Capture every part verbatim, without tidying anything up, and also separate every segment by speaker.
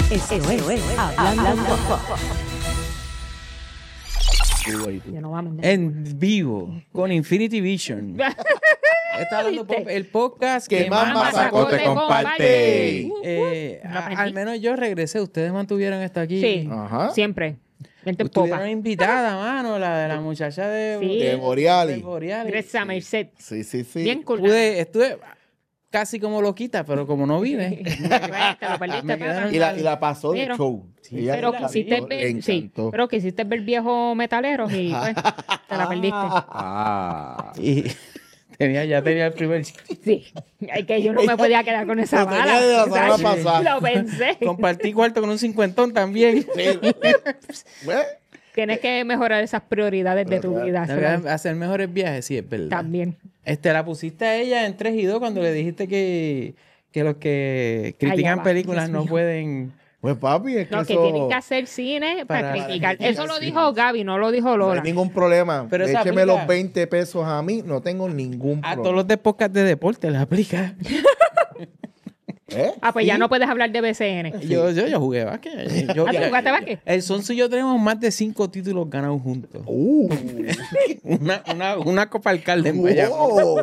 Speaker 1: Esto es Hablando Pop.
Speaker 2: Ya no vamos.
Speaker 3: En vivo, con Infinity Vision. Está Hablando Pop, el podcast
Speaker 4: que,
Speaker 3: que
Speaker 4: más
Speaker 3: más
Speaker 4: masacote
Speaker 2: te
Speaker 4: comparte.
Speaker 3: Eh, a- al menos yo regresé. Ustedes mantuvieron esto aquí.
Speaker 2: Sí,
Speaker 4: Ajá.
Speaker 2: siempre. Vente
Speaker 3: Estuvieron
Speaker 2: popa.
Speaker 3: invitada, mano, la de la muchacha de,
Speaker 2: Sí.
Speaker 4: De Boreali.
Speaker 3: de Boreali.
Speaker 2: Gracias a Merced.
Speaker 4: Sí, sí, sí.
Speaker 2: Bien cool.
Speaker 3: Pude, estuve casi como loquita, pero como no vine.
Speaker 2: Te lo perdiste,
Speaker 3: Me quedaron-
Speaker 2: papá.
Speaker 4: Y la, y la pasó de
Speaker 2: Pero-
Speaker 4: show. Ella
Speaker 2: Pero
Speaker 4: la
Speaker 2: quisiste
Speaker 4: vio, le
Speaker 2: ver, sí,
Speaker 4: encantó.
Speaker 2: pero quisiste ver viejos metaleros y pues, te la perdiste.
Speaker 4: Ah.
Speaker 3: Y tenía, ya tenía el primer.
Speaker 2: Sí, es que yo no me podía quedar con esa
Speaker 4: Lo tenía
Speaker 2: bala.
Speaker 4: de la semana
Speaker 2: ¿sabes?
Speaker 4: pasada.
Speaker 2: Lo pensé.
Speaker 3: Compartí cuarto con un cincuentón también.
Speaker 4: Sí. Bueno,
Speaker 2: Tienes que mejorar esas prioridades de tu vida.
Speaker 3: Debe
Speaker 2: Fran.
Speaker 3: hacer mejores viajes, sí, es verdad.
Speaker 2: También.
Speaker 3: Este, la pusiste a ella en tres y dos cuando le dijiste que, que los que
Speaker 2: Allá
Speaker 3: critican
Speaker 2: va,
Speaker 3: películas
Speaker 2: Dios
Speaker 3: no
Speaker 2: mío.
Speaker 3: pueden...
Speaker 4: pues papi, es que
Speaker 2: No, que
Speaker 4: eso
Speaker 2: tienen que hacer cine para,
Speaker 3: Para-
Speaker 2: criticar.
Speaker 4: para
Speaker 2: Eso lo
Speaker 4: criticar,
Speaker 2: dijo Gaby, no lo dijo
Speaker 4: no
Speaker 2: Lola.
Speaker 4: hay ningún problema.
Speaker 3: Pero eso
Speaker 4: Écheme
Speaker 3: aplica-
Speaker 4: los veinte pesos a mí, no tengo ningún
Speaker 3: A
Speaker 4: problema.
Speaker 3: todos los de podcast de deporte les aplica.
Speaker 4: ¿Eh?
Speaker 2: Ah, pues
Speaker 4: Sí.
Speaker 2: ya no puedes hablar de B C N.
Speaker 3: Yo, yo, yo jugué básquet. Yo,
Speaker 2: ¿Ah, tú
Speaker 3: yo-
Speaker 2: jugaste básquet?
Speaker 3: el Sonso y yo tenemos más de cinco títulos ganados juntos.
Speaker 4: Uh.
Speaker 3: Una, una, una Copa Alcalde en Bayamón.
Speaker 4: Wow.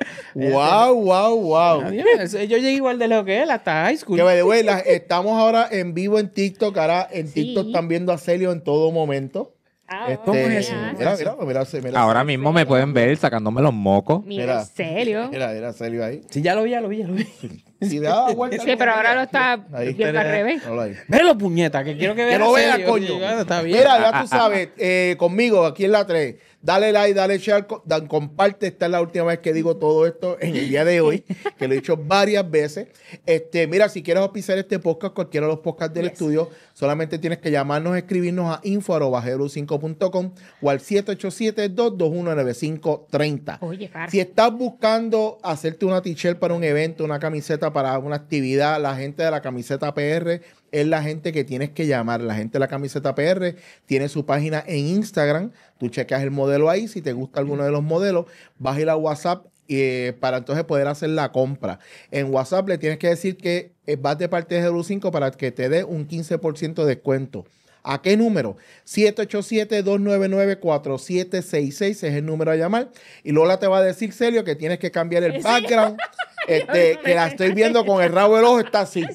Speaker 4: wow, wow, wow.
Speaker 3: Adiós, Yo llegué igual de lejos que él, hasta high school.
Speaker 4: Que by the way, la- estamos ahora en vivo en TikTok. Ahora en
Speaker 2: Sí.
Speaker 4: TikTok están viendo a Celio en todo momento.
Speaker 2: Ah,
Speaker 4: Este,
Speaker 3: ¿Cómo es eso?
Speaker 4: Mira, mira, mira, mira,
Speaker 5: Ahora mismo me pueden ver sacándome los mocos.
Speaker 2: Mira,
Speaker 4: Mira.
Speaker 2: en serio.
Speaker 4: Mira, mira Celio ahí.
Speaker 3: Sí, ya lo vi, ya lo vi, ya lo vi.
Speaker 4: Si le da vuelta.
Speaker 2: Sí, pero ahora lo está
Speaker 4: Ahí.
Speaker 2: viendo al revés.
Speaker 4: Míralo ahí.
Speaker 3: Velo, puñeta, que quiero que veas.
Speaker 4: Que lo vea,
Speaker 3: serio.
Speaker 4: coño.
Speaker 3: Sí, bueno, está bien.
Speaker 4: Mira, ya tú sabes, eh, conmigo, aquí en la tres, dale like, dale share, co- dan- comparte. Esta es la última vez que digo todo esto en el día de hoy, que lo he dicho varias veces. Este, mira, si quieres auspiciar este podcast, cualquiera de los podcasts del
Speaker 2: Yes.
Speaker 4: estudio, solamente tienes que llamarnos, escribirnos a info arroba g r u cinco punto com o al siete ocho siete, dos dos uno, nueve cinco tres cero.
Speaker 2: Oye, cara.
Speaker 4: Si estás buscando hacerte una t-shirt para un evento, una camiseta para una actividad, la gente de la camiseta P R es la gente que tienes que llamar. La gente de la camiseta P R tiene su página en Instagram. Tú checas el modelo ahí. Si te gusta alguno de los modelos, vas a ir a WhatsApp eh, para entonces poder hacer la compra. En WhatsApp le tienes que decir que eh, vas de parte de G R U cinco para que te dé un quince por ciento de descuento. ¿A qué número? siete ocho siete, dos nueve nueve, cuatro siete seis seis es el número a llamar. Y Lola te va a decir, Celio, que tienes que cambiar el
Speaker 2: ¿Sí?
Speaker 4: background. Este, que la estoy viendo con el rabo del ojo, está así.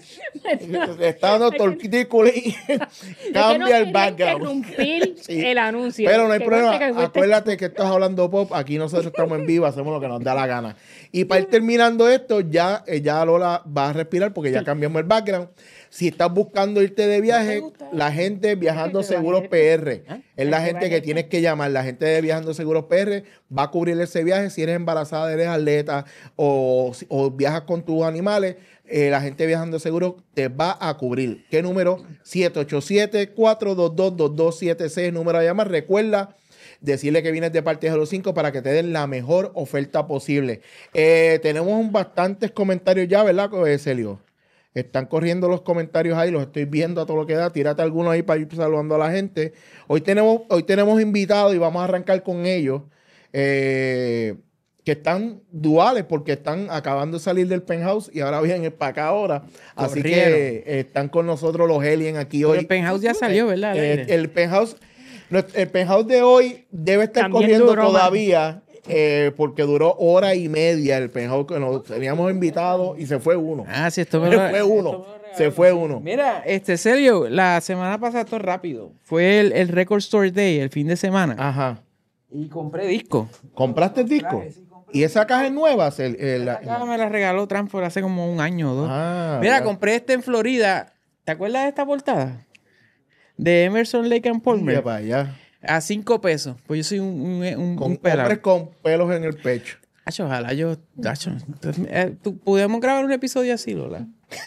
Speaker 4: Está dando tortícolis y cambia el background.
Speaker 2: Interrumpir
Speaker 4: Sí.
Speaker 2: el anuncio.
Speaker 4: Pero no hay
Speaker 2: Que
Speaker 4: problema.
Speaker 2: conste que fuiste-
Speaker 4: Acuérdate que estás hablando pop. Aquí nosotros estamos en vivo, hacemos lo que nos da la gana. Y para ir terminando esto, ya, eh, ya Lola va a respirar porque ya cambiamos el background. Si estás buscando irte de viaje, la gente Viajando Seguros P R es la gente que tienes que llamar. La gente de Viajando Seguros P R va a cubrir ese viaje. Si eres embarazada, eres atleta o, o viajas con tus animales, eh, la gente Viajando Seguros te va a cubrir. ¿Qué número? siete ocho siete, cuatro dos dos, dos dos siete seis, número a llamar. Recuerda decirle que vienes de parte de G R U cinco para que te den la mejor oferta posible. Eh, tenemos un bastantes comentarios ya, ¿verdad, eh, Celio? Están corriendo los comentarios ahí, los estoy viendo a todo lo que da. Tírate algunos ahí para ir saludando a la gente. Hoy tenemos, hoy tenemos invitados y vamos a arrancar con ellos, eh, que están duales porque están acabando de salir del penthouse y ahora vienen para acá ahora. Así
Speaker 3: Corrieron.
Speaker 4: que eh, están con nosotros los aliens aquí
Speaker 3: Pero
Speaker 4: hoy.
Speaker 3: el penthouse ya salió, ¿verdad? al
Speaker 4: Eh,
Speaker 3: aire?
Speaker 4: el penthouse, no, el penthouse de hoy debe estar
Speaker 2: También
Speaker 4: corriendo
Speaker 2: duró más.
Speaker 4: todavía eh, porque duró hora y media el penthouse que nos teníamos invitados y se fue uno.
Speaker 3: Ah, sí, esto me
Speaker 4: Se
Speaker 3: lo...
Speaker 4: fue uno. Se fue uno.
Speaker 3: Mira, este, Sergio, la semana pasada, esto es rápido. Fue el, el Record Store Day, el fin de semana.
Speaker 4: Ajá.
Speaker 3: Y compré disco.
Speaker 4: ¿Compraste el disco? ¿Y esa caja es nueva? El, el- la-
Speaker 3: Acá me la regaló Transfor hace como un año o dos.
Speaker 4: Ah,
Speaker 3: Mira,
Speaker 4: ya.
Speaker 3: compré este en Florida. ¿Te acuerdas de esta portada? De Emerson, Lake and
Speaker 4: Ya
Speaker 3: Palmer.
Speaker 4: para allá.
Speaker 3: A cinco pesos. Pues yo soy un, un, un,
Speaker 4: Con
Speaker 3: un pelado.
Speaker 4: hombres con pelos en el pecho.
Speaker 3: Acho, ojalá yo... Acho, entonces, eh, ¿tú- ¿Podemos grabar un episodio así, Lola?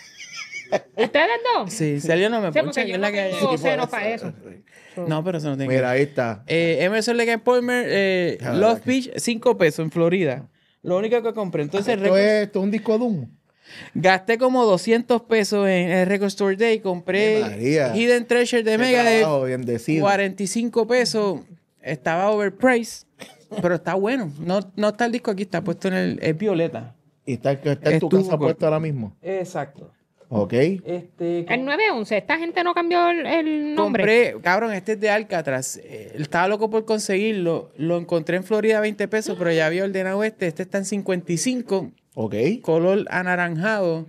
Speaker 2: ¿Ustedes dos?
Speaker 3: Sí, Sergio no me
Speaker 2: Sí,
Speaker 3: poncha,
Speaker 2: porque
Speaker 3: que
Speaker 2: yo
Speaker 3: es
Speaker 2: no
Speaker 3: la que hay.
Speaker 2: tengo seno para eso.
Speaker 3: No, pero eso no tiene
Speaker 4: Mira,
Speaker 3: que
Speaker 4: ahí está.
Speaker 3: Eh, Emerson, Lake and Palmer, eh,
Speaker 4: Ah,
Speaker 3: Love
Speaker 4: verdad
Speaker 3: Beach, cinco pesos en Florida. Lo único que compré. Entonces,
Speaker 4: Esto
Speaker 3: record-
Speaker 4: es, esto es un disco Doom.
Speaker 3: gasté como doscientos pesos en el Record Store Day. Compré
Speaker 4: ¡Ay, María!
Speaker 3: Hidden Treasure de
Speaker 4: Qué
Speaker 3: Mega
Speaker 4: trabajo,
Speaker 3: de
Speaker 4: bendecido.
Speaker 3: cuarenta y cinco pesos. Estaba overpriced, pero está bueno. No, no está el disco aquí, está puesto en el... Es violeta.
Speaker 4: Y está, está en tu
Speaker 3: Estuvo
Speaker 4: casa
Speaker 3: con-
Speaker 4: puesto ahora mismo.
Speaker 3: Exacto.
Speaker 4: Ok.
Speaker 3: Este,
Speaker 2: El nueve once, esta gente no cambió el, el nombre.
Speaker 3: compré, cabrón, este es de Alcatraz. Eh, estaba loco por conseguirlo. Lo encontré en Florida a veinte pesos, pero ya había ordenado este. Este está en cincuenta y cinco.
Speaker 4: Ok.
Speaker 3: Color anaranjado.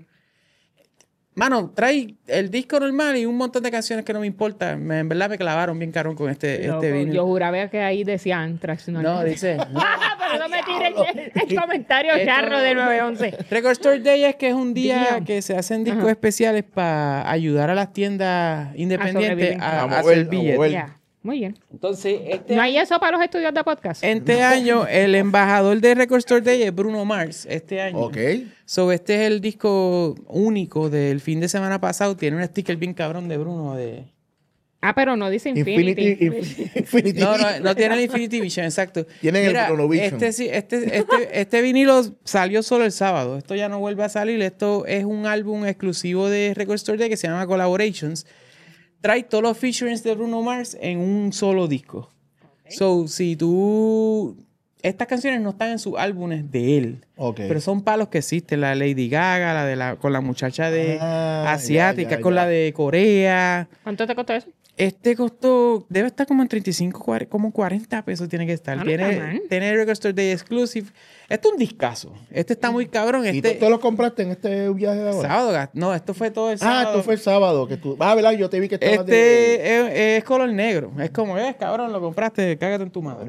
Speaker 3: Mano, trae el disco normal y un montón de canciones que no me importa. Me- en verdad me clavaron bien carón con este,
Speaker 2: Loco,
Speaker 3: este vinil.
Speaker 2: yo juraba que ahí decía Anthrax. No,
Speaker 3: No, dice...
Speaker 2: pero no me tire el, el comentario
Speaker 3: Esto-
Speaker 2: charro de nueve once.
Speaker 3: Record Store Day es que es un día
Speaker 2: Damn.
Speaker 3: que se hacen discos
Speaker 2: Ajá.
Speaker 3: especiales para ayudar a las tiendas independientes
Speaker 2: sobrevivir.
Speaker 3: a,
Speaker 4: A
Speaker 3: a
Speaker 4: mover,
Speaker 3: hacer
Speaker 4: a
Speaker 3: billetes.
Speaker 4: mover.
Speaker 2: Ya, muy bien.
Speaker 3: Entonces, este,
Speaker 2: ¿No hay eso para los estudios de podcast?
Speaker 3: este año, el embajador de Record Store Day es Bruno Mars. Este año.
Speaker 4: Ok.
Speaker 3: So, este es el disco único del fin de semana pasado. Tiene un sticker bien cabrón de Bruno. de
Speaker 2: Ah, pero no dice Infinity.
Speaker 4: Infinity. Infinity. Infinity.
Speaker 3: No, no, no tiene el Infinity Vision, exacto.
Speaker 4: Tienen el
Speaker 3: Mira,
Speaker 4: Bruno Vision.
Speaker 3: Este, sí, este, este, este vinilo salió solo el sábado. Esto ya no vuelve a salir. Esto es un álbum exclusivo de Record Store Day que se llama Collaborations. Trae todos los featurings de Bruno Mars en un solo disco. So, si tú... Estas canciones no están en sus álbumes de él.
Speaker 4: Ok.
Speaker 3: Pero son palos que existen. La Lady Gaga, la de la con la muchacha de
Speaker 4: Ah,
Speaker 3: asiática,
Speaker 4: ya, ya,
Speaker 3: con
Speaker 4: ya.
Speaker 3: la de Corea.
Speaker 2: ¿Cuánto te costó eso?
Speaker 3: Este costó, debe estar como en treinta y cinco, cuarenta, como cuarenta pesos tiene que estar.
Speaker 2: Ah, no está
Speaker 3: tiene,
Speaker 2: mal.
Speaker 3: tiene Record Store Day Exclusive. Este es un discazo. Este está muy cabrón.
Speaker 4: ¿Y tú
Speaker 3: Este
Speaker 4: te lo compraste en este viaje de ahora?
Speaker 3: sábado, gas- no, esto fue todo el
Speaker 4: Ah,
Speaker 3: sábado.
Speaker 4: esto fue el sábado. Que tú... Ah, ¿verdad? Yo te vi que estabas
Speaker 3: Este
Speaker 4: de...
Speaker 3: es, es color negro. Es como, es cabrón, lo compraste, cágate en tu madre.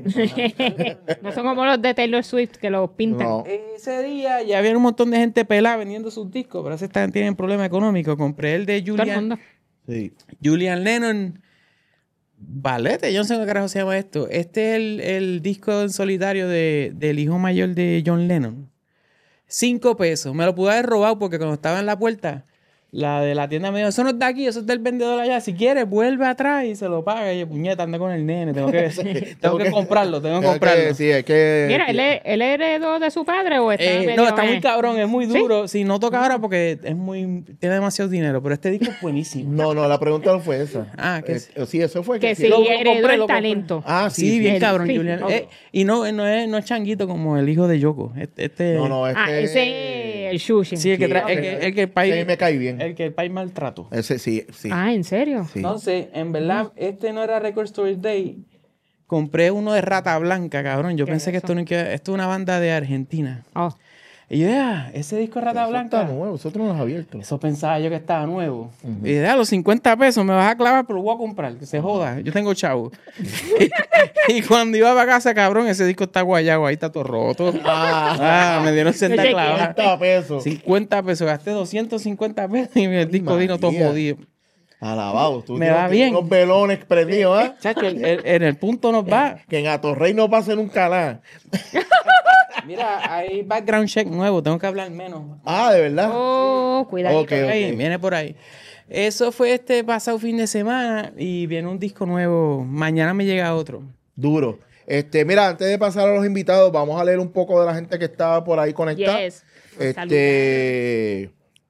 Speaker 2: No son como los de Taylor Swift que los pintan.
Speaker 4: No.
Speaker 3: Ese día ya había un montón de gente pelada vendiendo sus discos, pero ese están, tienen problemas económicos. Compré el de
Speaker 2: Todo el
Speaker 3: Julian,
Speaker 2: mundo.
Speaker 4: Sí.
Speaker 3: Julian Lennon. Valete, yo no sé qué carajo se llama esto. Este es el, el disco en solitario de, del hijo mayor de John Lennon. Cinco pesos. Me lo pude haber robado porque cuando estaba en la puerta, la de la tienda me dijo, eso no es de aquí, eso es del vendedor allá. Si quieres, vuelve atrás y se lo paga. Y yo, puñeta, anda con el nene. Tengo que, tengo que comprarlo, tengo que
Speaker 4: Hay
Speaker 3: comprarlo.
Speaker 4: sí, hay que...
Speaker 2: Mira, ¿él, es- él heredó de su padre o está
Speaker 3: Eh,
Speaker 2: medio,
Speaker 3: no, está
Speaker 2: eh?
Speaker 3: muy cabrón, es muy
Speaker 2: ¿Sí?
Speaker 3: duro. Si no toca ahora porque es muy, tiene demasiado dinero, pero este disco es buenísimo.
Speaker 4: No, no, la pregunta no fue esa.
Speaker 3: Ah, que
Speaker 4: Eh,
Speaker 3: sí.
Speaker 4: sí, eso fue.
Speaker 2: Que
Speaker 4: sí.
Speaker 2: sí,
Speaker 3: Lo- lo
Speaker 2: heredó
Speaker 3: compré,
Speaker 2: el
Speaker 3: lo compré.
Speaker 2: talento.
Speaker 4: Ah,
Speaker 3: Sí,
Speaker 4: sí, sí.
Speaker 3: bien
Speaker 2: el
Speaker 3: cabrón,
Speaker 2: fin,
Speaker 3: Julian.
Speaker 2: ok.
Speaker 3: Eh, y no, no, es, no es changuito como el hijo de Yoko. Este, este-
Speaker 4: No, no, este...
Speaker 2: Ah, ese el Shushin.
Speaker 3: Sí, el que,
Speaker 4: Sí,
Speaker 3: trae- el,
Speaker 4: ok.
Speaker 3: que, el que el país.
Speaker 4: Sí, me cae bien.
Speaker 3: El que el país maltrato.
Speaker 4: Ese sí, sí.
Speaker 2: Ah, ¿en serio?
Speaker 4: sí.
Speaker 3: Entonces, en verdad, este no era Record Store Day. Compré uno de Rata Blanca, cabrón. Yo
Speaker 2: ¿Qué
Speaker 3: pensé
Speaker 2: es
Speaker 3: que
Speaker 2: eso?
Speaker 3: esto, no, que esto es una banda de Argentina.
Speaker 2: Oh.
Speaker 3: Y yo, ya, ese disco de Rata
Speaker 4: Eso
Speaker 3: Blanca.
Speaker 4: está nuevo, nosotros nos abierto.
Speaker 3: Eso pensaba yo que estaba nuevo. Y dije, a los cincuenta pesos me vas a clavar, pero lo voy a comprar, que se joda. Yo tengo chavo. y, y cuando iba para casa, cabrón, ese disco está guayado, ahí está todo roto. Ah, me dieron senta
Speaker 2: Oye,
Speaker 3: clavada.
Speaker 4: cincuenta pesos.
Speaker 3: cincuenta pesos, gasté doscientos cincuenta pesos y el disco vino todo
Speaker 4: María.
Speaker 3: jodido.
Speaker 4: Alabado. Tú
Speaker 3: Me
Speaker 4: tienes
Speaker 3: va
Speaker 4: que-
Speaker 3: bien.
Speaker 4: Unos velones prendidos, ¿ah?
Speaker 3: Chacho, el- el- en el punto nos va.
Speaker 4: Que en Atorrey no pase nunca nada.
Speaker 3: Mira, hay background check nuevo, tengo que hablar menos.
Speaker 4: Ah, ¿de verdad?
Speaker 2: Oh, cuidado.
Speaker 4: Ok,
Speaker 3: Por ahí,
Speaker 4: ok.
Speaker 3: viene por ahí. Eso fue este pasado fin de semana y viene un disco nuevo. Mañana me llega otro.
Speaker 4: Duro. Este, mira, antes de pasar a los invitados, vamos a leer un poco de la gente que estaba por ahí conectada.
Speaker 2: Yes.
Speaker 4: Este.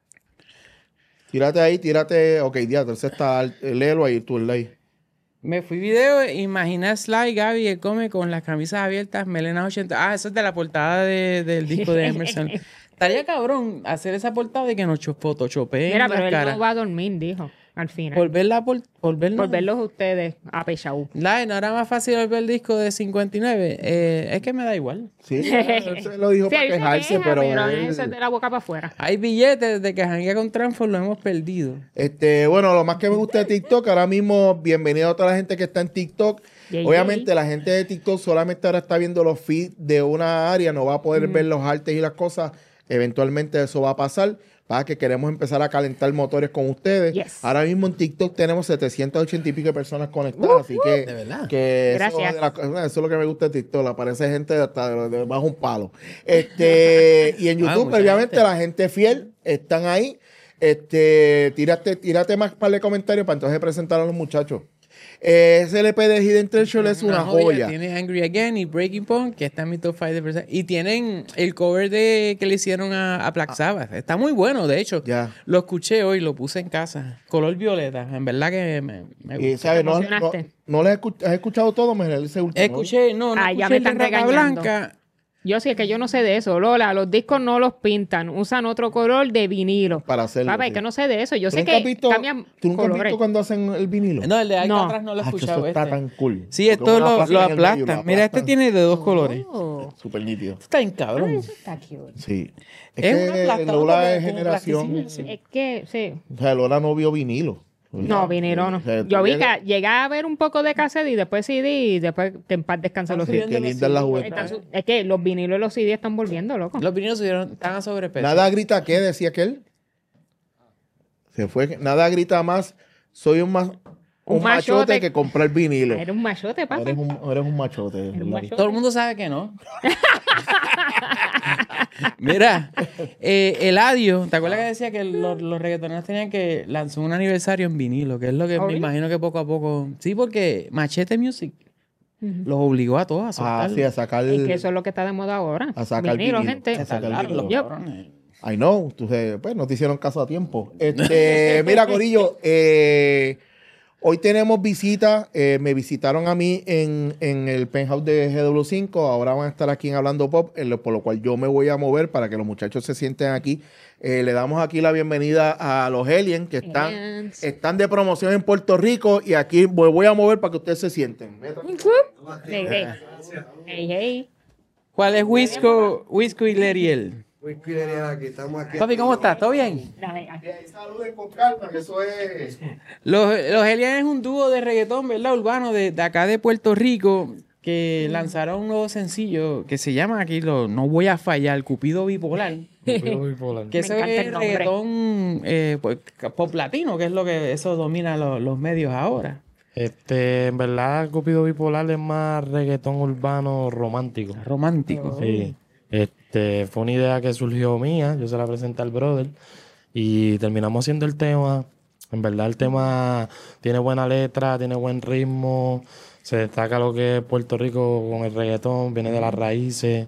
Speaker 4: Tírate ahí, tírate. Ok, ya, entonces está. Léelo ahí, tú el like.
Speaker 3: Me fui video, imagina Sly, Gaby, el come con las camisas abiertas, melena ochenta. Ah, eso es de la portada de- del disco de Emerson. Estaría cabrón hacer esa portada de que nos photoshopeen
Speaker 2: Mira,
Speaker 3: las
Speaker 2: pero él
Speaker 3: caras.
Speaker 2: no va a dormir, dijo, al final.
Speaker 3: Por verla, por, por verla.
Speaker 2: Por verlos ustedes a Pechaú.
Speaker 3: Like, no era más fácil ver el disco de cincuenta y nueve. Eh, es que me da igual.
Speaker 4: Sí, él se lo dijo
Speaker 2: Sí,
Speaker 4: para
Speaker 2: él se
Speaker 4: quejarse,
Speaker 2: queja,
Speaker 4: pero.
Speaker 2: pero
Speaker 4: él-
Speaker 2: eso es de la boca para afuera.
Speaker 3: Hay billetes de que janguea con Transform, lo hemos perdido.
Speaker 4: Este, bueno, lo más que me gusta de TikTok, ahora mismo, bienvenido a toda la gente que está en TikTok.
Speaker 2: Yay,
Speaker 4: Obviamente,
Speaker 2: yay.
Speaker 4: la gente de TikTok solamente ahora está viendo los feeds de una área, no va a poder ver los artes y las cosas. Eventualmente eso va a pasar. Para que queremos empezar a calentar motores con ustedes.
Speaker 2: Yes.
Speaker 4: Ahora mismo en TikTok tenemos setecientas ochenta y pico de personas conectadas. así que,
Speaker 3: ¿De verdad?
Speaker 4: que eso,
Speaker 2: Gracias.
Speaker 4: de la- eso es lo que me gusta de TikTok. Aparece gente de hasta de- de bajo un palo. Este, y en
Speaker 3: Ah,
Speaker 4: YouTube,
Speaker 3: mucha
Speaker 4: obviamente,
Speaker 3: gente.
Speaker 4: la gente fiel están ahí. Este, tírate, tírate más par de comentarios para entonces presentar a los muchachos. Eh, ese L P de Hidden Treasure es una joya.
Speaker 3: Tiene Angry Again y Breaking Point, que está en mi top cinco de personas. Y tienen el cover de que le hicieron a, a Black Sabbath. Está muy bueno, de hecho.
Speaker 4: Ya.
Speaker 3: Lo escuché hoy, lo puse en casa. Color violeta. En verdad que me, me
Speaker 4: Y,
Speaker 3: gusta.
Speaker 4: ¿sabes? No, no,
Speaker 2: emocionaste.
Speaker 4: no le has escuchado, has escuchado todo, me ese último.
Speaker 3: Escuché, no, no
Speaker 2: Ah, ya
Speaker 3: escuché
Speaker 2: me
Speaker 3: el de
Speaker 2: están
Speaker 3: Rata
Speaker 2: regañando.
Speaker 3: Blanca.
Speaker 2: Yo sí, es que yo no sé de eso. Lola, los discos no los pintan. Usan otro color de vinilo.
Speaker 4: Para hacerlo.
Speaker 2: Papá,
Speaker 4: sí.
Speaker 2: es que no sé de eso. Yo
Speaker 4: ¿Tú
Speaker 2: sé
Speaker 4: nunca has
Speaker 2: que
Speaker 4: visto,
Speaker 2: cambian
Speaker 4: ¿Tú nunca has
Speaker 2: colores.
Speaker 4: visto cuando hacen el vinilo?
Speaker 3: No, el de
Speaker 2: No.
Speaker 3: Alcatraz no lo he
Speaker 4: Hacho,
Speaker 3: escuchado.
Speaker 4: eso está
Speaker 3: este.
Speaker 4: tan cool.
Speaker 3: Sí,
Speaker 4: Porque
Speaker 3: esto
Speaker 4: uno
Speaker 3: lo,
Speaker 4: aplastan
Speaker 3: lo
Speaker 4: en el medio,
Speaker 3: aplastan.
Speaker 4: lo
Speaker 3: Mira, este
Speaker 4: aplastan.
Speaker 3: tiene de dos colores.
Speaker 2: Oh.
Speaker 4: Súper nítido.
Speaker 3: Esto está en cabrón.
Speaker 2: Eso está cute.
Speaker 4: Sí. Es,
Speaker 3: Es una
Speaker 4: que
Speaker 3: aplastadora
Speaker 4: Lola
Speaker 3: como-
Speaker 4: es
Speaker 3: como
Speaker 4: generación...
Speaker 3: plasticina,
Speaker 2: Es que, sí.
Speaker 4: O sea, Lola no vio vinilo.
Speaker 2: No, vinilo no.
Speaker 4: O sea,
Speaker 2: Yo
Speaker 4: tú
Speaker 2: vi
Speaker 4: llegas-
Speaker 2: que llegué a ver un poco de cassette y después C D y después que en paz descansen los
Speaker 3: Están
Speaker 2: C D.
Speaker 3: subiendo
Speaker 4: Qué
Speaker 3: los
Speaker 4: linda es la
Speaker 3: C D,
Speaker 4: juventud.
Speaker 2: Están su- Es que los vinilos y los C D están volviendo locos.
Speaker 3: Los vinilos subieron, están a sobrepeso.
Speaker 4: Nada grita qué, decía aquel. Se fue. Nada grita más. Soy un, ma- un,
Speaker 2: Un
Speaker 4: machote,
Speaker 2: machote.
Speaker 4: que comprar vinilo.
Speaker 2: Era un machote, papá.
Speaker 4: Eres un, eres un machote.
Speaker 2: Eres un
Speaker 4: Larry.
Speaker 2: machote.
Speaker 3: Todo el mundo sabe que no. Mira, eh, Eladio, ¿te acuerdas que decía que los, los reggaetoneros tenían que lanzar un aniversario en vinilo? Que es lo que
Speaker 2: ¿Oh,
Speaker 3: me
Speaker 2: sí?
Speaker 3: imagino que poco a poco... Sí, porque Machete Music los obligó a todos a
Speaker 4: Ah,
Speaker 3: soltarlo.
Speaker 4: sí, a sacar.
Speaker 2: Es que eso es lo que está de moda ahora.
Speaker 4: A sacar
Speaker 2: vinilo,
Speaker 4: vinilo.
Speaker 2: gente.
Speaker 3: Se
Speaker 4: sacar
Speaker 3: tardaron los
Speaker 2: Yep.
Speaker 3: cabrones.
Speaker 4: I know. Tú, eh, pues no te hicieron caso a tiempo. Este, mira, Corillo, eh, hoy tenemos visita. eh, me visitaron a mí en, en el penthouse de G W cinco. Ahora van a estar aquí en Hablando Pop, en lo- por lo cual yo me voy a mover para que los muchachos se sienten aquí. Eh, le damos aquí la bienvenida a los Aliens que están,
Speaker 2: Aliens.
Speaker 4: están de promoción en Puerto Rico y aquí me voy a mover para que ustedes se sienten.
Speaker 2: Hey, hey. Hey, hey.
Speaker 3: ¿Cuál es Wisco, Wisco y Leriel?
Speaker 6: Whisky Leriel, aquí estamos aquí.
Speaker 3: Papi, ¿cómo estás? ¿Todo bien?
Speaker 2: Dame, aquí.
Speaker 4: Saluden con calma, que eso es...
Speaker 3: Los, los Elian es un dúo de reggaetón, ¿verdad? Urbano de, de acá de Puerto Rico que lanzaron un nuevo sencillo que se llama aquí, lo, no voy a fallar, Cupido Bipolar. Que
Speaker 2: Me
Speaker 3: eso
Speaker 2: encanta
Speaker 3: es
Speaker 2: el nombre.
Speaker 3: reggaetón eh, pues, pop latino, que es lo que eso domina lo- los medios ahora.
Speaker 7: Este, en verdad, Cupido Bipolar es más reggaetón urbano romántico.
Speaker 3: Romántico.
Speaker 7: Sí. Este, fue una idea que surgió mía, yo se la presenté al brother y terminamos haciendo el tema. En verdad el tema tiene buena letra, tiene buen ritmo, se destaca lo que es Puerto Rico con el reggaetón, viene de las raíces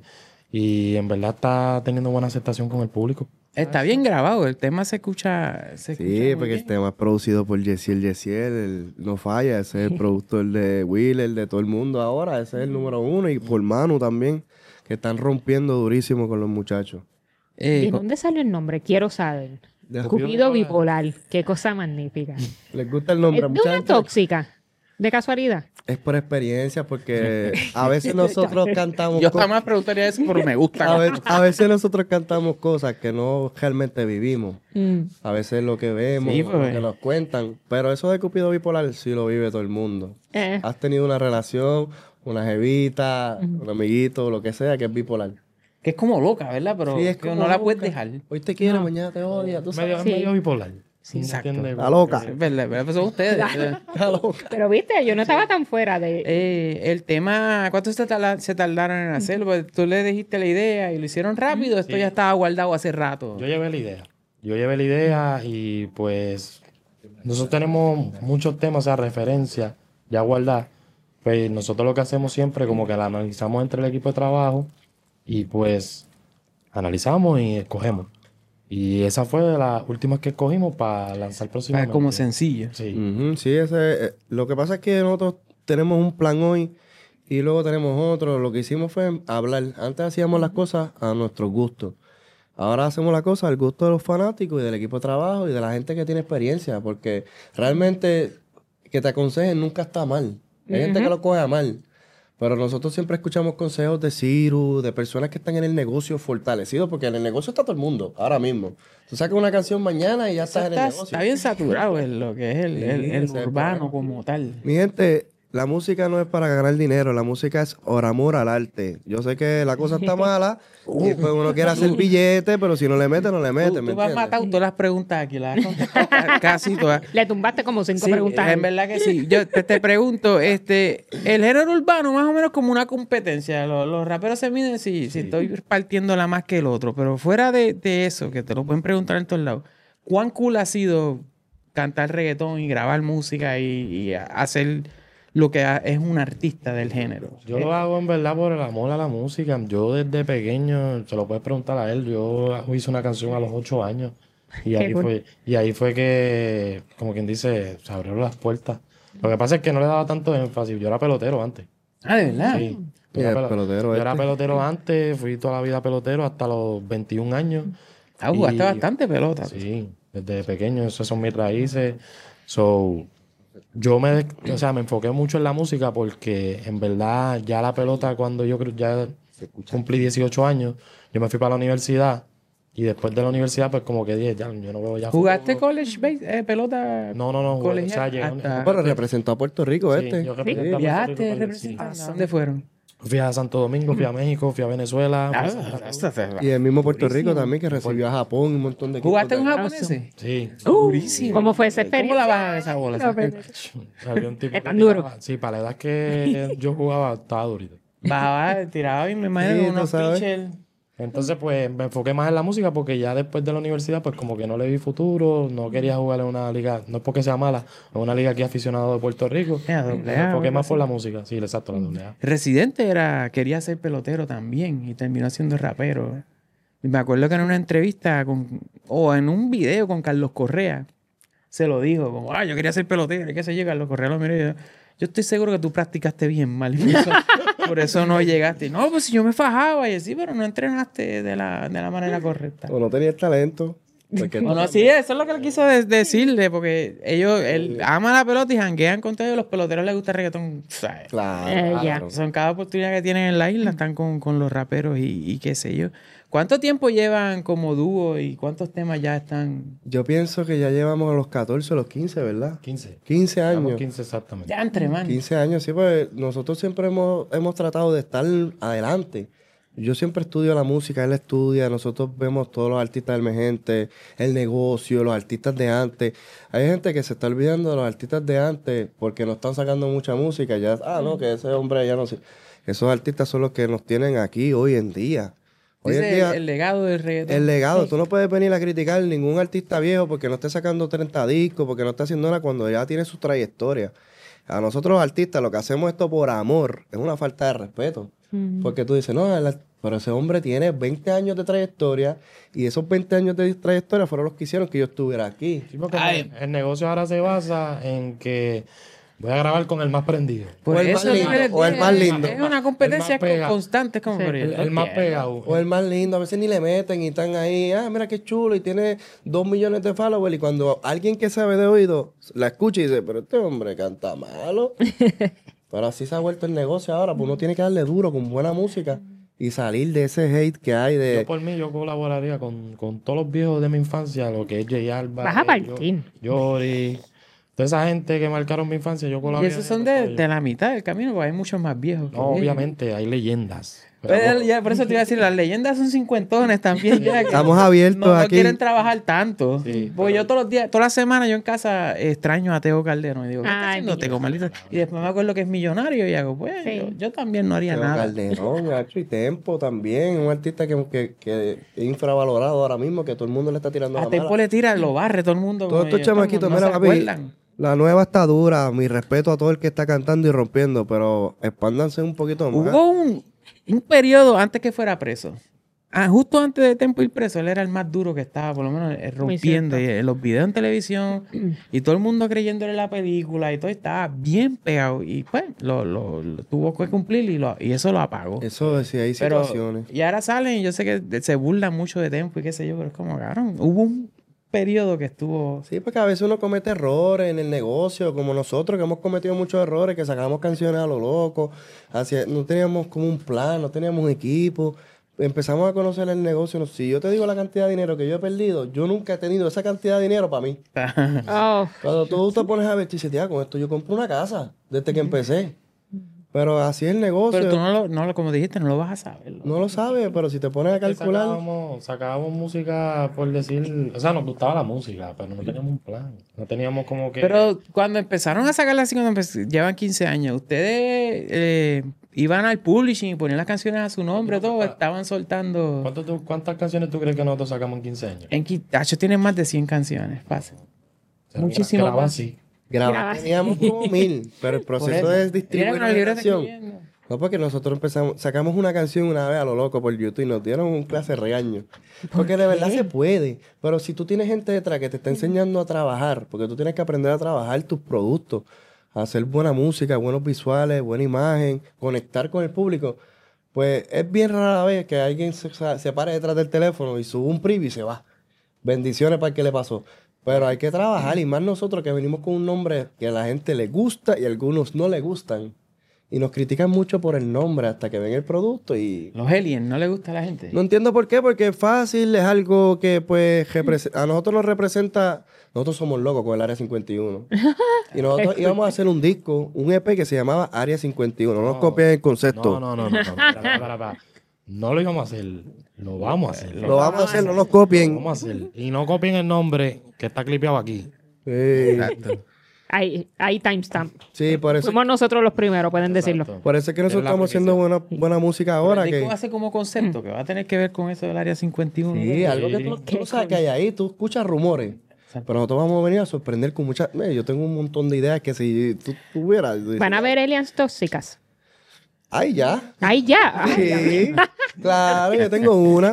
Speaker 7: y en verdad está teniendo buena aceptación con el público.
Speaker 3: Está bien grabado, el tema se escucha. Se escucha
Speaker 6: Sí,
Speaker 3: muy
Speaker 6: porque
Speaker 3: bien.
Speaker 6: el tema es producido por Yesiel Yesiel, el no falla, ese es el productor de Wheeler, de todo el mundo ahora, ese es el número uno, y por Manu también, que están rompiendo durísimo con los muchachos.
Speaker 3: Eh,
Speaker 2: ¿De dónde salió el nombre? Quiero saber.
Speaker 6: De-
Speaker 2: Cupido bipolar. Qué cosa magnífica.
Speaker 6: ¿Les gusta el
Speaker 2: ¿Es
Speaker 6: nombre?
Speaker 2: de
Speaker 6: Mucha
Speaker 2: una
Speaker 6: gente-
Speaker 2: tóxica? ¿De casualidad?
Speaker 6: Es por experiencia, porque a veces nosotros cantamos
Speaker 3: yo
Speaker 6: co-
Speaker 3: jamás preguntaría eso, pero me gusta.
Speaker 6: a, ve- a veces nosotros cantamos cosas que no realmente vivimos.
Speaker 2: Mm.
Speaker 6: A veces lo que vemos,
Speaker 3: Sí,
Speaker 6: lo
Speaker 3: pues.
Speaker 6: que nos cuentan. Pero eso de Cupido Bipolar sí lo vive todo el mundo.
Speaker 2: Eh,
Speaker 6: Has tenido una relación, una jevita, un amiguito, lo que sea, que es bipolar.
Speaker 3: Que es como loca, ¿verdad? Pero
Speaker 6: Sí, es
Speaker 3: que
Speaker 6: como
Speaker 3: no la
Speaker 6: loca.
Speaker 3: puedes dejar.
Speaker 6: Hoy te quiere, mañana te odia, tú
Speaker 7: Medio,
Speaker 6: sabes.
Speaker 2: Sí.
Speaker 7: medio bipolar.
Speaker 2: Sí,
Speaker 3: exacto.
Speaker 7: ¿Entiendes?
Speaker 6: Está loca.
Speaker 3: Es verdad, ¿verdad? Pues son ustedes.
Speaker 6: Está loca.
Speaker 2: pero viste, yo no estaba tan fuera de...
Speaker 3: Eh, el tema, ¿cuánto se, tarda- se tardaron en hacerlo? Porque tú le dijiste la idea y lo hicieron rápido. Esto
Speaker 7: Sí.
Speaker 3: ya estaba guardado hace rato.
Speaker 7: Yo llevé la idea. Yo llevé la idea y pues nosotros tenemos muchos temas, o sea, referencias ya guardadas. Pues nosotros lo que hacemos siempre como que la analizamos entre el equipo de trabajo y pues analizamos y escogemos. Y esa fue de las últimas que escogimos para lanzar
Speaker 3: Ah,
Speaker 7: próximamente.
Speaker 3: como sencillo.
Speaker 7: Sí.
Speaker 6: Ujú, sí, ese, eh, lo que pasa es que nosotros tenemos un plan hoy y luego tenemos otro. Lo que hicimos fue hablar. Antes hacíamos las cosas a nuestro gusto. Ahora hacemos las cosas al gusto de los fanáticos y del equipo de trabajo y de la gente que tiene experiencia. Porque realmente que te aconsejen nunca está mal. Hay gente que lo coge a mal. Pero nosotros siempre escuchamos consejos de Ciru, de personas que están en el negocio fortalecidos, porque en el negocio está todo el mundo, ahora mismo. Tú sacas una canción mañana y ya
Speaker 3: Eso
Speaker 6: estás en el
Speaker 3: está,
Speaker 6: negocio.
Speaker 3: está bien saturado en lo que es el, el-
Speaker 6: Sí,
Speaker 3: el
Speaker 6: ese es el
Speaker 3: urbano
Speaker 6: problema.
Speaker 3: como tal.
Speaker 6: Mi gente, la música no es para ganar dinero, la música es por amor al arte. Yo sé que la cosa está mala y pues uno quiere hacer billete, pero si no le mete, no le mete,
Speaker 3: Tú,
Speaker 6: ¿me
Speaker 3: tú has
Speaker 6: entiendes?
Speaker 3: matado todas las preguntas aquí, las has contestado ca- casi todas.
Speaker 2: Le tumbaste como cinco
Speaker 3: Sí,
Speaker 2: preguntas.
Speaker 3: en verdad que sí. Yo te, te pregunto, este, el género urbano más o menos como una competencia. Los, los raperos se miden si, si estoy partiéndola más que el otro. Pero fuera de, de eso, que te lo pueden preguntar en todos lados, ¿cuán cool ha sido cantar reggaetón y grabar música y, y hacer lo que ha- es un artista del género?
Speaker 7: Yo lo hago en verdad por el amor a la música. Yo desde pequeño, se lo puedes preguntar a él, yo hice una canción a los ocho años. Y
Speaker 2: Qué
Speaker 7: ahí
Speaker 2: cool.
Speaker 7: fue, y ahí fue que, como quien dice, se abrieron las puertas. Lo que pasa es que no le daba tanto énfasis. Yo era pelotero antes.
Speaker 3: Ah, ¿de verdad?
Speaker 7: Sí.
Speaker 6: Y
Speaker 7: Yo
Speaker 6: el
Speaker 7: era, pelo-
Speaker 6: pelotero
Speaker 7: yo era
Speaker 6: este.
Speaker 7: pelotero antes, fui toda la vida pelotero hasta los veintiún años.
Speaker 3: Ah, jugaste
Speaker 7: Y-
Speaker 3: bastante pelota.
Speaker 7: Sí, desde pequeño, esas son mis raíces. So, yo me, o sea, me enfoqué mucho en la música porque en verdad ya la pelota cuando yo creo ya cumplí dieciocho años, yo me fui para la universidad y después de la universidad pues como que dije, ya, yo no veo ya
Speaker 3: ¿Jugaste
Speaker 7: futuro.
Speaker 3: college base, eh, pelota?
Speaker 7: No, no, no, jugué, o sea,
Speaker 3: colegial
Speaker 7: llegué a un-
Speaker 3: hasta-
Speaker 6: Pero representó a Puerto Rico
Speaker 7: Sí,
Speaker 6: este.
Speaker 7: yo representé a Puerto
Speaker 3: ¿Viajaste
Speaker 7: Rico,
Speaker 3: representando?
Speaker 7: sí.
Speaker 3: ¿A dónde fueron?
Speaker 7: Fui a Santo Domingo, fui a México, fui a Venezuela. fui a Santa Cruz.
Speaker 6: Y el mismo Puerto Rico también, que recibió a Japón y un montón de equipos
Speaker 3: ¿Jugaste
Speaker 6: de
Speaker 3: con
Speaker 6: allá.
Speaker 3: japoneses?
Speaker 7: Sí.
Speaker 3: Durísimo.
Speaker 2: ¿Cómo fue esa
Speaker 3: ¿Cómo
Speaker 2: experiencia?
Speaker 3: la bajan esa bola?
Speaker 2: No, pero-
Speaker 7: Había un tipo
Speaker 2: Es
Speaker 7: que
Speaker 2: tan duro.
Speaker 7: tiraba- Sí, para la edad que yo jugaba, estaba durito.
Speaker 3: Bajaba, tiraba y me imagino
Speaker 6: Sí,
Speaker 3: con
Speaker 6: tú
Speaker 3: unos
Speaker 6: sabes.
Speaker 3: pitchers.
Speaker 7: Entonces, pues, me enfoqué más en la música porque ya después de la universidad, pues, como que no le vi futuro, no quería jugar en una liga, no es porque sea mala, en una liga aquí aficionado de Puerto Rico.
Speaker 3: Ya,
Speaker 7: Me
Speaker 3: doble A,
Speaker 7: enfoqué
Speaker 3: algo
Speaker 7: más por
Speaker 3: así.
Speaker 7: la música, sí, exacto, la doble A.
Speaker 3: Residente era, quería ser pelotero también y terminó siendo rapero. Y me acuerdo que en una entrevista con, o en un video con Carlos Correa, se lo dijo, como, ah, yo quería ser pelotero, y qué sé yo, Carlos Correa lo miró y yo, yo estoy seguro que tú practicaste bien mal, y por eso, por eso no llegaste. No, pues si yo me fajaba, y yo, sí, pero no entrenaste de la, de la manera correcta.
Speaker 6: O no tenía el talento. Porque
Speaker 3: Bueno, sí, eso es lo que él quiso de- decirle, porque ellos, él ama la pelota y janguean con todos los peloteros les gusta el reggaetón. ¿Sabes?
Speaker 6: Claro.
Speaker 2: Eh, ya.
Speaker 6: claro.
Speaker 3: Son cada oportunidad que tienen en la isla, están con, con los raperos y, y qué sé yo. ¿Cuánto tiempo llevan como dúo y cuántos temas ya están?
Speaker 6: Yo pienso que ya llevamos a los catorce o los quince, ¿verdad?
Speaker 7: quince.
Speaker 6: quince
Speaker 7: Llevamos
Speaker 6: años.
Speaker 7: quince exactamente.
Speaker 3: Ya entre man.
Speaker 6: quince años, sí, pues nosotros siempre hemos, hemos tratado de estar adelante. Yo siempre estudio la música, él estudia, nosotros vemos todos los artistas emergentes, el negocio, los artistas de antes. Hay gente que se está olvidando de los artistas de antes porque no están sacando mucha música. Ya, ah, no, que ese hombre ya no sé. Esos artistas son los que nos tienen aquí hoy en día. Hoy en
Speaker 3: Dice
Speaker 6: día,
Speaker 3: el, el legado del reggaetón.
Speaker 6: el legado, tú no puedes venir a criticar ningún artista viejo porque no esté sacando treinta discos, porque no está haciendo nada cuando ya tiene su trayectoria. A nosotros los artistas, lo que hacemos esto por amor, es una falta de respeto. Porque tú dices, no, el- pero ese hombre tiene veinte años de trayectoria y esos veinte años de trayectoria fueron los que hicieron que yo estuviera aquí.
Speaker 7: Sí, porque
Speaker 3: Ay.
Speaker 7: el, el negocio ahora se basa en que voy a grabar con el más prendido.
Speaker 3: Por
Speaker 6: O el
Speaker 3: eso
Speaker 6: más
Speaker 3: es lo que
Speaker 6: lindo,
Speaker 3: les
Speaker 6: o el
Speaker 3: digo,
Speaker 6: más lindo.
Speaker 3: Es una competencia
Speaker 7: El más pega.
Speaker 3: constante. Es como, pero yo
Speaker 7: El,
Speaker 3: no
Speaker 7: el más
Speaker 3: entiendo.
Speaker 7: pegado.
Speaker 6: O el más lindo, a veces ni le meten y están ahí, ah, mira qué chulo, y tiene dos millones de followers. Y cuando alguien que sabe de oído la escucha y dice, pero este hombre canta malo. Pero así se ha vuelto el negocio ahora, pues uno tiene que darle duro con buena música y salir de ese hate que hay
Speaker 7: Yo
Speaker 6: de...
Speaker 7: por mí, yo colaboraría con, con todos los viejos de mi infancia, lo que es Jay Alba,
Speaker 2: Vas a
Speaker 7: eh,
Speaker 2: partir.
Speaker 7: Yo- Yori, toda esa gente que marcaron mi infancia, yo
Speaker 3: Y
Speaker 7: colaboraría.
Speaker 3: esos son
Speaker 7: con
Speaker 3: de,
Speaker 7: todos ellos.
Speaker 3: de la mitad del camino, porque hay muchos más viejos. que
Speaker 7: No,
Speaker 3: ellos.
Speaker 7: obviamente, hay leyendas. Pero
Speaker 3: Pero ya, por eso te iba a decir, las leyendas son cincuentones también. ya, que
Speaker 6: Estamos abiertos
Speaker 3: no, no
Speaker 6: aquí.
Speaker 3: quieren trabajar tanto.
Speaker 7: Sí,
Speaker 3: Porque yo todos los días, toda la semana yo en casa extraño a Teo Calderón y digo, ¿qué está
Speaker 2: Ay,
Speaker 3: haciendo Teo, maldito? Y después me acuerdo que es millonario y hago, pues
Speaker 2: Sí.
Speaker 3: yo, yo también no haría
Speaker 6: Teo
Speaker 3: nada.
Speaker 6: Calderón, Nacho y Tempo también, un artista que, que, que es infravalorado ahora mismo, que todo el mundo le está tirando
Speaker 3: A
Speaker 6: la
Speaker 3: Tempo
Speaker 6: mala.
Speaker 3: le tira, lo barre todo el mundo.
Speaker 6: Todos
Speaker 3: como
Speaker 6: estos
Speaker 3: ellos,
Speaker 6: chamaquitos,
Speaker 3: no
Speaker 6: mira,
Speaker 3: se
Speaker 6: papi,
Speaker 3: acuerdan.
Speaker 6: la nueva está dura, mi respeto a todo el que está cantando y rompiendo, pero expándanse un poquito más.
Speaker 3: Hubo un, un periodo antes que fuera preso. Ah, justo antes de Tempo ir preso, él era el más duro que estaba, por lo menos eh, rompiendo. Y, eh, los videos en televisión y todo el mundo creyéndole la película y todo estaba bien pegado. Y pues lo, lo- lo tuvo que cumplir y, lo, y eso lo apagó.
Speaker 6: Eso sí, hay
Speaker 3: Pero,
Speaker 6: situaciones.
Speaker 3: y ahora salen y yo sé que se burlan mucho de Tempo y qué sé yo, pero es como, cabrón, hubo un periodo que estuvo...
Speaker 6: Sí, porque a veces uno comete errores en el negocio, como nosotros que hemos cometido muchos errores, que sacamos canciones a lo loco, hacia, no teníamos como un plan, no teníamos un equipo. Empezamos a conocer el negocio. No- Si yo te digo la cantidad de dinero que yo he perdido, yo nunca he tenido esa cantidad de dinero para mí.
Speaker 2: Oh,
Speaker 6: Cuando tú te pones a ver, tú dices, tía, con esto yo compro una casa desde que empecé. Pero así es el negocio.
Speaker 3: Pero tú no lo, no lo, como dijiste, no lo vas a saber.
Speaker 6: No lo sabes, pero si te pones a
Speaker 7: que
Speaker 6: calcular...
Speaker 7: Sacábamos, sacábamos música, por decir, o sea, nos gustaba la música, pero no teníamos un plan. No teníamos como que...
Speaker 3: Pero cuando empezaron a sacarla así, cuando empe- llevan quince años, ustedes eh, iban al publishing y ponían las canciones a su nombre, todo, estaban soltando...
Speaker 7: ¿Cuánto tú- ¿Cuántas canciones tú crees que nosotros sacamos en quince años?
Speaker 3: En Quitacho tienen más de cien canciones, fácil.
Speaker 7: O sea,
Speaker 3: muchísimo
Speaker 7: graba
Speaker 3: más.
Speaker 7: así.
Speaker 6: Grabar
Speaker 2: Grabas.
Speaker 6: teníamos como mil, pero el proceso
Speaker 3: Por eso.
Speaker 6: es distribuir
Speaker 3: Mira, con
Speaker 6: una
Speaker 3: el libreto
Speaker 6: canción.
Speaker 3: escribiendo.
Speaker 6: No, porque nosotros empezamos, sacamos una canción una vez a lo loco por YouTube y nos dieron un clase de regaño. Porque de verdad se puede. Pero si tú tienes gente detrás que te está enseñando a trabajar, porque tú tienes que aprender a trabajar tus productos, hacer buena música, buenos visuales, buena imagen, conectar con el público, pues es bien rara la vez que alguien se, se pare detrás del teléfono y sube un preview y se va. Bendiciones para el que le pasó. Pero hay que trabajar, y más nosotros que venimos con un nombre que a la gente le gusta y a algunos no le gustan. Y nos critican mucho por el nombre hasta que ven el producto y...
Speaker 3: Los aliens, ¿no le gusta a la gente?
Speaker 6: No entiendo por qué, porque es fácil, es algo que pues represe- a nosotros nos representa... Nosotros somos locos con el Área cincuenta y uno. Y nosotros íbamos a hacer un disco, un E P que se llamaba Área cincuenta y uno. No nos copien el concepto.
Speaker 7: No, no, no, no. no, para, para, para, para. No lo íbamos a hacer. Lo vamos a hacer.
Speaker 6: Lo vamos a hacer, no nos copien.
Speaker 7: Lo vamos a hacer. Y no copien el nombre que está clipeado aquí.
Speaker 6: Sí,
Speaker 2: Hay, hay timestamp.
Speaker 6: sí, por eso,
Speaker 2: Fuimos nosotros los primeros, pueden decirlo.
Speaker 7: Exacto.
Speaker 6: por eso es que nosotros
Speaker 7: Es la
Speaker 6: estamos haciendo buena, buena música ahora.
Speaker 3: El disco
Speaker 6: Que,
Speaker 3: hace como concepto, que va a tener que ver con eso del Área cincuenta y uno.
Speaker 6: sí,
Speaker 3: ¿no?
Speaker 6: algo que tú, tú no sabes que hay ahí. Tú escuchas rumores. Pero nosotros vamos a venir a sorprender con muchas... Mira, yo tengo un montón de ideas que si tú tuvieras...
Speaker 2: Van a ver aliens tóxicas.
Speaker 6: ¡Ay, ya!
Speaker 2: ¡Ay, ya!
Speaker 6: Sí, claro, yo tengo una.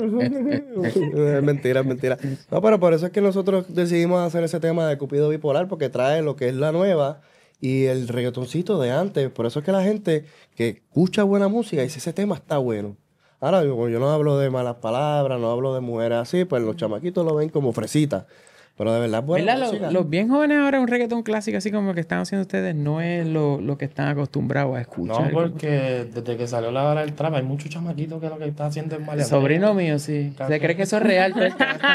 Speaker 6: Es mentira, es mentira. No, pero por eso es que nosotros decidimos hacer ese tema de Cupido Bipolar, porque trae lo que es la nueva y el reggaetoncito de antes. Por eso es que la gente que escucha buena música dice, ese tema está bueno. Ahora, yo, yo no hablo de malas palabras, no hablo de mujeres así, pues los chamaquitos lo ven como fresitas. Pero de verdad es buena
Speaker 3: ¿Verdad?
Speaker 6: música.
Speaker 3: Los, los bien jóvenes ahora, un reggaetón clásico así como que están haciendo ustedes, no es lo, lo que están acostumbrados a escuchar.
Speaker 7: No, porque desde que salió la hora del trap hay muchos chamaquitos que lo que están haciendo es
Speaker 3: El
Speaker 7: maleanteo.
Speaker 3: sobrino mío, sí. Se cree que eso es real. pero-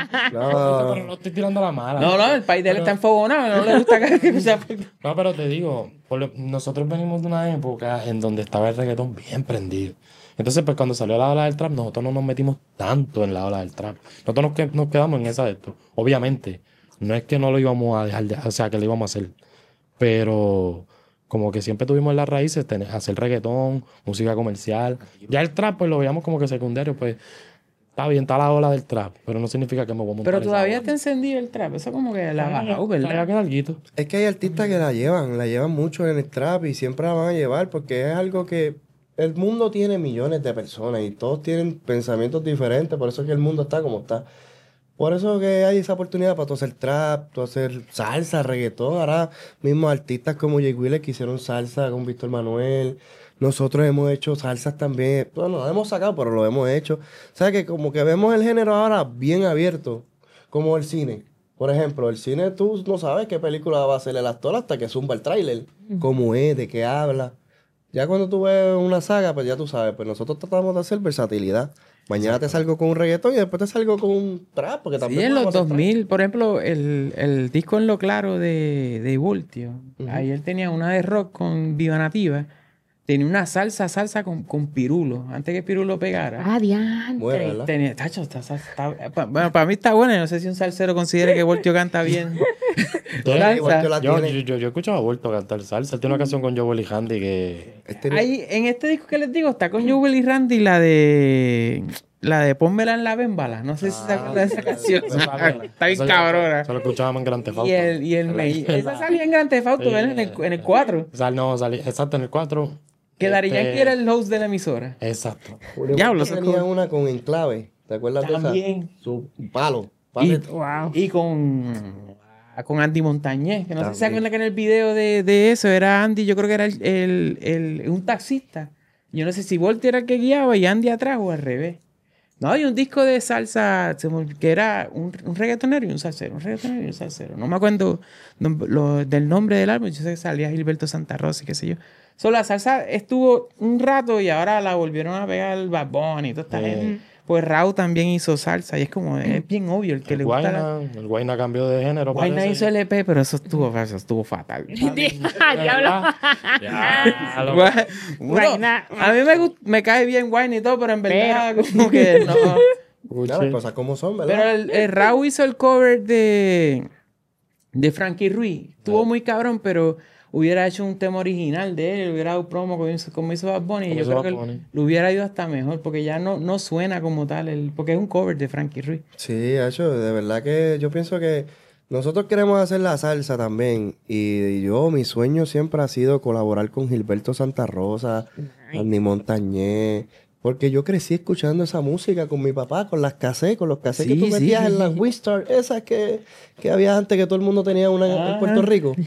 Speaker 6: No,
Speaker 7: Pero no estoy tirando la mala.
Speaker 3: No, no, el país de él está enfogonado, no le gusta que... o sea,
Speaker 7: No, pero te digo, por lo- nosotros venimos de una época en donde estaba el reggaetón bien prendido. Entonces, pues cuando salió la ola del trap, nosotros no nos metimos tanto en la ola del trap. Nosotros nos, que- nos quedamos en esa de esto. Obviamente, no es que no lo íbamos a dejar de, o sea, que lo íbamos a hacer. Pero como que siempre tuvimos en las raíces tener, hacer reggaetón, música comercial. Ya el trap, pues lo veíamos como que secundario, pues está bien, está la ola del trap, pero no significa que me voy a montar
Speaker 3: pero
Speaker 7: esa
Speaker 3: todavía
Speaker 7: ola.
Speaker 3: está encendido el trap. Eso como que la ha bajado,
Speaker 7: Todavía
Speaker 3: ¿verdad?
Speaker 7: queda alguito.
Speaker 6: es que hay artistas que la llevan, la llevan mucho en el trap y siempre la van a llevar porque es algo que el mundo tiene millones de personas y todos tienen pensamientos diferentes, por eso es que el mundo está como está. Por eso que hay esa oportunidad para tú hacer trap, tú hacer salsa, reggaetón. Ahora mismo artistas como Jay Wheeler que hicieron salsa con Víctor Manuel. Nosotros hemos hecho salsas también. Bueno, lo hemos sacado, pero lo hemos hecho. O sea que como que vemos el género ahora bien abierto, como el cine. Por ejemplo, el cine tú no sabes qué película va a hacer el actor hasta que zumba el tráiler. Cómo es, de qué habla. Ya cuando tú ves una saga, pues ya tú sabes. Pues nosotros tratamos de hacer versatilidad. Mañana te salgo con un reggaetón y después te salgo con un trap. Porque
Speaker 3: Sí,
Speaker 6: también
Speaker 3: en los
Speaker 6: podemos hacer
Speaker 3: dos mil, por ejemplo, el, el disco En lo Claro de, de Voltio. Ahí él tenía una de rock con Viva Nativa. Tenía una salsa, salsa con, con Pirulo. Antes que Pirulo pegara.
Speaker 2: Ah, diantre.
Speaker 6: Bueno, ¿verdad?
Speaker 3: Tenía, tacho, esta salsa está- pa- bueno, para mí está buena. No sé si un salsero considere que Voltio canta bien.
Speaker 6: trap. Igual que la
Speaker 7: Yo,
Speaker 6: tiene.
Speaker 7: yo, yo, yo he escuchado a Vuelto cantar salsa. Él tiene una canción con Joel y Handy que...
Speaker 6: Este-
Speaker 3: Ahí, en este disco que les digo, está con Jubel y Randy la de... La de Pónmela en la Bembala. No sé si se acuerdan de esa canción. Está bien
Speaker 7: Eso-
Speaker 3: cabrona.
Speaker 7: Se lo escuchábamos en Gran Theft Auto.
Speaker 3: Y el, y el me- Esa salía en Gran Theft Auto, ¿verdad? En el, en el cuatro.
Speaker 7: Sal, no, salí, exacto, en el cuatro.
Speaker 3: Que Daddy
Speaker 7: Este,
Speaker 3: Yankee era el host de la emisora.
Speaker 7: Exacto.
Speaker 6: Julio
Speaker 3: Diablo,
Speaker 6: Montes
Speaker 3: eso es
Speaker 6: tenía
Speaker 3: como-
Speaker 6: una con Enclave. ¿Te acuerdas de
Speaker 3: También.
Speaker 6: esa? Su palo.
Speaker 3: Y,
Speaker 6: palo.
Speaker 2: Wow.
Speaker 3: y con... Con Andy Montañez, que no sé si se
Speaker 6: También.
Speaker 3: acuerdan que en el video de, de eso era Andy, yo creo que era el, el, el- un taxista. Yo no sé si Volti era el que guiaba y Andy atrás o al revés. No, hay un disco de salsa se me olvidó, que era un, un reggaetonero y un salsero, un reggaetonero y un salsero. No me acuerdo nom- lo- del nombre del álbum, yo sé que salía Gilberto Santa Rosa y qué sé yo. Solo la salsa estuvo un rato y ahora la volvieron a pegar el Bad Bunny y toda esta gente. Pues Raúl también hizo salsa y es como, es bien obvio el que
Speaker 7: El
Speaker 3: le gusta la...
Speaker 7: Guayna, el Guayna cambió de género.
Speaker 3: Guayna
Speaker 7: parece.
Speaker 3: hizo el E P, pero eso estuvo, eso estuvo fatal.
Speaker 2: Diablo.
Speaker 7: Ya, lo-
Speaker 3: Guay- bueno,
Speaker 2: Guayna.
Speaker 3: a mí me, gust- me cae bien Guayna y todo, pero en verdad como que no.
Speaker 6: Ya, las cosas como son, ¿verdad?
Speaker 3: Pero el, el Raúl hizo el cover de, de Frankie Ruiz. Estuvo muy cabrón, pero hubiera hecho un tema original de él, hubiera dado promo como hizo, como hizo Bad Bunny. Y
Speaker 7: Como
Speaker 3: yo
Speaker 7: hizo
Speaker 3: creo
Speaker 7: Bad
Speaker 3: que
Speaker 7: Bunny.
Speaker 3: lo hubiera ido hasta mejor, porque ya no, no suena como tal, el, porque es un cover de Frankie Ruiz.
Speaker 6: Sí, hecho, de verdad que yo pienso que nosotros queremos hacer la salsa también. Y yo, mi sueño siempre ha sido colaborar con Gilberto Santa Rosa, Andy Montañez. Porque yo crecí escuchando esa música con mi papá, con las cassettes, con los cassettes
Speaker 3: Sí,
Speaker 6: que tú metías
Speaker 3: sí.
Speaker 6: en las Wistar, esas que, que había antes que todo el mundo tenía una en- en
Speaker 3: Ah.
Speaker 6: Puerto Rico.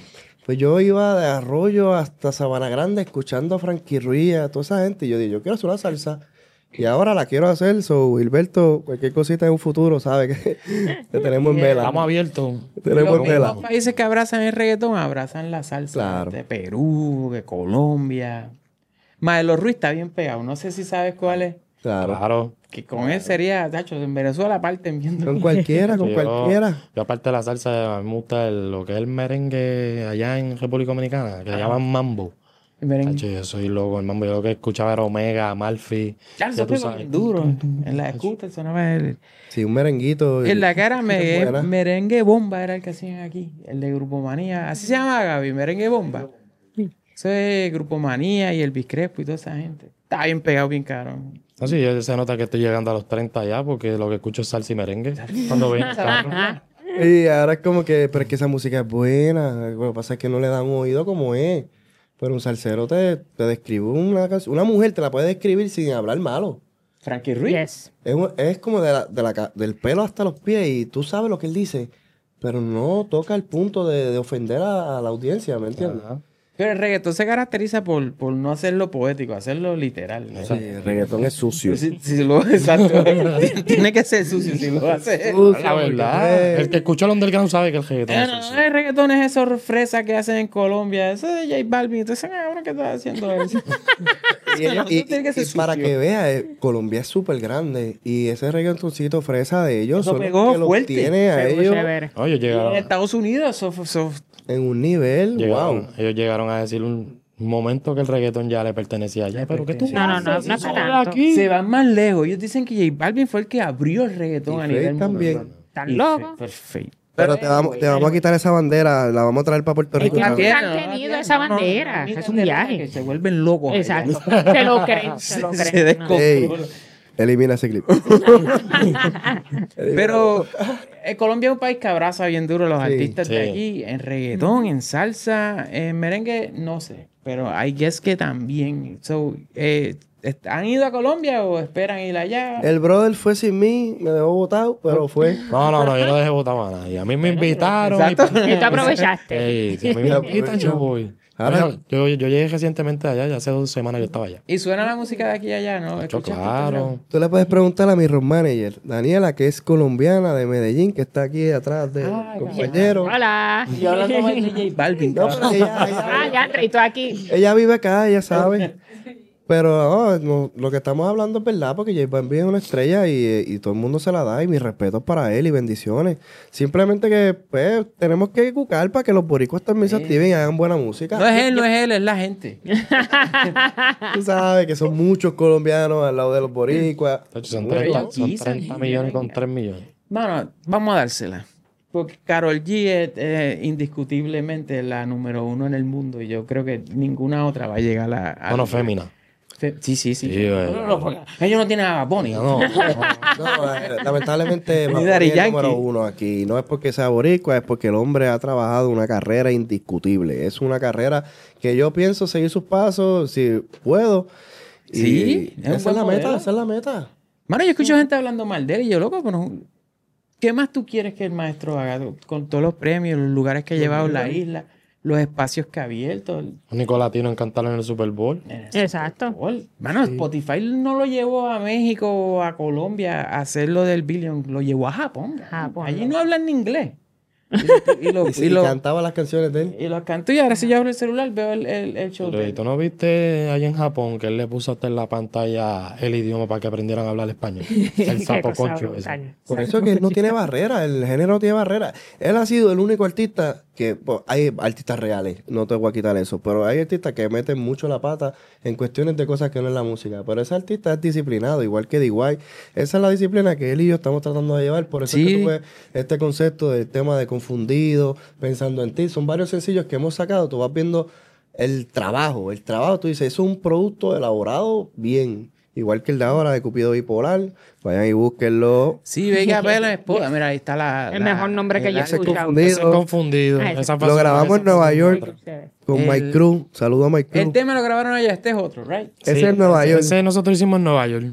Speaker 6: Pues yo iba de Arroyo hasta Sabana Grande escuchando a Frankie Ruiz, a toda esa gente. Y yo dije, yo quiero hacer una salsa. Y ahora la quiero hacer. So, Gilberto, cualquier cosita en un futuro, sabe que te tenemos en vela.
Speaker 7: Estamos abiertos.
Speaker 6: Tenemos
Speaker 3: Los
Speaker 6: en vela.
Speaker 3: mismos países que abrazan el reggaetón abrazan la salsa.
Speaker 6: Claro.
Speaker 3: De Perú, de Colombia. Maelo Ruiz está bien pegado. No sé si sabes cuál es.
Speaker 6: Claro.
Speaker 7: Claro.
Speaker 3: Que con él sería, tacho, en Venezuela parten viendo.
Speaker 6: Con cualquiera, con
Speaker 7: Yo-
Speaker 6: cualquiera.
Speaker 7: Yo aparte de la salsa, a mí me gusta el- lo que es el merengue allá en República Dominicana, que le llaman mambo.
Speaker 3: Merengue.
Speaker 7: Tacho, yo soy loco, el mambo. Yo lo que escuchaba era Omega, Malfi.
Speaker 3: Ya,
Speaker 7: Ya
Speaker 3: eso
Speaker 7: tú
Speaker 3: fue
Speaker 7: sabes.
Speaker 3: duro. En la scooter sonaba el...
Speaker 6: Sí, un merenguito.
Speaker 3: En la cara me,
Speaker 6: Buena.
Speaker 3: merengue bomba era el que hacían aquí. El de Grupo Manía. Así se llama, Gaby, merengue bomba. Eso es Grupo Manía y el Biscrepo y toda esa gente. Está bien pegado, bien caro.
Speaker 7: Así yo se nota que estoy llegando a los treinta ya, porque lo que escucho es salsa y merengue. Cuando ven carro.
Speaker 6: Y ahora es como que, pero es que esa música es buena. Lo que pasa es que no le dan un oído como es. Pero un salsero te, te describe una canción. Una mujer te la puede describir sin hablar malo.
Speaker 3: Frankie Ruiz.
Speaker 2: Yes.
Speaker 6: Es, un- es como de la, de la ca- del pelo hasta los pies y tú sabes lo que él dice, pero no toca el punto de, de ofender a, a la audiencia, ¿me entiendes?
Speaker 7: Ajá.
Speaker 3: Pero el reggaetón se caracteriza por, por no hacerlo poético, hacerlo literal. ¿no?
Speaker 6: Sí, el reggaetón es sucio.
Speaker 3: Si, si lo, exacto. Tiene que ser sucio si lo hace.
Speaker 7: La verdad, el que escucha el underground sabe que el reggaetón
Speaker 3: Eh,
Speaker 7: es
Speaker 3: no,
Speaker 7: sucio.
Speaker 3: el reggaetón es esos fresas que hacen en Colombia. Eso de J Balvin. Entonces, cabrón, ¿qué estás haciendo eso?
Speaker 6: Y, ellos- y-
Speaker 3: Eso tiene que ser
Speaker 6: y para
Speaker 3: sucio.
Speaker 6: que vea, eh, Colombia es súper grande y ese reggaetoncito fresa de ellos
Speaker 3: Eso
Speaker 6: son los
Speaker 3: pegó
Speaker 6: que los
Speaker 3: fuerte.
Speaker 6: tiene a
Speaker 2: Pegó
Speaker 6: ellos
Speaker 2: chévere.
Speaker 7: Oye,
Speaker 3: Y en
Speaker 7: llegaron,
Speaker 3: Estados Unidos, eso, eso-
Speaker 6: en un nivel,
Speaker 7: llegaron-
Speaker 6: wow.
Speaker 7: ellos llegaron a decir un, un momento que el reggaetón ya le pertenecía allá. Pero que tú
Speaker 2: No, no, no,
Speaker 7: haces?
Speaker 2: no
Speaker 7: Eso
Speaker 2: es
Speaker 7: de
Speaker 2: tanto.
Speaker 7: aquí.
Speaker 3: se van más lejos. Ellos dicen que J Balvin fue el que abrió el reggaetón
Speaker 6: Y
Speaker 3: a
Speaker 6: Fate
Speaker 3: nivel
Speaker 6: también.
Speaker 3: mundial.
Speaker 2: ¿Están
Speaker 3: Y
Speaker 2: locos?
Speaker 3: Fate, Perfecto.
Speaker 6: Pero te vamos, te vamos a quitar esa bandera, la vamos a traer para Puerto
Speaker 2: Es
Speaker 6: Rico.
Speaker 2: que
Speaker 6: ¿sabes?
Speaker 2: han tenido esa bandera,
Speaker 3: no, no,
Speaker 2: es un
Speaker 3: no,
Speaker 2: viaje.
Speaker 3: Que se vuelven locos. allá.
Speaker 2: Exacto. Se lo creen, se lo
Speaker 3: Se
Speaker 2: creen.
Speaker 3: descontrolan.
Speaker 6: Ey, elimina ese clip.
Speaker 3: Pero eh, Colombia es un país que abraza bien duro a los
Speaker 6: Sí.
Speaker 3: artistas de
Speaker 7: Sí.
Speaker 3: aquí. En reggaetón, en salsa, en merengue, no sé. Pero hay guess que también. So, eh, est- ¿han ido a Colombia o esperan ir allá?
Speaker 6: El brother fue sin mí, me dejó botado, pero fue.
Speaker 7: No, no, no, yo no dejé votar a nadie. A mí me invitaron.
Speaker 3: Exacto.
Speaker 2: Y tú aprovechaste.
Speaker 7: Ey, si a mí me invitan, yo voy.
Speaker 6: Ahora-
Speaker 7: Oye, yo, yo llegué recientemente allá, ya hace dos semanas yo estaba allá.
Speaker 3: Y suena la música de aquí y allá, ¿no?
Speaker 7: Yo,
Speaker 3: ¿Escuchaste?
Speaker 7: claro.
Speaker 6: Tú le puedes preguntar a mi road manager, Daniela, que es colombiana de Medellín, que está aquí atrás de
Speaker 3: Ay,
Speaker 6: compañero.
Speaker 2: Hola.
Speaker 3: Y hablando más de J Balvin.
Speaker 6: No, pero ella, ella-
Speaker 2: Ah, ya, André, y tú aquí.
Speaker 6: ella vive acá, ella sabe. Pero no, no, lo que estamos hablando es verdad, porque J Balvin es una estrella y, y todo el mundo se la da, y mis respetos para él y bendiciones. Simplemente que, pues, tenemos que educar para que los boricuas también se activen y hagan buena música.
Speaker 3: No es él, no es él, es la gente.
Speaker 6: Tú sabes que son muchos colombianos al lado de los boricuas.
Speaker 7: De hecho, son
Speaker 3: Bueno,
Speaker 7: treinta,
Speaker 3: aquí
Speaker 7: son
Speaker 3: se
Speaker 7: treinta
Speaker 3: gira,
Speaker 7: millones con
Speaker 3: venga.
Speaker 7: tres millones.
Speaker 3: Mano, vamos a dársela. Porque Karol G es eh, indiscutiblemente la número uno en el mundo y yo creo que ninguna otra va a llegar a... a
Speaker 7: Bueno, fémina.
Speaker 3: Fe- Sí, sí, sí.
Speaker 7: Sí, güey.
Speaker 3: No, no, porque ellos no tienen a Bad Bunny.
Speaker 7: No,
Speaker 6: No, eh, lamentablemente Bad Bunny
Speaker 3: Daddy
Speaker 6: es el
Speaker 3: Yankee.
Speaker 6: número uno aquí. No es porque sea boricua, es porque el hombre ha trabajado una carrera indiscutible. Es una carrera que yo pienso seguir sus pasos si puedo. Y
Speaker 3: Sí, es un
Speaker 6: esa es
Speaker 3: buen
Speaker 6: la meta,
Speaker 3: modelo.
Speaker 6: esa es la meta.
Speaker 3: Mano, yo escucho gente hablando mal de él y yo, loco, pero ¿qué más tú quieres que el maestro haga con todos los premios, los lugares que ha llevado en la isla, los espacios que ha abierto? El-
Speaker 7: único latino en cantar en el Super Bowl.
Speaker 2: Exacto.
Speaker 3: Mano, Spotify no lo llevó a México o a Colombia a hacer lo del Billion, lo llevó a Japón.
Speaker 2: Japón.
Speaker 3: Allí no hablan ni inglés. Y lo, y lo-
Speaker 6: Y,
Speaker 3: y
Speaker 6: si
Speaker 3: lo-
Speaker 6: cantaba las canciones de él.
Speaker 3: y lo canto y ahora si yo abro el celular veo el, el, el show.
Speaker 7: Pero,
Speaker 3: de
Speaker 7: ¿y tú no viste allá en Japón que él le puso hasta en la pantalla el idioma para que aprendieran a hablar español? El
Speaker 2: Qué
Speaker 7: sapo
Speaker 2: cosa
Speaker 7: concho ese.
Speaker 2: brutal.
Speaker 6: Por eso es que él no tiene barrera, el género no tiene barrera. Él ha sido el único artista que, pues, hay artistas reales, no te voy a quitar eso, pero hay artistas que meten mucho la pata en cuestiones de cosas que no es la música. Pero ese artista es disciplinado, igual que D Y. Esa es la disciplina que él y yo estamos tratando de llevar. Por eso es
Speaker 3: Sí.
Speaker 6: que tú ves este concepto del tema de confundido, pensando en ti. Son varios sencillos que hemos sacado. Tú vas viendo el trabajo. El trabajo, tú dices, eso es un producto elaborado bien. Igual que el de ahora de Cupido Bipolar. Vayan y búsquenlo.
Speaker 3: Sí, venga, ve la esposa. Mira, ahí está la...
Speaker 2: El
Speaker 3: la-
Speaker 2: mejor nombre que yo he
Speaker 3: el-
Speaker 2: escuchado.
Speaker 6: confundido.
Speaker 7: Ese es confundido.
Speaker 2: Ah, ese-
Speaker 7: Esa
Speaker 6: Lo
Speaker 7: fue-
Speaker 6: grabamos en
Speaker 7: esa
Speaker 6: Nueva
Speaker 7: fue-
Speaker 6: York con
Speaker 3: El-
Speaker 6: Mike Cruz. Saludo a Mike Cruz.
Speaker 3: El tema lo grabaron allá, este es otro, right?
Speaker 6: Ese
Speaker 7: Sí,
Speaker 6: es Nueva
Speaker 7: ese-
Speaker 6: York.
Speaker 7: Ese nosotros hicimos en Nueva York.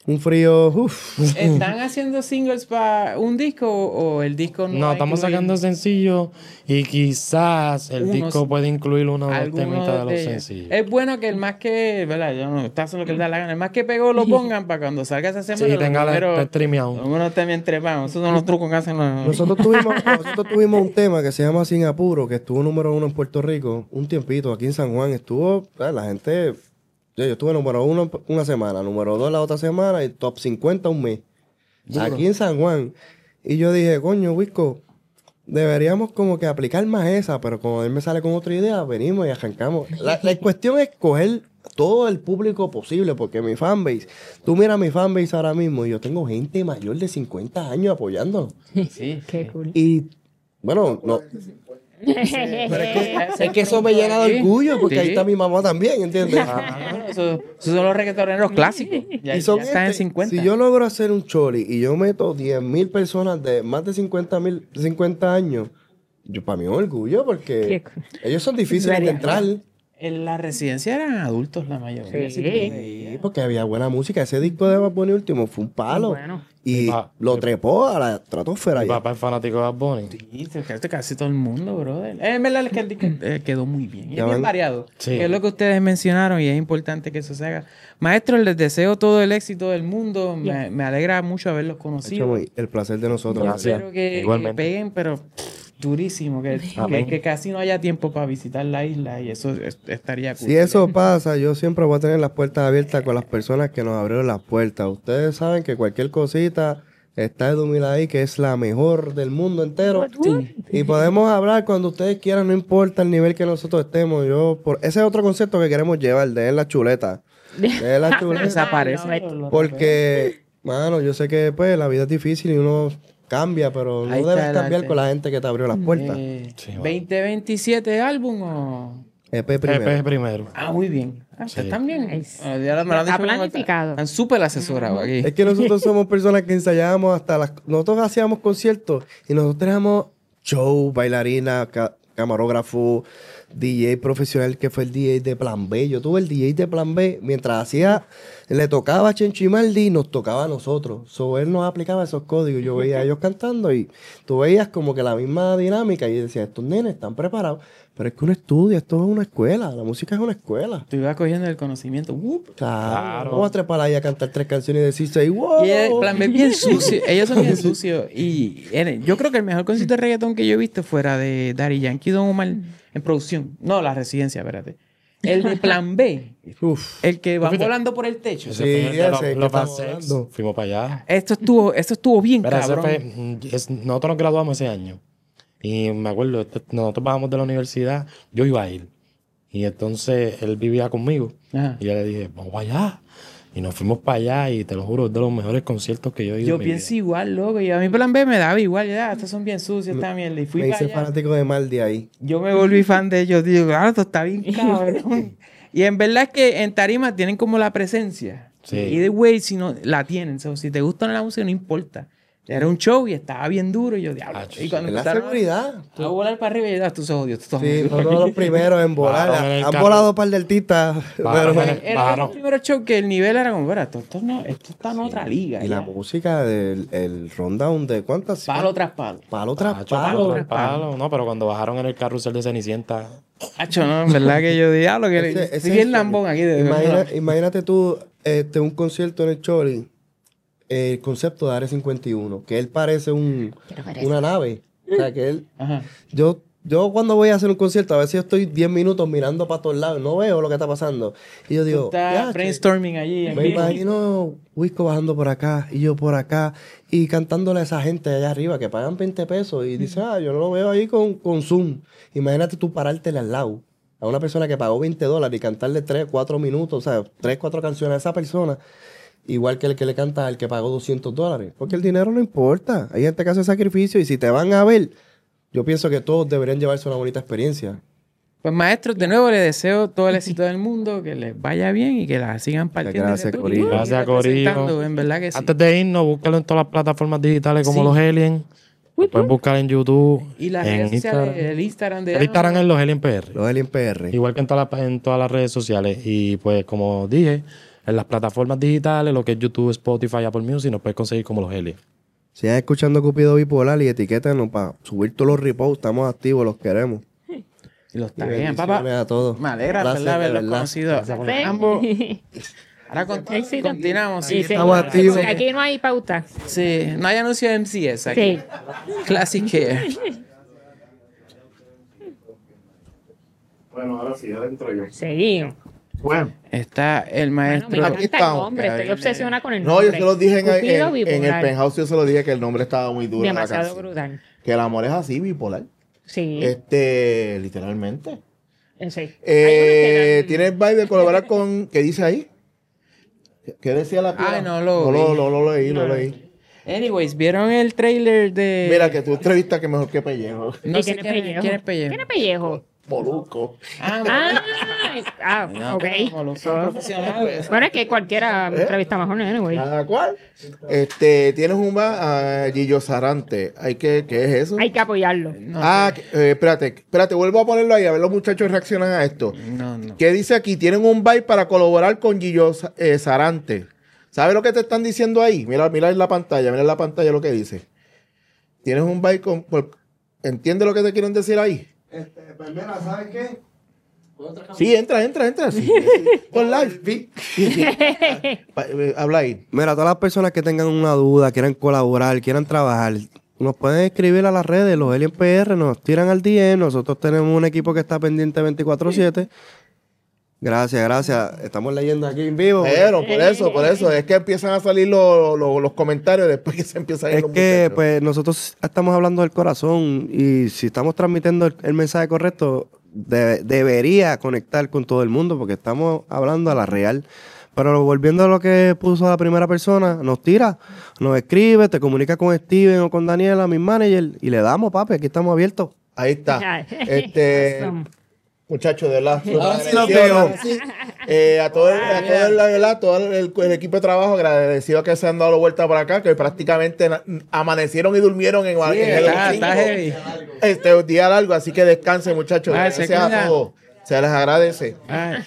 Speaker 6: Un frío, uff.
Speaker 3: ¿Están haciendo singles para un disco o, o el disco no
Speaker 7: No,
Speaker 3: va a
Speaker 7: estamos
Speaker 3: incluir
Speaker 7: sacando sencillos y quizás el
Speaker 3: Unos-
Speaker 7: disco puede incluir uno o dos
Speaker 3: alguno
Speaker 7: temitas de los
Speaker 3: ellos?
Speaker 7: sencillos.
Speaker 3: Es bueno que el más que, ¿verdad? Yo no, está haciendo lo que le da la gana. El más que pegó lo pongan para cuando salga esa semana.
Speaker 7: Sí,
Speaker 3: los
Speaker 7: tenga la,
Speaker 3: números-
Speaker 7: está streameado.
Speaker 3: Uno también trepados. Esos son los trucos que hacen los...
Speaker 6: Nosotros tuvimos, nosotros tuvimos un tema que se llama Sin Apuro, que estuvo número uno en Puerto Rico un tiempito. Aquí en San Juan estuvo, eh, la gente... Yo, yo estuve número uno una semana, número dos la otra semana y top cincuenta un mes. Aquí en San Juan. Y yo dije, coño, Wisco, deberíamos como que aplicar más esa, pero como él me sale con otra idea, venimos y arrancamos. La, la cuestión es coger todo el público posible, porque mi fanbase, tú mira mi fanbase ahora mismo, y yo tengo gente mayor de cincuenta años apoyándonos.
Speaker 3: Sí.
Speaker 2: Qué cool.
Speaker 6: Y bueno, no. Pero es que, es que eso me llena de orgullo, porque
Speaker 3: Sí.
Speaker 6: ahí está mi mamá también, ¿entiendes?
Speaker 3: Ah, esos, esos son los reggaetoneros clásicos. Ya,
Speaker 6: Y son
Speaker 3: ya están en
Speaker 6: este,
Speaker 3: cincuenta.
Speaker 6: Si yo logro hacer un choli y yo meto diez mil personas de más de cincuenta mil, cincuenta años, yo para mí es un orgullo porque
Speaker 2: Qué cool.
Speaker 6: ellos son difíciles de
Speaker 2: Sería.
Speaker 6: entrar.
Speaker 3: En la residencia eran adultos la mayoría.
Speaker 2: Sí.
Speaker 3: tú veías.
Speaker 6: Sí, porque había buena música. Ese disco de Bad Bunny último fue un palo.
Speaker 2: Bueno.
Speaker 6: Y
Speaker 7: Ah,
Speaker 6: lo
Speaker 7: sí.
Speaker 6: trepó a la estratosfera.
Speaker 7: Mi
Speaker 6: ya.
Speaker 7: papá es fanático de Bad Bunny.
Speaker 3: Sí, se- casi, casi todo el mundo, brother. Es verdad que el disco eh, quedó muy bien. Y
Speaker 6: Ya
Speaker 3: es bien
Speaker 6: van-
Speaker 3: variado.
Speaker 7: Sí.
Speaker 3: Que es lo que ustedes mencionaron y es importante que eso se haga. Maestro, les deseo todo el éxito del mundo. Me, me alegra mucho haberlos
Speaker 6: Hecho,
Speaker 3: conocido.
Speaker 6: muy- el placer de nosotros.
Speaker 7: Gracias.
Speaker 3: Espero que, que
Speaker 7: Igualmente.
Speaker 3: peguen, pero pff, durísimo. Que, que,
Speaker 7: Amén.
Speaker 3: que casi no haya tiempo para visitar la isla y eso es- estaría cool.
Speaker 6: Si eso pasa, yo siempre voy a tener las puertas abiertas con las personas que nos abrieron las puertas. Ustedes saben que cualquier cosita está Edumil ahí, que es la mejor del mundo entero. Y podemos hablar cuando ustedes quieran, no importa el nivel que nosotros estemos. Yo, por ese es otro concepto que queremos llevar, de la chuleta. De la chuleta.
Speaker 3: Desaparece.
Speaker 2: Ay, no,
Speaker 3: lo- lo-
Speaker 6: Porque, mano, yo sé que pues la vida es difícil y uno cambia, pero no
Speaker 3: Ahí está
Speaker 6: debes
Speaker 3: el
Speaker 6: cambiar
Speaker 3: arte.
Speaker 6: con la gente que te abrió las puertas.
Speaker 3: Eh,
Speaker 7: Sí, va.
Speaker 3: ¿veinte veintisiete álbum o...?
Speaker 6: E P primero.
Speaker 7: E P primero.
Speaker 3: Ah, muy bien. Ah,
Speaker 7: Sí.
Speaker 3: ¿están bien?
Speaker 2: Nice.
Speaker 3: Ah, ya me lo han
Speaker 2: Está
Speaker 3: dicho como-
Speaker 2: planificado.
Speaker 3: Están súper asesorados aquí.
Speaker 6: Es que nosotros somos personas que ensayábamos hasta las... Nosotros hacíamos conciertos y nosotros teníamos show, bailarina, ca- camarógrafo, D J profesional que fue el D J de Plan B. Yo tuve el D J de Plan B mientras hacía... Le tocaba a Chenchimaldi y nos tocaba a nosotros. So, él nos aplicaba esos códigos. Yo veía a ellos cantando y tú veías como que la misma dinámica y decía, estos nenes están preparados. Pero es que uno estudia, esto es una escuela. La música es una escuela.
Speaker 3: Tú ibas cogiendo el conocimiento. ¡Wup!
Speaker 6: Claro.
Speaker 7: Claro.
Speaker 6: Vamos a trepar ahí a cantar tres canciones y decirse, wow.
Speaker 3: Y el plan B es bien sucio. Ellos son bien sucios. Y eh, yo creo que el mejor concierto de reggaetón que yo he visto fuera de Daddy Yankee y Don Omar en producción. No, la residencia, espérate. El de plan B.
Speaker 6: Uf.
Speaker 3: El que va
Speaker 7: Fíjate.
Speaker 3: volando por el techo.
Speaker 7: Ese
Speaker 6: Sí,
Speaker 7: fue el de los-
Speaker 6: ese que
Speaker 7: los
Speaker 6: estamos
Speaker 7: Bad Sex.
Speaker 6: hablando.
Speaker 7: Fuimos para allá.
Speaker 3: Esto estuvo, esto estuvo bien,
Speaker 7: Pero ese
Speaker 3: cabrón.
Speaker 7: fue, mm, es- nosotros nos graduamos ese año. Y me acuerdo, este- nosotros bajamos de la universidad, yo iba a ir. Y entonces él vivía conmigo.
Speaker 3: Ajá.
Speaker 7: Y yo le dije, vamos allá. Y nos fuimos para allá y te lo juro, es de los mejores conciertos que yo he ido.
Speaker 3: Yo
Speaker 7: en mi
Speaker 3: pienso
Speaker 7: vida.
Speaker 3: igual, loco. Y a mí plan B me daba igual. Ya, estos son bien sucios también. Y fui
Speaker 6: Me
Speaker 3: para
Speaker 6: hice
Speaker 3: allá.
Speaker 6: fanático de Maldi ahí.
Speaker 3: Yo me volví fan de ellos. Digo, claro, esto está bien cabrón. Y en verdad es que en tarima tienen como la presencia.
Speaker 7: Sí.
Speaker 3: Y de güey, si no, la tienen. So, si te gusta la música, no importa. Era un show y estaba bien duro. Y yo, diablo.
Speaker 7: Ah,
Speaker 3: y cuando
Speaker 6: Es la
Speaker 3: empezaron
Speaker 6: seguridad.
Speaker 3: a volar para arriba, y ya, estos ojos, Dios, estos ojos.
Speaker 6: Sí, nosotros los primeros en volar.
Speaker 7: Bajaron en el
Speaker 6: Han
Speaker 7: carro.
Speaker 6: volado un par de artistas.
Speaker 7: Bajaron
Speaker 6: pero-
Speaker 7: en el-
Speaker 3: Era
Speaker 7: Bajaron.
Speaker 3: el primer show que el nivel era como, "Mira, esto, esto, no, esto está en otra liga.
Speaker 6: Y la
Speaker 3: ya".
Speaker 6: música del el rundown de cuántas.
Speaker 3: Palo tras palo.
Speaker 6: Palo tras
Speaker 7: Pacho,
Speaker 6: palo.
Speaker 7: palo, palo. No, pero cuando bajaron en el carrusel de Cenicienta,
Speaker 3: Hacho, no, en verdad que yo diablo que
Speaker 6: Ese-
Speaker 3: estoy
Speaker 6: ese
Speaker 3: bien
Speaker 6: es-
Speaker 3: lambón aquí. De,
Speaker 6: Imagina- imagínate tú, este, un concierto en el Choli, el concepto de Área cincuenta y uno, que él parece un,
Speaker 2: ¿Qué te parece?
Speaker 6: una nave. O sea, que él,
Speaker 3: Ajá.
Speaker 6: yo, yo cuando voy a hacer un concierto, a veces yo estoy diez minutos mirando para todos lados, no veo lo que está pasando. Y yo digo,
Speaker 3: Está
Speaker 6: "Ya, che".
Speaker 3: brainstorming allí. en
Speaker 6: Me
Speaker 3: vivo.
Speaker 6: imagino Wisco bajando por acá y yo por acá y cantándole a esa gente allá arriba que pagan veinte pesos y dice, ah, yo no lo veo ahí con, con Zoom. Imagínate tú parártele al lado a una persona que pagó veinte dólares y cantarle tres, cuatro minutos, o sea, tres, cuatro canciones a esa persona, igual que el que le canta al que pagó doscientos dólares. Porque el dinero no importa. Hay gente que hace sacrificio y si te van a ver, yo pienso que todos deberían llevarse una bonita experiencia.
Speaker 3: Pues maestros, de nuevo les deseo todo el éxito del mundo, que les vaya bien y que la sigan partiendo.
Speaker 6: Gracias,
Speaker 3: de
Speaker 6: Corillo.
Speaker 3: y
Speaker 7: Gracias, Corillo.
Speaker 3: representando, En verdad que sí.
Speaker 7: antes de irnos, búscalo en todas las plataformas digitales como
Speaker 3: Sí.
Speaker 7: Los Alien. Lo pueden buscar en YouTube.
Speaker 3: Y las
Speaker 7: en
Speaker 3: redes sociales,
Speaker 7: Instagram.
Speaker 3: el Instagram de
Speaker 7: El Instagram es Los Alien P R.
Speaker 6: Los Alien P R.
Speaker 7: Igual que en todas las, en todas las redes sociales. Y pues, como dije, en las plataformas digitales, lo que es YouTube, Spotify, Apple Music, nos puedes conseguir como Los Helios.
Speaker 6: Sigan escuchando Cupido Bipolar y etiquétanos para subir todos los reposts. Estamos activos, los queremos.
Speaker 3: Y los
Speaker 6: Y
Speaker 3: taguean, papá.
Speaker 6: bendiciones a todos.
Speaker 3: Me alegra,
Speaker 6: Gracias,
Speaker 3: ¿verdad?
Speaker 6: de
Speaker 3: Haberlos
Speaker 6: verdad.
Speaker 3: conocido. Ambos. Ahora con-
Speaker 2: Éxito.
Speaker 3: continuamos.
Speaker 2: Sí,
Speaker 3: Sí,
Speaker 2: sí.
Speaker 6: Estamos activos.
Speaker 2: Aquí no hay pauta.
Speaker 3: sí, no hay anuncio de M C S aquí.
Speaker 2: Sí.
Speaker 3: Classic Care.
Speaker 4: Bueno, ahora sí, ya entro yo.
Speaker 2: Seguimos.
Speaker 4: Bueno.
Speaker 3: Está el
Speaker 2: Bueno, me
Speaker 3: maestro.
Speaker 2: encanta el
Speaker 4: estamos.
Speaker 2: nombre. Estoy obsesionada con el
Speaker 4: No,
Speaker 2: nombre.
Speaker 4: yo se lo dije en,
Speaker 2: Cupido
Speaker 4: en- en el
Speaker 2: bipolar.
Speaker 4: penthouse, yo se lo dije que el nombre estaba muy duro. en la
Speaker 2: Demasiado
Speaker 4: canción.
Speaker 2: brutal.
Speaker 4: Que el amor es así, bipolar.
Speaker 2: Sí.
Speaker 4: Este, literalmente.
Speaker 2: Eh, sí.
Speaker 4: Eh,
Speaker 2: Hay unos que
Speaker 4: ¿Tienes vibe de colaborar con... ¿Qué dice ahí? ¿Qué decía la piba?
Speaker 3: Ay, no lo
Speaker 4: no, lo,
Speaker 3: vi.
Speaker 4: no lo leí, no
Speaker 2: No
Speaker 4: lo
Speaker 2: lo
Speaker 4: leí.
Speaker 3: Anyways, ¿vieron el trailer de.
Speaker 4: Mira, que tú entrevistas que mejor que Pellejo.
Speaker 3: No
Speaker 2: ¿Y
Speaker 3: sé
Speaker 2: quién es
Speaker 3: quién,
Speaker 2: Pellejo?
Speaker 3: quién es Pellejo.
Speaker 2: ¿Quién es Pellejo?
Speaker 4: Molusco.
Speaker 3: Ah,
Speaker 2: Ah, ah,
Speaker 3: no,
Speaker 2: ok.
Speaker 3: como los son profesionales.
Speaker 2: Bueno, es que cualquiera
Speaker 4: ¿Eh?
Speaker 2: entrevista mejor, anyway.
Speaker 4: ¿Cada cual? Este, tienes un va a Gillo Sarante. Hay que, ¿qué es eso?
Speaker 2: Hay que apoyarlo.
Speaker 4: ah, que- eh, espérate, espérate, vuelvo a ponerlo ahí, a ver los muchachos reaccionan a esto.
Speaker 3: No, no.
Speaker 4: ¿Qué dice aquí? Tienen un byte para colaborar con Gillo eh, Sarante. ¿Sabes lo que te están diciendo ahí? Mira, mira en la pantalla, mira en la pantalla lo que dice. Tienes un byte con... por- ¿Entiendes lo que te quieren decir ahí?
Speaker 6: Este, pues mira, ¿sabes qué?
Speaker 4: Sí, entra, entra, entra. Sí, sí. Con live. Sí, sí, sí. Pa- eh, Habla ahí.
Speaker 6: Mira, todas las personas que tengan una duda, quieran colaborar, quieran trabajar, nos pueden escribir a las redes, los Alien P R, nos tiran al D M. Nosotros tenemos un equipo que está pendiente veinticuatro siete. Gracias, gracias. Estamos leyendo aquí en vivo.
Speaker 4: Pero por eso, por eso, es que empiezan a salir los, los, los comentarios después que se empiezan a ir
Speaker 6: Es
Speaker 4: los
Speaker 6: que
Speaker 4: muchachos.
Speaker 6: pues nosotros estamos hablando del corazón y si estamos transmitiendo el, el mensaje correcto, de- debería conectar con todo el mundo porque estamos hablando a la real. Pero volviendo a lo que puso la primera persona, nos tira, nos escribe, te comunica con Steven o con Daniela, mi manager, y le damos, papi, aquí estamos abiertos.
Speaker 4: Ahí está. Este,
Speaker 2: Awesome.
Speaker 4: muchachos, de verdad.
Speaker 6: Ahora sí
Speaker 4: agradecido,
Speaker 6: los veo.
Speaker 4: agradecido. Eh, a todo, el, a todo, el, ¿verdad? todo el, el equipo de trabajo agradecido que se han dado la vuelta por acá, que prácticamente na- amanecieron y durmieron en,
Speaker 3: Sí,
Speaker 4: en el
Speaker 3: está,
Speaker 4: cinco.
Speaker 3: está heavy.
Speaker 4: Este día largo, así que descansen, muchachos.
Speaker 3: Ah, se
Speaker 4: Gracias a
Speaker 3: cuida.
Speaker 4: todos. Se les agradece.
Speaker 3: Ah,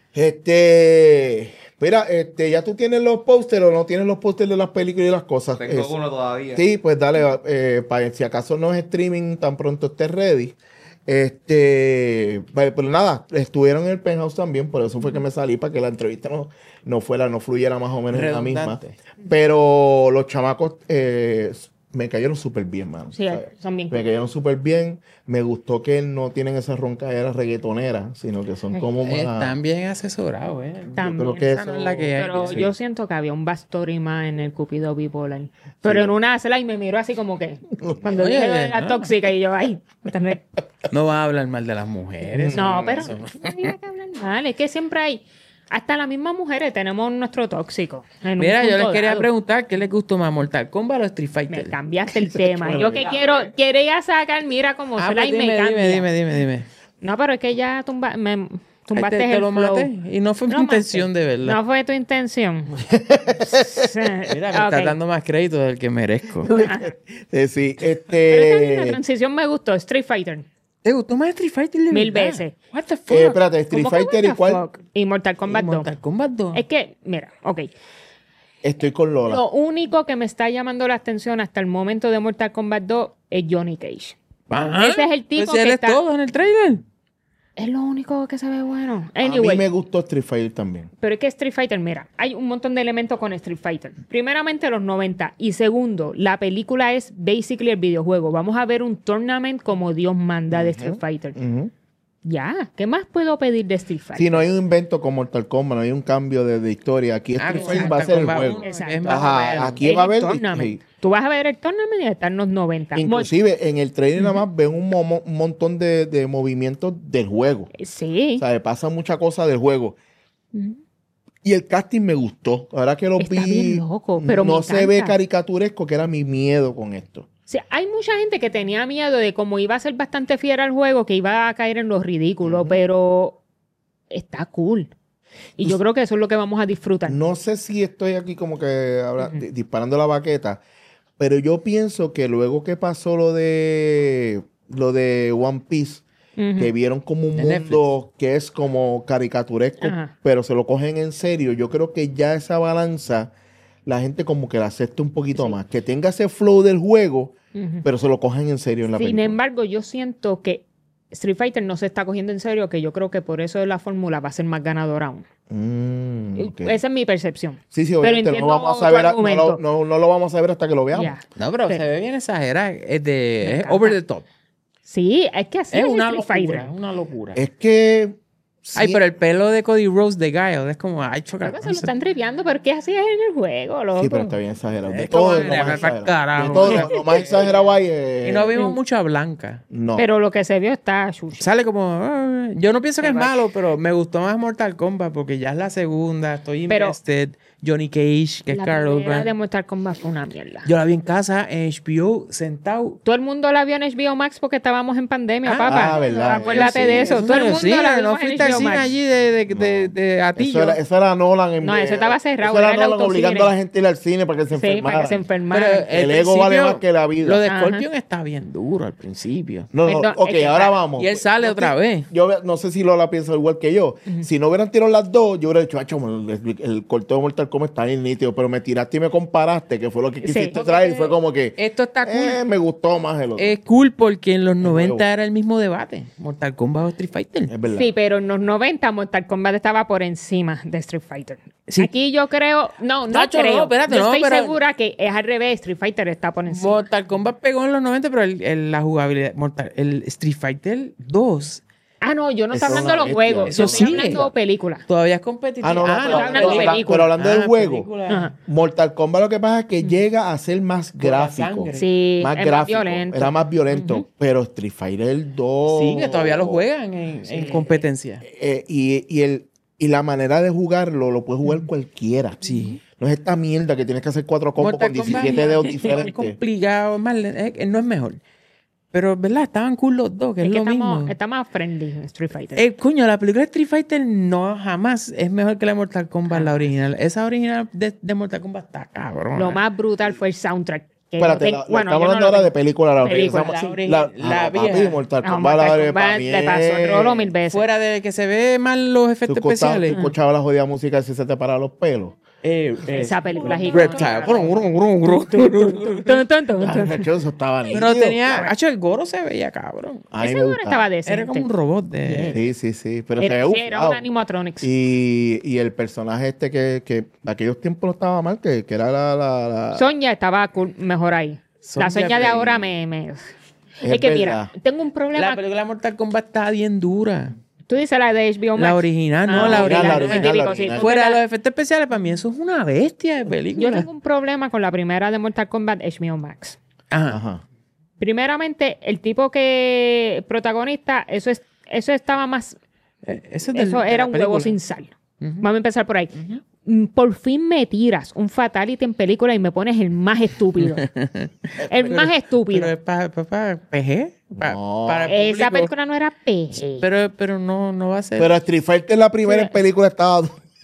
Speaker 4: Este, mira, este, ya tú tienes los pósteres o no tienes los pósteres de las películas y las cosas.
Speaker 5: Tengo
Speaker 4: Es-
Speaker 5: uno todavía.
Speaker 4: Sí, pues dale, eh, para si acaso no es streaming tan pronto esté ready. Este, pues, pues nada, estuvieron en el penthouse también, por eso fue que me salí para que la entrevista no, no fuera, no fluyera más o menos en la misma.
Speaker 3: redundante.
Speaker 4: Pero los chamacos eh, me cayeron súper bien, mano.
Speaker 2: Sí,
Speaker 4: ¿sabes?
Speaker 2: son bien.
Speaker 4: Me cayeron súper bien. Me gustó que no tienen esa roncadera reggaetonera, sino que son como más...
Speaker 3: Están bien asesorados, ¿eh?
Speaker 2: También.
Speaker 4: creo que
Speaker 3: Esa no es la que hay.
Speaker 2: Pero
Speaker 3: Sí.
Speaker 2: yo siento que había un bastory más en el Cupido Bipolar. Pero en una slide me miró así como que cuando
Speaker 3: Oye,
Speaker 2: dije de la
Speaker 3: no.
Speaker 2: tóxica y yo, ay, ¿entendés?
Speaker 3: No va a hablar mal de las mujeres.
Speaker 2: No, pero
Speaker 3: eso.
Speaker 2: no había que hablar mal. Es que siempre hay, hasta las mismas mujeres tenemos nuestro tóxico. en un
Speaker 3: Mira, yo les
Speaker 2: punto
Speaker 3: quería
Speaker 2: dado.
Speaker 3: preguntar qué les gustó más, Mortal Kombat o Street
Speaker 2: Me
Speaker 3: Fighter.
Speaker 2: cambiaste el tema. Yo que quiero, quería sacar, mira cómo
Speaker 3: Ah,
Speaker 2: se la
Speaker 3: pues
Speaker 2: y me
Speaker 3: dime,
Speaker 2: cambia.
Speaker 3: dime, dime, dime, dime.
Speaker 2: No, pero es que ya tumba, me
Speaker 3: Ay,
Speaker 2: tumbaste
Speaker 3: te, te
Speaker 2: el
Speaker 3: lo
Speaker 2: flow.
Speaker 3: maté y no fue mi
Speaker 2: Lo
Speaker 3: intención
Speaker 2: maté.
Speaker 3: de verdad.
Speaker 2: No fue tu intención.
Speaker 3: Mira, me
Speaker 2: Ok.
Speaker 3: estás dando más crédito del que merezco.
Speaker 4: Eh, sí,
Speaker 2: Pero esta misma
Speaker 4: este...
Speaker 2: transición me gustó. Street Fighter.
Speaker 3: ¿Te gustó más Street Fighter de
Speaker 2: Mil
Speaker 3: verdad?
Speaker 2: veces.
Speaker 3: What the fuck?
Speaker 4: eh, espérate, Street
Speaker 2: ¿Cómo que
Speaker 4: Fighter y
Speaker 2: what the
Speaker 4: cuál...
Speaker 2: fuck? Y Mortal Kombat dos.
Speaker 3: Mortal Kombat dos.
Speaker 2: Es que, mira, ok.
Speaker 4: Estoy con Lola.
Speaker 2: Lo único que me está llamando la atención hasta el momento de Mortal Kombat dos es Johnny Cage.
Speaker 3: Ajá.
Speaker 2: Ese es el tipo
Speaker 3: Pues él
Speaker 2: que
Speaker 3: es
Speaker 2: está-
Speaker 3: todo en el trailer.
Speaker 2: Es lo único que se ve bueno.
Speaker 4: A mí
Speaker 2: Anyway,
Speaker 4: me gustó Street Fighter también.
Speaker 2: pero es que Street Fighter, mira, hay un montón de elementos con Street Fighter. Primeramente los noventa y segundo, la película es basically el videojuego. Vamos a ver un tournament como Dios manda de Street Fighter.
Speaker 4: Ujú.
Speaker 2: Ya, ¿qué más puedo pedir de Street Fighter?
Speaker 4: Sí, no hay un invento con Mortal Kombat, no hay un cambio de, de historia. Aquí
Speaker 3: Ah,
Speaker 4: Street
Speaker 3: no,
Speaker 4: Fighter va a
Speaker 3: Mortal
Speaker 4: ser el
Speaker 3: Kombat
Speaker 4: juego.
Speaker 3: uno,
Speaker 2: Exacto.
Speaker 3: es más o
Speaker 4: Ajá,
Speaker 3: menos.
Speaker 4: aquí
Speaker 2: Es
Speaker 4: va a
Speaker 2: el
Speaker 4: haber...
Speaker 2: tournament.
Speaker 4: sí.
Speaker 2: Tú vas a ver el tournament y está en los noventa.
Speaker 4: Inclusive en el trailer nada más ven un, mo- un montón de, de movimientos del juego.
Speaker 2: Sí.
Speaker 4: O sea, pasa mucha cosa del juego. Y el casting me gustó. Ahora que lo
Speaker 2: Está
Speaker 4: vi,
Speaker 2: bien loco, pero
Speaker 4: no
Speaker 2: me
Speaker 4: se ve
Speaker 2: encanta.
Speaker 4: caricaturesco, que era mi miedo con esto.
Speaker 2: O sea, hay mucha gente que tenía miedo de como iba a ser bastante fiel al juego, que iba a caer en lo ridículo, pero está cool. Y yo creo que eso es lo que vamos a disfrutar.
Speaker 4: No sé si estoy aquí como que habla- di- disparando la baqueta, pero yo pienso que luego que pasó lo de lo de One Piece,
Speaker 2: Ujú.
Speaker 4: que vieron como un
Speaker 3: De
Speaker 4: mundo que es como caricaturesco,
Speaker 2: Ajá.
Speaker 4: pero se lo cogen en serio. Yo creo que ya esa balanza, la gente como que la acepta un poquito
Speaker 2: Sí.
Speaker 4: más. Que tenga ese flow del juego,
Speaker 2: Ujú.
Speaker 4: pero se lo cogen en serio en la
Speaker 2: Sin
Speaker 4: película.
Speaker 2: embargo, yo siento que Street Fighter no se está cogiendo en serio, que yo creo que por eso la fórmula va a ser más ganadora aún.
Speaker 4: Mm, ok.
Speaker 2: Esa es mi percepción.
Speaker 4: Sí, sí,
Speaker 2: pero
Speaker 4: obviamente no,
Speaker 2: entiendo
Speaker 4: vamos a
Speaker 2: tu
Speaker 4: saber, a- no,
Speaker 2: argumento.
Speaker 4: lo, no, no lo vamos a ver hasta que lo veamos.
Speaker 2: Ya.
Speaker 3: No, pero
Speaker 2: Sí.
Speaker 3: se ve bien exagerada. Es de
Speaker 2: Me
Speaker 3: es
Speaker 2: encanta.
Speaker 3: over the top.
Speaker 2: Sí, es que así
Speaker 3: Es
Speaker 2: es,
Speaker 3: una
Speaker 2: Street
Speaker 3: locura,
Speaker 2: Fighter.
Speaker 3: es una locura.
Speaker 4: Es que...
Speaker 3: Ay,
Speaker 4: sí-
Speaker 3: pero el pelo de Cody Rose de Guile es como, ay, choca.
Speaker 2: Creo que se lo están tripeando, pero que así es en el juego, loco.
Speaker 4: Sí, pero está bien exagerado. De
Speaker 3: Es
Speaker 4: todo
Speaker 3: como,
Speaker 4: es lo
Speaker 3: mira,
Speaker 4: más
Speaker 3: me pa'
Speaker 4: exagerado.
Speaker 3: carajo.
Speaker 4: De todo lo- lo más exagerado ahí es...
Speaker 3: Y no vimos mucha blanca.
Speaker 4: No.
Speaker 2: Pero lo que se vio está chucho.
Speaker 3: Sale como, ah, yo no pienso que es
Speaker 2: Me va-
Speaker 3: malo, pero me gustó más Mortal Kombat porque ya es la segunda, estoy
Speaker 2: Pero-
Speaker 3: invested. Johnny Cage, que es
Speaker 2: La
Speaker 3: Carl
Speaker 2: primera
Speaker 3: Urban.
Speaker 2: de Mortal Kombat fue una mierda.
Speaker 3: Yo la vi en casa, en H B O, sentado.
Speaker 2: Todo el mundo la vio en H B O Max porque estábamos en pandemia,
Speaker 3: Ah,
Speaker 2: papá.
Speaker 4: ah, verdad.
Speaker 2: Acuérdate
Speaker 4: Sí,
Speaker 2: de eso.
Speaker 3: Eso
Speaker 2: Todo el
Speaker 3: fue
Speaker 2: mundo
Speaker 3: cine,
Speaker 2: la vio
Speaker 3: no
Speaker 2: en
Speaker 3: fuiste al
Speaker 2: H B O
Speaker 3: cine
Speaker 2: Max.
Speaker 3: allí de, de, de, de Atillo.
Speaker 4: Eso era, eso era Nolan. En,
Speaker 2: No, eso estaba cerrado,
Speaker 4: Eso era,
Speaker 2: era el
Speaker 4: Nolan
Speaker 2: autocine.
Speaker 4: obligando a la gente a ir al cine para que se
Speaker 2: Sí,
Speaker 4: enfermara.
Speaker 2: para que se enfermara.
Speaker 3: Pero
Speaker 4: El
Speaker 3: al
Speaker 4: ego vale
Speaker 3: principio,
Speaker 4: más que la vida.
Speaker 3: Lo de
Speaker 2: Ajá.
Speaker 3: Scorpion está bien duro al principio.
Speaker 4: No, no,
Speaker 2: Perdón,
Speaker 4: ok,
Speaker 2: es que
Speaker 4: ahora
Speaker 2: está-
Speaker 4: vamos.
Speaker 3: Y él sale
Speaker 4: Yo
Speaker 3: otra
Speaker 4: te-
Speaker 3: vez.
Speaker 4: Yo ve- no sé si Lola piensa igual que yo. Si no hubieran tirado las dos, yo hubiera dicho, "Acho, el, el, el corte de Mortal Kombat está bien nítido", pero me tiraste y me comparaste, que fue lo que
Speaker 2: Sí.
Speaker 4: quisiste traer, y fue como que,
Speaker 3: Esto está cool.
Speaker 4: eh, me gustó más el otro.
Speaker 3: Es cool porque en los noventa
Speaker 4: nuevo.
Speaker 3: era el mismo debate. Mortal Kombat o Street Fighter.
Speaker 4: Es verdad.
Speaker 2: Sí, pero en los noventa Mortal Kombat estaba por encima de Street Fighter.
Speaker 3: Sí.
Speaker 2: Aquí yo creo, no, no
Speaker 3: Nacho,
Speaker 2: creo.
Speaker 3: no, espérate,
Speaker 2: yo
Speaker 3: no,
Speaker 2: estoy
Speaker 3: pero-
Speaker 2: segura que es al revés, Street Fighter está por encima.
Speaker 3: Mortal Kombat pegó en los noventa, pero el, el- la jugabilidad. Mortal, el Street Fighter dos
Speaker 2: Ah, no, yo no estoy
Speaker 4: Eso es
Speaker 2: hablando de
Speaker 4: una
Speaker 2: los
Speaker 4: bestia.
Speaker 2: juegos.
Speaker 3: Eso
Speaker 2: yo estoy
Speaker 3: sigue.
Speaker 2: hablando de películas.
Speaker 3: todavía es competitivo.
Speaker 4: Ah, no, no,
Speaker 3: Ah,
Speaker 4: pero,
Speaker 2: no,
Speaker 4: pero-
Speaker 2: hablando de
Speaker 4: pero-
Speaker 2: película.
Speaker 4: pero hablando del
Speaker 3: Ah,
Speaker 4: juego,
Speaker 3: película.
Speaker 2: Ajá.
Speaker 4: Mortal Kombat lo que pasa es que llega a ser más
Speaker 3: Con la
Speaker 4: gráfico.
Speaker 3: sangre.
Speaker 2: Sí,
Speaker 4: Más
Speaker 2: es
Speaker 4: gráfico.
Speaker 2: más violento.
Speaker 4: Era más violento. Pero Street Fighter dos.
Speaker 3: Sí, que todavía lo juegan en, en competencia.
Speaker 4: Eh, y, y, el, y la manera de jugarlo lo puede jugar cualquiera.
Speaker 3: Sí.
Speaker 4: No es esta mierda que tienes que hacer cuatro combos
Speaker 3: Mortal
Speaker 4: con
Speaker 3: Kombat
Speaker 4: diecisiete dedos
Speaker 3: es
Speaker 4: diferentes.
Speaker 3: complicado, es más, es- es- no es mejor. Pero, ¿verdad? Estaban cool los dos, que es,
Speaker 2: Es que
Speaker 3: lo
Speaker 2: estamos,
Speaker 3: mismo.
Speaker 2: está más friendly Street Fighter.
Speaker 3: Eh, coño, la película de Street Fighter no jamás es mejor que la de Mortal Kombat, la original. Esa original de, de Mortal Kombat está cabrón.
Speaker 2: Lo más brutal fue el soundtrack. que
Speaker 4: Espérate,
Speaker 2: no ten-
Speaker 4: la- la
Speaker 2: bueno,
Speaker 4: estamos
Speaker 2: yo no
Speaker 4: hablando
Speaker 2: lo
Speaker 4: ahora
Speaker 2: tengo.
Speaker 4: de película. La,
Speaker 2: Película,
Speaker 4: Estamos-
Speaker 3: la
Speaker 4: la,
Speaker 3: original,
Speaker 4: la,
Speaker 3: la
Speaker 4: papi,
Speaker 3: vieja.
Speaker 4: Mortal
Speaker 2: No,
Speaker 4: Kombat,
Speaker 2: Mortal
Speaker 4: la de
Speaker 2: Kombat
Speaker 4: pa'
Speaker 2: le pasó
Speaker 4: mí,
Speaker 2: Rolo mil veces.
Speaker 3: Fuera de que se ve mal los
Speaker 4: Tú
Speaker 3: efectos
Speaker 4: escuchabas,
Speaker 3: especiales.
Speaker 4: tú escuchabas la jodida música si se te paran los pelos.
Speaker 3: Eh, eh,
Speaker 2: Esa película es
Speaker 3: Reptile. Brum, brum, brum, brum.
Speaker 2: Tun, tun, tun, tun.
Speaker 4: Ah, Nacho, eso estaba
Speaker 3: Pero
Speaker 4: nítido.
Speaker 3: tenía. Hacho, el Goro se veía cabrón.
Speaker 4: A mí
Speaker 2: Ese
Speaker 4: me
Speaker 2: duro
Speaker 4: gustaba.
Speaker 2: estaba decente.
Speaker 3: Era como un robot de.
Speaker 4: Sí, sí, sí. Pero se
Speaker 2: Era,
Speaker 4: ve
Speaker 2: sí, era
Speaker 4: bufado.
Speaker 2: un animatronics.
Speaker 4: Y, y el personaje este que, que en aquellos tiempos no estaba mal, que, que era la... la, la-
Speaker 2: Sonia estaba cool- mejor ahí. La
Speaker 3: Sonya
Speaker 2: Sonia de
Speaker 3: Blade.
Speaker 2: ahora me... me-
Speaker 4: Es
Speaker 2: Es, que mira,
Speaker 4: verdad.
Speaker 2: tengo un problema.
Speaker 3: La película de Mortal Kombat está bien dura.
Speaker 2: Tú dices la de H B O Max.
Speaker 3: La original, no,
Speaker 2: Ah,
Speaker 3: la
Speaker 4: la
Speaker 3: original.
Speaker 4: original,
Speaker 2: muy típico,
Speaker 4: la
Speaker 2: sí.
Speaker 4: original.
Speaker 3: Fuera de los efectos especiales, para mí eso es una bestia de película.
Speaker 2: Yo tengo un problema con la primera de Mortal Kombat H B O Max.
Speaker 3: Ajá.
Speaker 4: Ajá.
Speaker 2: Primeramente, el tipo que protagonista, eso es, eso estaba más,
Speaker 3: Eh, Eso, es del-
Speaker 2: eso
Speaker 3: de
Speaker 2: era
Speaker 3: la
Speaker 2: un
Speaker 3: película.
Speaker 2: huevo sin sal.
Speaker 3: Ujú.
Speaker 2: Vamos a empezar por ahí. Mm, Por fin me tiras un fatality en película y me pones el más estúpido. el más estúpido.
Speaker 3: Pero es para pa, pa, P G. pa-
Speaker 4: No.
Speaker 3: para el
Speaker 2: Esa
Speaker 3: público.
Speaker 2: película no era P G.
Speaker 3: Pero, pero no, no va a ser.
Speaker 4: Pero Street Fighter, la primera
Speaker 3: Sí.
Speaker 4: en película estaba...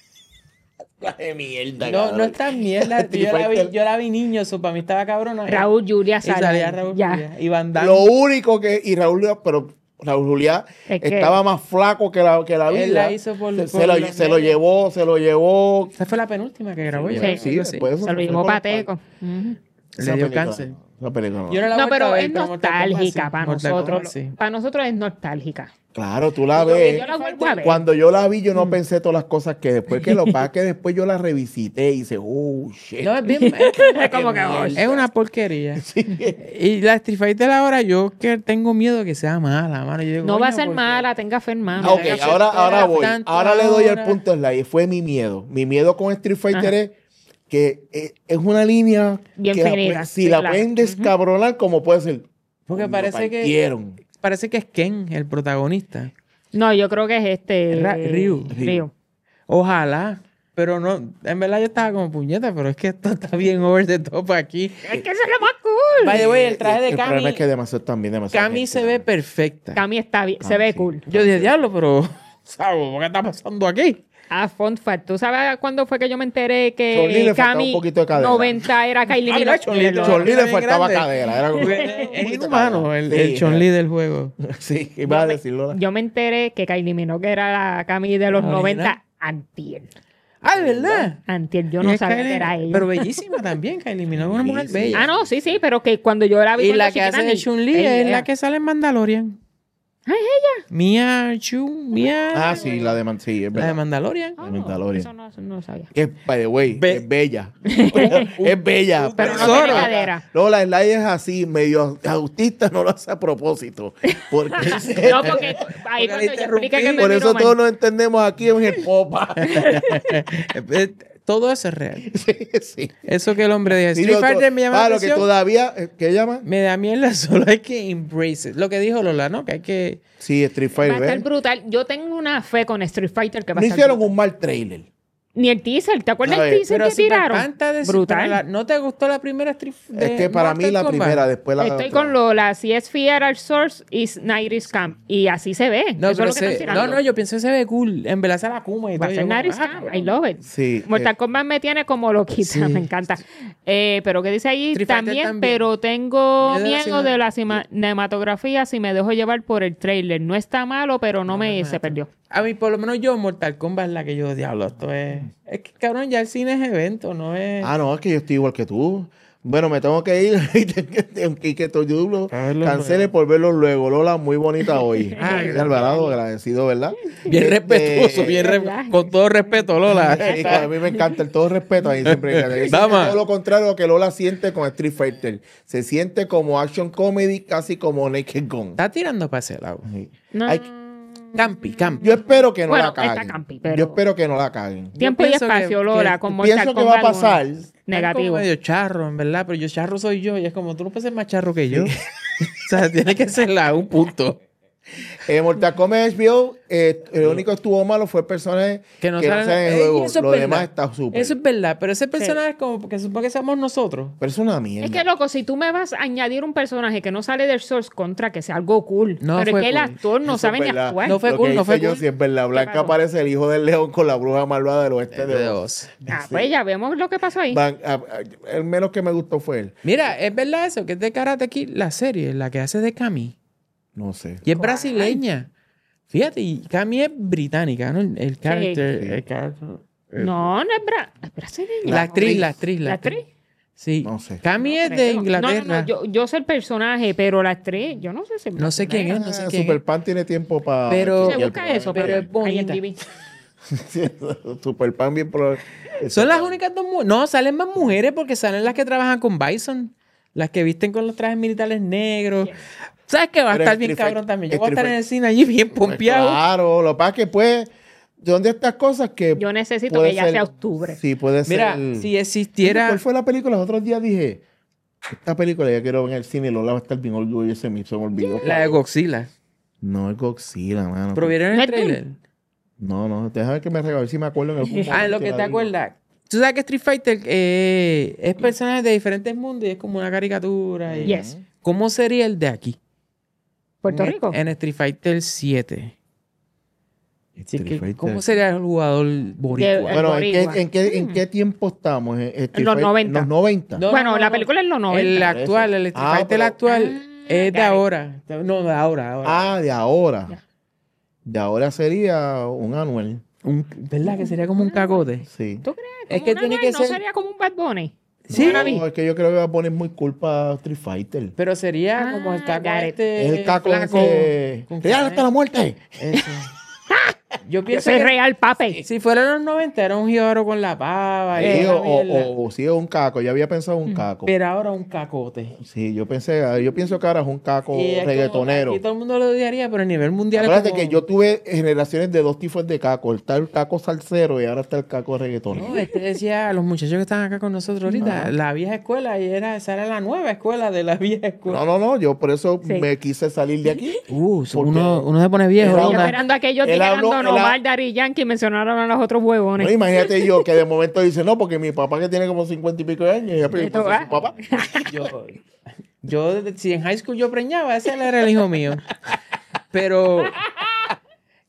Speaker 4: La de mierda,
Speaker 3: no,
Speaker 4: cabrón.
Speaker 3: no es tan mierda.
Speaker 4: Street
Speaker 3: Yo la, vi,
Speaker 4: Fighter.
Speaker 3: yo la vi niño, eso para mí estaba cabrona.
Speaker 2: Raúl Julia
Speaker 3: Y
Speaker 2: Sala.
Speaker 3: salía Raúl
Speaker 2: Ya.
Speaker 3: Julia. Y Van Damme.
Speaker 4: Lo único que... Y Raúl Juliá, pero Raúl Juliá
Speaker 2: Es que-
Speaker 4: estaba más flaco que la, que la vida.
Speaker 3: Él la hizo por-
Speaker 4: se,
Speaker 3: por
Speaker 4: se lo,
Speaker 3: los
Speaker 4: se lo
Speaker 3: medios.
Speaker 4: llevó, se lo llevó...
Speaker 3: Esa fue la penúltima que grabó
Speaker 2: Sí.
Speaker 3: ella.
Speaker 4: Sí,
Speaker 3: algo así.
Speaker 4: después de eso
Speaker 2: Se lo
Speaker 4: fue
Speaker 2: llevó
Speaker 4: con los
Speaker 2: Pateco.
Speaker 4: padres.
Speaker 2: Ujú.
Speaker 3: Le
Speaker 4: Esa
Speaker 3: dio
Speaker 4: película-
Speaker 3: cáncer.
Speaker 4: Esa película no.
Speaker 3: Yo no la he
Speaker 2: No,
Speaker 3: vuelto a
Speaker 2: pero
Speaker 3: ver,
Speaker 2: es
Speaker 3: Mortal Kombat
Speaker 2: nostálgica
Speaker 3: sí.
Speaker 2: para
Speaker 3: Mortal
Speaker 2: nosotros.
Speaker 3: Kombat sí.
Speaker 2: Para nosotros es nostálgica.
Speaker 4: Claro, tú la
Speaker 2: Yo-
Speaker 4: ves.
Speaker 2: yo la vuelvo a ver.
Speaker 4: Cuando yo la vi, yo no pensé todas las cosas que después que lo pasa que después yo la revisité y hice, oh, shit.
Speaker 3: No, es bien.
Speaker 2: Es como que, oh,
Speaker 3: Es una porquería. Y la Street Fighter ahora, yo que tengo miedo de que sea mala, mano. Yo digo,
Speaker 2: No va a
Speaker 3: coño,
Speaker 2: ser
Speaker 3: porque-
Speaker 2: mala, tenga fe, hermano.
Speaker 4: Ah, ok,
Speaker 3: Mira,
Speaker 4: ahora,
Speaker 3: se
Speaker 4: ahora
Speaker 3: espera
Speaker 4: voy.
Speaker 3: tanto
Speaker 4: Ahora le doy
Speaker 3: ahora.
Speaker 4: el punto slide. Fue mi miedo. Mi miedo con Street Fighter
Speaker 2: Ajá.
Speaker 4: es que eh, es una línea
Speaker 2: Bien
Speaker 4: que la
Speaker 2: finita,
Speaker 4: pueden- si
Speaker 2: sí,
Speaker 4: la
Speaker 2: claro.
Speaker 4: pueden descabronar, como puede ser.
Speaker 3: Porque
Speaker 4: Lo
Speaker 3: parece que,
Speaker 4: partieron.
Speaker 3: parece que es Ken el protagonista.
Speaker 2: No, yo creo que es este.
Speaker 3: Ra- Ryu.
Speaker 2: Ryu.
Speaker 3: Ojalá. Pero no, en verdad yo estaba como puñeta, pero es que esto está bien over the top aquí.
Speaker 2: Es que eso es lo más cool.
Speaker 3: By the way, el traje de
Speaker 4: El problema
Speaker 3: Cami,
Speaker 4: es que demasiado también demasiado.
Speaker 3: Cami
Speaker 4: gente,
Speaker 3: se ve
Speaker 4: también.
Speaker 3: perfecta.
Speaker 2: Cami está bien, se
Speaker 4: Cami,
Speaker 2: ve
Speaker 4: sí.
Speaker 2: cool.
Speaker 3: Yo dije, diablo, pero, ¿sabes qué está pasando aquí?
Speaker 2: a fun fact. ¿Tú sabes cuándo fue que yo me enteré
Speaker 4: Chun-Li
Speaker 2: que
Speaker 4: le faltaba
Speaker 2: Cami
Speaker 4: un poquito de cadera.
Speaker 2: noventa era Kylie
Speaker 3: Ah,
Speaker 2: Minogue?
Speaker 3: Chun-Li,
Speaker 2: Lo-
Speaker 4: Chun-Li le
Speaker 3: Bien
Speaker 4: faltaba
Speaker 3: grande.
Speaker 4: cadera. Era como-
Speaker 3: Es inhumano el,
Speaker 4: Sí,
Speaker 3: el Chun-Li del juego.
Speaker 4: Sí, iba a decirlo.
Speaker 2: Yo me enteré que Kylie Minogue era la Cami de los
Speaker 3: La original.
Speaker 2: noventa antier.
Speaker 3: Ah, ¿de verdad?
Speaker 2: Antier, yo
Speaker 3: Y
Speaker 2: no
Speaker 3: es
Speaker 2: sabía
Speaker 3: Kylie-
Speaker 2: que era ella.
Speaker 3: Pero bellísima también, Kylie Minogue, una mujer bella.
Speaker 2: Ah, no, sí, sí, pero que cuando yo la vi
Speaker 3: Y
Speaker 2: cuando
Speaker 3: la que
Speaker 2: chiquita,
Speaker 3: hace de
Speaker 2: ni-
Speaker 3: Chun-Li
Speaker 2: ella-
Speaker 3: es la que sale en Mandalorian.
Speaker 2: Ah, es ella.
Speaker 3: Mia Chun, Mia.
Speaker 4: Ah, sí, la de Man, sí, es
Speaker 3: La de
Speaker 4: verdad.
Speaker 3: Mandalorian.
Speaker 2: Ah,
Speaker 4: Mandalorian.
Speaker 2: Eso no, eso no sabía.
Speaker 4: Que, by the way,
Speaker 3: Be-
Speaker 4: es bella. es bella.
Speaker 2: Pero no
Speaker 3: Zorro.
Speaker 2: tiene cadera.
Speaker 4: No, la Sly es así, medio autista, no lo hace a propósito. Porque
Speaker 2: No, porque ahí cuando yo expliqué que me
Speaker 4: por
Speaker 2: miró
Speaker 4: eso
Speaker 2: mal.
Speaker 4: todos nos entendemos aquí en el popa.
Speaker 3: Eh, Todo eso es real.
Speaker 4: sí, sí.
Speaker 3: Eso que el hombre dijo.
Speaker 4: Sí,
Speaker 3: Street
Speaker 4: lo-
Speaker 3: Fighter me llama
Speaker 4: ah,
Speaker 3: la
Speaker 4: lo que
Speaker 3: atención.
Speaker 4: todavía, eh, ¿qué llama?
Speaker 3: Me da mierda, solo hay que embrace it. Lo que dijo Lola, ¿no? Que hay que...
Speaker 4: Sí, Street
Speaker 2: Va a
Speaker 4: Fighter.
Speaker 2: estar
Speaker 4: ¿ves?
Speaker 2: brutal. Yo tengo una fe con Street Fighter que va a
Speaker 4: No
Speaker 2: estar
Speaker 4: hicieron
Speaker 2: brutal.
Speaker 4: un mal trailer.
Speaker 2: Ni el teaser. ¿Te acuerdas
Speaker 4: A
Speaker 2: del
Speaker 4: ver,
Speaker 2: teaser
Speaker 3: Pero
Speaker 2: que
Speaker 3: Super
Speaker 2: tiraron?
Speaker 3: Fantasy,
Speaker 2: Brutal.
Speaker 3: pero la- ¿no te gustó la primera Street
Speaker 4: Es que para mí la primera, después la
Speaker 2: Estoy
Speaker 4: otra.
Speaker 2: con Lola. Si es Fear Source, is Nairis Camp. Y así se ve.
Speaker 3: No,
Speaker 2: Eso
Speaker 3: pero
Speaker 2: es lo que
Speaker 3: se-
Speaker 2: están
Speaker 3: no,
Speaker 2: tirando.
Speaker 3: no, yo pienso que se ve cool. En verdad se la Kuma y
Speaker 2: Va a
Speaker 3: todo.
Speaker 2: ser
Speaker 3: Yo como,
Speaker 2: Nairis
Speaker 3: ah,
Speaker 2: Camp.
Speaker 3: cabrón.
Speaker 2: I love it.
Speaker 4: Sí.
Speaker 2: Mortal
Speaker 4: eh,
Speaker 2: Kombat me tiene como loquita.
Speaker 3: Sí.
Speaker 2: Me encanta. Eh, pero ¿qué dice ahí?
Speaker 3: Street Fighter
Speaker 2: También,
Speaker 3: también.
Speaker 2: pero tengo
Speaker 3: Miedo de la
Speaker 2: miedo de la cima- cinematografía si me dejo llevar por el trailer. No está malo, pero no, me se perdió.
Speaker 3: A mí, por lo menos yo, Mortal Kombat es la que yo diablo. Esto es... Es que, cabrón, ya el cine es evento, no es...
Speaker 4: Ah, no, es que yo estoy igual que tú. Bueno, me tengo que ir. Aunque que estoy duro.
Speaker 3: A verlo
Speaker 4: Cancele
Speaker 3: luego.
Speaker 4: por verlo luego. Lola, muy bonita hoy.
Speaker 3: Ah,
Speaker 4: Ay, Alvarado, agradecido, ¿verdad?
Speaker 3: Bien
Speaker 4: Este,
Speaker 3: respetuoso, bien re-
Speaker 2: ¿verdad?
Speaker 3: con todo respeto, Lola.
Speaker 4: Sí, a mí me encanta el todo respeto. Ahí siempre yo siento
Speaker 3: Dama.
Speaker 4: todo lo contrario a lo que Lola siente con Street Fighter. Se siente como action comedy, casi como Naked Gun.
Speaker 3: Está tirando para ese lado.
Speaker 2: No.
Speaker 4: Ay,
Speaker 3: Campi, campi.
Speaker 4: Yo espero que no
Speaker 2: Bueno,
Speaker 4: la
Speaker 2: está
Speaker 4: caguen.
Speaker 2: campi, pero-
Speaker 4: Yo espero que no la caguen.
Speaker 2: Tiempo
Speaker 3: Yo
Speaker 2: y
Speaker 3: pienso
Speaker 2: espacio,
Speaker 3: que-
Speaker 2: Lola,
Speaker 3: que-
Speaker 2: con Mortal
Speaker 4: Pienso que va a
Speaker 2: Kombat
Speaker 4: pasar.
Speaker 2: uno.
Speaker 3: Es
Speaker 2: Negativo.
Speaker 3: como medio charro, en verdad, pero yo charro soy yo y es como tú no puedes ser más charro que yo. o sea, tiene que ser la un punto.
Speaker 4: En Mortal Kombat H B O, eh, lo único que estuvo malo fue el personaje
Speaker 3: Que no
Speaker 4: que
Speaker 3: salen-
Speaker 4: no salen en el
Speaker 3: Ey,
Speaker 4: juego.
Speaker 3: eso es
Speaker 4: Lo
Speaker 3: verdad.
Speaker 4: demás está súper.
Speaker 3: Eso es verdad, pero ese personaje es como porque supone que somos nosotros.
Speaker 4: Pero es una mierda.
Speaker 2: Es que, loco, si tú me vas a añadir un personaje que no sale del Source contra que sea algo cool.
Speaker 3: No
Speaker 2: pero
Speaker 3: fue
Speaker 2: es que el
Speaker 3: cool.
Speaker 2: actor no
Speaker 4: Eso
Speaker 2: sabe
Speaker 4: es
Speaker 2: ni
Speaker 4: verdad.
Speaker 2: actuar.
Speaker 3: No fue
Speaker 4: Lo
Speaker 3: cool,
Speaker 4: que
Speaker 3: no
Speaker 4: dice
Speaker 3: fue
Speaker 4: yo,
Speaker 3: cool.
Speaker 4: si es verdad. Blanca
Speaker 2: pasó?
Speaker 4: aparece el hijo del león con la bruja malvada del oeste de,
Speaker 3: De
Speaker 4: Oz.
Speaker 3: dos.
Speaker 2: Ah, pues ya vemos lo que pasó ahí.
Speaker 4: Van- a- a- el menos que me gustó fue él.
Speaker 3: Mira, es verdad eso, que es de Karate Kid, la serie, la que hace de Cami.
Speaker 4: No sé.
Speaker 3: Y es brasileña. Fíjate, y Cami es británica, ¿no? El, el character.
Speaker 4: Sí.
Speaker 3: el character-
Speaker 2: No, no es, bra es brasileña.
Speaker 3: La actriz, la actriz.
Speaker 2: ¿La actriz?
Speaker 3: Sí.
Speaker 4: No sé.
Speaker 3: Cami es de
Speaker 2: Creo.
Speaker 3: Inglaterra.
Speaker 2: No, no, no, yo, yo sé el personaje, pero la actriz, yo no sé si es
Speaker 3: No sé quién es,
Speaker 2: brasileña.
Speaker 3: no sé
Speaker 4: Ah,
Speaker 3: quién
Speaker 4: Super
Speaker 3: es.
Speaker 4: Pan tiene tiempo para.
Speaker 3: Pero-
Speaker 2: Se busca eso,
Speaker 3: pero
Speaker 2: pero
Speaker 3: es bonita.
Speaker 2: I M D B.
Speaker 4: Super Pan bien pro-
Speaker 3: Son las únicas dos mujeres. No, salen más mujeres porque salen las que trabajan con Bison. Las que visten con los trajes militares negros. ¿Sabes qué? Va a
Speaker 4: Pero
Speaker 3: estar
Speaker 4: Street
Speaker 3: bien
Speaker 4: Fighter-
Speaker 3: cabrón también. Yo voy a
Speaker 4: Street
Speaker 3: estar en
Speaker 4: Fighter-
Speaker 3: el cine allí bien
Speaker 4: Pues
Speaker 3: pompeado.
Speaker 4: claro, lo que pasa es que pues, son de estas cosas que.
Speaker 2: Yo necesito
Speaker 4: puede
Speaker 2: que ya
Speaker 4: ser-
Speaker 2: sea octubre.
Speaker 4: Sí, puede
Speaker 3: Mira,
Speaker 4: ser.
Speaker 3: si existiera...
Speaker 4: ¿Cuál fue la película? Los otros días dije, esta película ya quiero ver en el cine y Lola va a estar bien orgullosa, se me se me olvidó.
Speaker 3: La de Godzilla.
Speaker 4: No, es Godzilla, mano.
Speaker 3: ¿Pero vieron
Speaker 2: ¿No
Speaker 3: el
Speaker 2: es
Speaker 3: trailer?
Speaker 4: No, no, déjame que me regale, a ver si me acuerdo en algún momento.
Speaker 3: Ah, en lo que
Speaker 4: la
Speaker 3: te
Speaker 4: digo.
Speaker 3: acuerdas. Tú sabes que Street Fighter eh, es personajes de diferentes mundos y es como una caricatura. Y...
Speaker 2: Yes.
Speaker 3: ¿Cómo sería el de aquí?
Speaker 2: Puerto
Speaker 3: En-
Speaker 2: Rico.
Speaker 3: En Street Fighter siete. Así
Speaker 4: Street
Speaker 3: que,
Speaker 4: Fighter.
Speaker 3: ¿cómo sería el jugador boricua?
Speaker 2: De-
Speaker 4: Bueno, ¿en
Speaker 2: Boricua.
Speaker 4: qué, en, qué, ¿en qué tiempo estamos? ¿En, Street
Speaker 2: los
Speaker 4: Fighter?
Speaker 2: noventa.
Speaker 4: Los noventa.
Speaker 3: No,
Speaker 2: bueno,
Speaker 3: no,
Speaker 2: la
Speaker 3: no.
Speaker 2: película es los
Speaker 3: El
Speaker 2: noventa.
Speaker 3: actual, el Street
Speaker 4: Ah,
Speaker 3: Fighter
Speaker 4: pero-
Speaker 3: actual
Speaker 2: Ah,
Speaker 3: es de
Speaker 2: got it.
Speaker 3: ahora. No, de ahora. ahora.
Speaker 4: Ah, de ahora.
Speaker 2: Ya.
Speaker 4: De ahora sería un Anuel.
Speaker 3: Un- ¿Verdad? Que sería como un cagote.
Speaker 4: Sí.
Speaker 2: ¿Tú crees?
Speaker 3: Es
Speaker 2: Como
Speaker 3: que
Speaker 2: una
Speaker 3: tiene
Speaker 2: Anuel,
Speaker 3: que
Speaker 2: ¿no
Speaker 3: ser-
Speaker 2: sería como un Bad Bunny?
Speaker 3: Sí.
Speaker 4: No, es que yo creo que va a poner muy culpa a Street Fighter.
Speaker 3: Pero sería
Speaker 2: Ah,
Speaker 3: como el caco
Speaker 2: got it.
Speaker 3: este
Speaker 4: Es el caco
Speaker 3: flaco.
Speaker 4: ese.
Speaker 3: con
Speaker 4: ¡Real
Speaker 3: cara-
Speaker 4: hasta la muerte!
Speaker 3: Eso. Yo
Speaker 2: Yo
Speaker 3: pienso
Speaker 2: soy
Speaker 3: que
Speaker 2: real, papi.
Speaker 3: si fuera en los noventa era un jíbaro con la pava. y
Speaker 4: Sí,
Speaker 3: esa
Speaker 4: o,
Speaker 3: mierda.
Speaker 4: o, o sí es un caco. Yo había pensado un caco.
Speaker 3: Pero ahora un cacote.
Speaker 4: Sí, yo pensé, yo pienso que ahora es un caco
Speaker 3: Y es como-
Speaker 4: reggaetonero.
Speaker 3: Aquí todo el mundo lo odiaría, pero a nivel mundial
Speaker 4: Acuérdate
Speaker 3: es como...
Speaker 4: que yo tuve generaciones de dos tipos de caco. Está el caco salsero y ahora está el caco reggaetonero.
Speaker 3: No, este decía a los muchachos que están acá con nosotros ahorita, la vieja escuela, y era, esa era la nueva escuela de la vieja escuela.
Speaker 4: No, no, no. Yo por eso
Speaker 2: Sí.
Speaker 4: me quise salir de aquí.
Speaker 3: Uh,
Speaker 4: Porque
Speaker 3: uno, uno se pone viejo.
Speaker 4: era
Speaker 3: ¿no?
Speaker 2: Yo
Speaker 4: una-
Speaker 2: esperando a que ellos
Speaker 4: él
Speaker 2: dijeran
Speaker 4: habló-
Speaker 2: Don
Speaker 4: él ha-
Speaker 2: Omar, Daddy Yankee y mencionaron a los otros huevones.
Speaker 4: No, imagínate yo que de momento dice, no, porque mi papá que tiene como cincuenta y pico de años, ya pero
Speaker 2: Esto
Speaker 4: pues,
Speaker 2: va.
Speaker 4: su papá.
Speaker 3: Yo, yo, desde- si en high school yo preñaba, ese era el hijo mío. Pero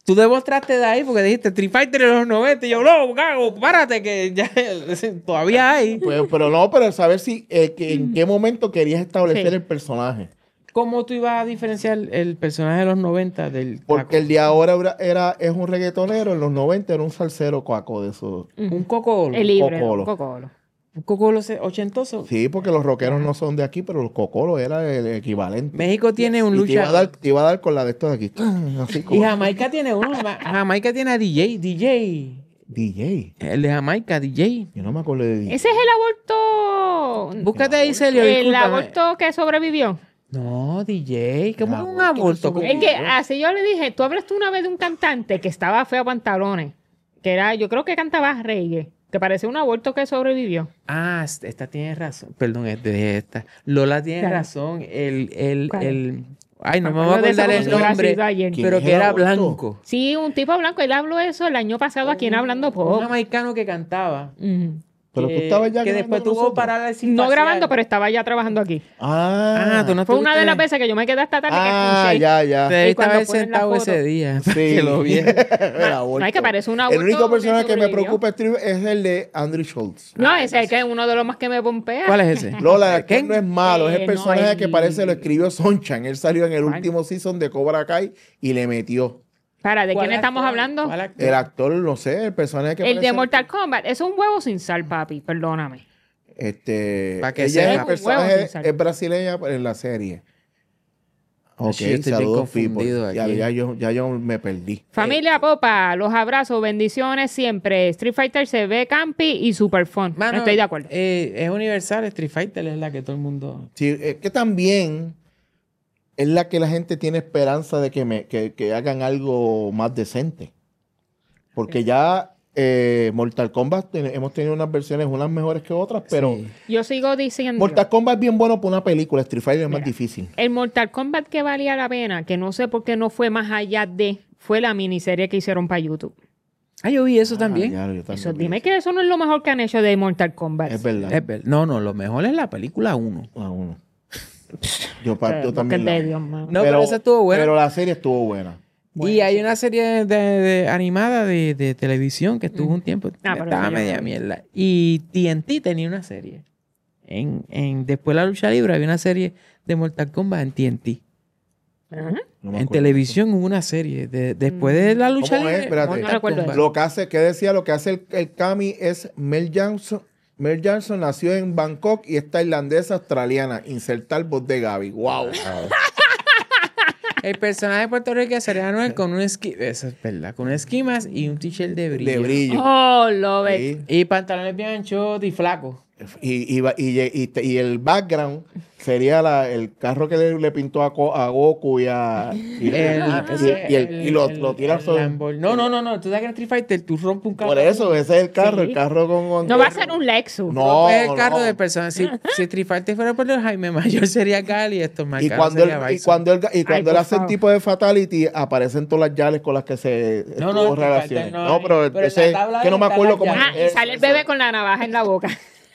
Speaker 3: Tú demostraste de ahí porque dijiste Street Fighter en los noventa. Y yo, no, cago, párate, que ya todavía hay.
Speaker 4: Pues, pero no, pero saber si eh, que en qué momento querías establecer
Speaker 2: Sí.
Speaker 4: el personaje.
Speaker 3: ¿Cómo tú ibas a diferenciar el personaje de los noventa del
Speaker 4: Porque el de ahora era, era- es un reggaetonero, en los noventa era un salsero cuaco de esos.
Speaker 3: un cocolo?
Speaker 2: El libre,
Speaker 4: Cocolo.
Speaker 2: un cocolo.
Speaker 3: Un cocolo se- ochentoso.
Speaker 4: Sí, porque los rockeros no son de aquí, pero los cocolos era el equivalente.
Speaker 3: México tiene un
Speaker 4: Y te iba, a
Speaker 3: lucha.
Speaker 4: dar, te iba a dar con la de estos de aquí. Así
Speaker 3: Y
Speaker 4: como
Speaker 3: Jamaica tiene uno. Ma- Jamaica tiene a D J. D J.
Speaker 4: D J.
Speaker 3: El de Jamaica, D J.
Speaker 4: Yo no me acuerdo de D J.
Speaker 2: Ese es el aborto.
Speaker 3: Búscate ahí, Celio.
Speaker 2: El
Speaker 3: discúlpame.
Speaker 2: aborto que sobrevivió.
Speaker 3: No, D J. ¿Cómo
Speaker 4: El
Speaker 3: es un
Speaker 4: aborto que
Speaker 3: aborto? ¿Cómo-
Speaker 2: Es que así yo le dije, tú hablaste una vez de un cantante que estaba feo a pantalones. Que era, yo creo que cantaba reggae. Que parecía un aborto que sobrevivió.
Speaker 3: Ah, esta tiene razón. Perdón, es de esta. Lola tiene
Speaker 2: ¿Cuál?
Speaker 3: razón. El, el,
Speaker 2: ¿Cuál?
Speaker 3: el... Ay, no me
Speaker 2: Me
Speaker 3: voy a
Speaker 2: acuerdo de eso
Speaker 3: acordar
Speaker 2: como
Speaker 3: el
Speaker 2: si hubiera
Speaker 3: nombre.
Speaker 2: sido ayer.
Speaker 4: ¿Quién
Speaker 3: Pero
Speaker 4: es
Speaker 3: que
Speaker 4: el
Speaker 3: era
Speaker 4: aborto?
Speaker 3: blanco.
Speaker 2: Sí, un tipo blanco. Él habló eso el año pasado aquí en Hablando
Speaker 3: Un
Speaker 2: Pop.
Speaker 3: jamaicano que cantaba.
Speaker 2: Ujú.
Speaker 4: Pero
Speaker 3: que,
Speaker 4: tú estabas ya
Speaker 3: que
Speaker 4: grabando
Speaker 3: después
Speaker 4: con
Speaker 3: tuvo
Speaker 4: nosotros.
Speaker 3: parálisis
Speaker 2: No
Speaker 3: facial.
Speaker 2: grabando, pero estaba ya trabajando aquí.
Speaker 4: Ah,
Speaker 3: Ah, tú no
Speaker 2: Fue una de
Speaker 3: estuviste-
Speaker 2: las veces que yo me quedé hasta tarde que
Speaker 4: ah
Speaker 2: escuché.
Speaker 4: ya, ya.
Speaker 3: Te debiste
Speaker 2: Y cuando
Speaker 3: haber
Speaker 2: ponen la
Speaker 3: sentado
Speaker 2: foto.
Speaker 3: ese día. para
Speaker 4: Sí.
Speaker 3: que lo viera.
Speaker 4: El aborto.
Speaker 2: No, es que parece un
Speaker 4: El
Speaker 2: aborto
Speaker 4: único
Speaker 2: que
Speaker 4: personaje que me
Speaker 2: sobrevivió.
Speaker 4: preocupa escribir es el de Andrew Schultz.
Speaker 2: No, ese es que es uno de los más que me pompea.
Speaker 3: ¿Cuál es ese?
Speaker 4: Lola,
Speaker 3: ¿Quién?
Speaker 4: que no es malo, es
Speaker 2: Eh,
Speaker 4: el
Speaker 2: no,
Speaker 4: personaje
Speaker 2: el-
Speaker 4: que parece lo escribió Sonchan. Él salió en el
Speaker 2: ¿Cuál?
Speaker 4: último season de Cobra Kai y le metió.
Speaker 2: Para, ¿de
Speaker 3: ¿Cuál
Speaker 2: quién estamos
Speaker 3: actor?
Speaker 2: hablando?
Speaker 3: ¿Cuál actor?
Speaker 4: El actor, no sé, el personaje que
Speaker 2: El de
Speaker 4: parece-
Speaker 2: Mortal Kombat. Es un huevo sin sal, papi. Perdóname.
Speaker 4: Este,
Speaker 3: Pa' que
Speaker 4: ella es
Speaker 3: sepa.
Speaker 4: el
Speaker 2: Un
Speaker 4: personaje,
Speaker 2: huevo sin sal.
Speaker 4: es brasileña en la serie. Ok,
Speaker 3: Sí, yo estoy bien
Speaker 4: saludos,
Speaker 3: confundido
Speaker 4: people. Ya,
Speaker 3: aquí.
Speaker 4: ya yo, ya yo me perdí.
Speaker 2: Familia Popa, los abrazos, bendiciones siempre. Street Fighter se ve campi y super fun.
Speaker 3: Mano,
Speaker 2: Estoy de acuerdo.
Speaker 3: eh, es universal. Street Fighter es la que todo el mundo...
Speaker 4: Sí, es que también es la que la gente tiene esperanza de que, me, que, que hagan algo más decente. Porque ya eh, Mortal Kombat ten- hemos tenido unas versiones, unas mejores que otras, pero
Speaker 3: Sí.
Speaker 2: Yo sigo diciendo.
Speaker 4: Mortal Kombat es bien bueno para una película, Street Fighter es más
Speaker 2: Mira.
Speaker 4: difícil.
Speaker 2: El Mortal Kombat que valía la pena, que no sé por qué no fue más allá de, fue la miniserie que hicieron para YouTube.
Speaker 3: Ah, yo vi eso también.
Speaker 4: Ah, ya, yo también
Speaker 2: Eso,
Speaker 4: vi
Speaker 2: dime
Speaker 4: eso.
Speaker 2: que eso no es lo mejor que han hecho de Mortal Kombat.
Speaker 4: Es verdad.
Speaker 3: Es ver- No, no, lo mejor es la película uno.
Speaker 4: Ah, uno. Yo, pa-
Speaker 2: Eh,
Speaker 4: yo también
Speaker 2: porque
Speaker 4: la
Speaker 2: de
Speaker 4: vi.
Speaker 2: Dios, mano.
Speaker 3: No, pero esa estuvo buena.
Speaker 4: Pero la serie estuvo buena.
Speaker 3: Y hay una serie de, de- animada de, de televisión que estuvo un tiempo.
Speaker 2: Ah, pero
Speaker 3: estaba
Speaker 2: esa yo
Speaker 3: media
Speaker 2: no vi.
Speaker 3: mierda. Y T N T tenía una serie. En, en, después de la lucha libre había una serie de Mortal Kombat en T N T.
Speaker 2: Ajá.
Speaker 4: No me
Speaker 3: En
Speaker 4: acuerdo.
Speaker 3: televisión hubo una serie. De, después de la lucha
Speaker 4: ¿Cómo es?
Speaker 3: libre.
Speaker 4: Espérate.
Speaker 3: Mortal
Speaker 2: No recuerdo
Speaker 3: Kombat.
Speaker 2: eso.
Speaker 4: Lo que hace, que decía, lo que hace el, el Kami es Mel Johnson. Mel Johnson nació en Bangkok y es tailandesa australiana. Insertar voz de Gaby. Wow.
Speaker 3: El personaje puertorriqueño sería Anuel con un esqui... Eso es verdad. Con esquimas y un t-shirt de brillo.
Speaker 4: De brillo.
Speaker 2: Oh, love it.
Speaker 4: Sí.
Speaker 3: Y pantalones bien anchos y flacos.
Speaker 4: Y, y, va- y, y- y el background sería la- el carro que le, le pintó a, Ko- a Goku y a. Y,
Speaker 3: El-
Speaker 4: y-
Speaker 3: ese-
Speaker 4: y el-
Speaker 3: el-
Speaker 4: y lo,
Speaker 3: el-
Speaker 4: lo tiras
Speaker 3: el
Speaker 4: sobre.
Speaker 3: Lamborghini. No, no, no, no. Tú sabes que en Street Fighter tú rompes un carro.
Speaker 4: Por eso, ese es el carro,
Speaker 2: Sí.
Speaker 4: el carro con. con-
Speaker 2: No va a ser un Lexus.
Speaker 4: No,
Speaker 3: es el carro
Speaker 4: no.
Speaker 3: de personas. Si, si Street Fighter fuera por el Jaime Mayor sería Gali y esto más
Speaker 4: Y
Speaker 3: caro
Speaker 4: cuando, él,
Speaker 3: sería
Speaker 4: y
Speaker 3: Bison.
Speaker 4: cuando, él, y cuando
Speaker 2: por
Speaker 4: él hace el
Speaker 2: favor.
Speaker 4: tipo de fatality, aparecen todas las llaves con las que se
Speaker 3: No,
Speaker 4: tuvo
Speaker 3: no, Street
Speaker 4: relaciones.
Speaker 3: Fighter no
Speaker 4: No,
Speaker 3: hay.
Speaker 4: pero,
Speaker 3: Pero en
Speaker 4: ese,
Speaker 3: la tabla
Speaker 4: que no me
Speaker 3: están
Speaker 4: acuerdo
Speaker 3: las
Speaker 4: cómo
Speaker 2: Ah, y
Speaker 4: es.
Speaker 2: sale el bebé con la navaja en la boca.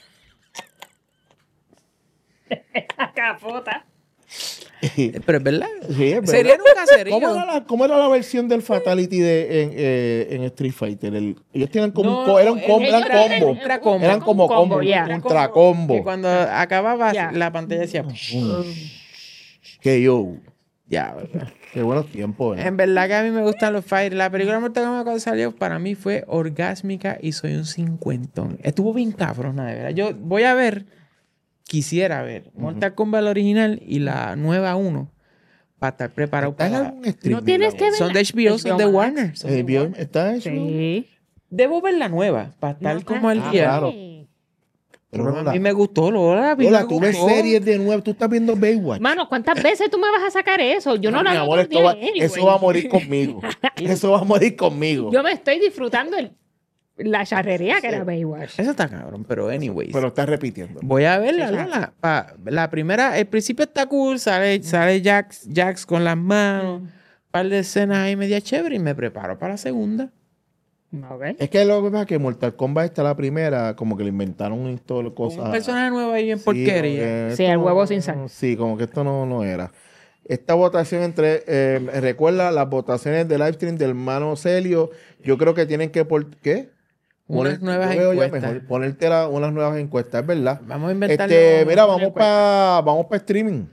Speaker 2: La capota.
Speaker 3: Pero es verdad.
Speaker 4: Sí, es verdad.
Speaker 3: Sería un caserío.
Speaker 4: ¿Cómo era, la, ¿Cómo era la versión del Fatality de, en, eh, en Street Fighter? El- ellos tienen como
Speaker 3: No,
Speaker 4: un co- eran,
Speaker 3: el-
Speaker 4: com- eran
Speaker 2: ellos tienen
Speaker 4: combo.
Speaker 2: un
Speaker 3: ultra combo.
Speaker 4: Eran como
Speaker 2: Un combo,
Speaker 4: combo,
Speaker 2: ya.
Speaker 4: ultra
Speaker 3: Que
Speaker 4: combo.
Speaker 3: cuando acababa
Speaker 2: Ya.
Speaker 3: la pantalla decía...
Speaker 4: Que yo.
Speaker 3: Ya, ¿verdad?
Speaker 4: Qué buenos tiempos. ¿eh?
Speaker 3: En verdad que a mí me gustan los fighters. La película de Mortal Kombat cuando salió para mí fue orgásmica y soy un cincuentón. Estuvo bien cabrona, de verdad. Yo voy a ver, quisiera ver Mortal Kombat la original y la nueva uno para estar preparado
Speaker 4: ¿Está en
Speaker 3: para...
Speaker 4: algún stream?
Speaker 2: No tienes que ver.
Speaker 3: Son de H B O, son de
Speaker 2: Max.
Speaker 3: Warner. son de
Speaker 4: Eh, ¿vio?
Speaker 3: Warner.
Speaker 4: ¿Está eso?
Speaker 2: Sí.
Speaker 3: Debo ver la nueva para estar
Speaker 2: No,
Speaker 3: como al
Speaker 4: ah,
Speaker 3: día.
Speaker 4: claro. Pero
Speaker 3: Pero a
Speaker 4: Lola,
Speaker 3: mí me gustó, Lola. a mí
Speaker 4: Lola,
Speaker 3: me
Speaker 4: tú ves
Speaker 3: gustó.
Speaker 4: series de nuevo. Tú estás viendo Baywatch.
Speaker 2: Mano, ¿cuántas veces tú me vas a sacar eso? Yo no
Speaker 4: Mi
Speaker 2: la veo
Speaker 4: amor,
Speaker 2: todo el
Speaker 4: esto
Speaker 2: día
Speaker 4: va-
Speaker 2: anyway.
Speaker 4: eso va a morir conmigo. Eso va a morir conmigo.
Speaker 2: Yo me estoy disfrutando el- la charrería que era Baywatch.
Speaker 3: Eso está cabrón, pero anyways.
Speaker 4: Pero estás repitiendo.
Speaker 3: Voy a verla,
Speaker 2: Sí, claro.
Speaker 3: Lola. Pa- la primera, el principio está cool, sale, sale Jax, Jax con las manos, un par de escenas ahí media chévere y me preparo para la segunda.
Speaker 2: Ok.
Speaker 4: Es que lo que pasa es que Mortal Kombat esta la primera, como que le inventaron y todo
Speaker 3: Con
Speaker 4: cosas.
Speaker 3: un personaje nuevo ahí en
Speaker 4: Sí,
Speaker 3: porquería.
Speaker 4: como que
Speaker 2: Sí,
Speaker 4: esto
Speaker 2: el huevo
Speaker 4: no-
Speaker 2: sin sal.
Speaker 4: Sí, como que esto no, no era. Esta votación entre, eh, recuerda las votaciones de live stream del hermano Celio, yo creo que tienen que, por, ¿qué?
Speaker 3: Unas
Speaker 4: Poner-
Speaker 3: nuevas
Speaker 4: yo veo ya
Speaker 3: encuestas.
Speaker 4: mejor, ponerte la- unas nuevas encuestas, es verdad.
Speaker 3: Vamos a inventar.
Speaker 4: Este, mira, vamos para vamos pa streaming.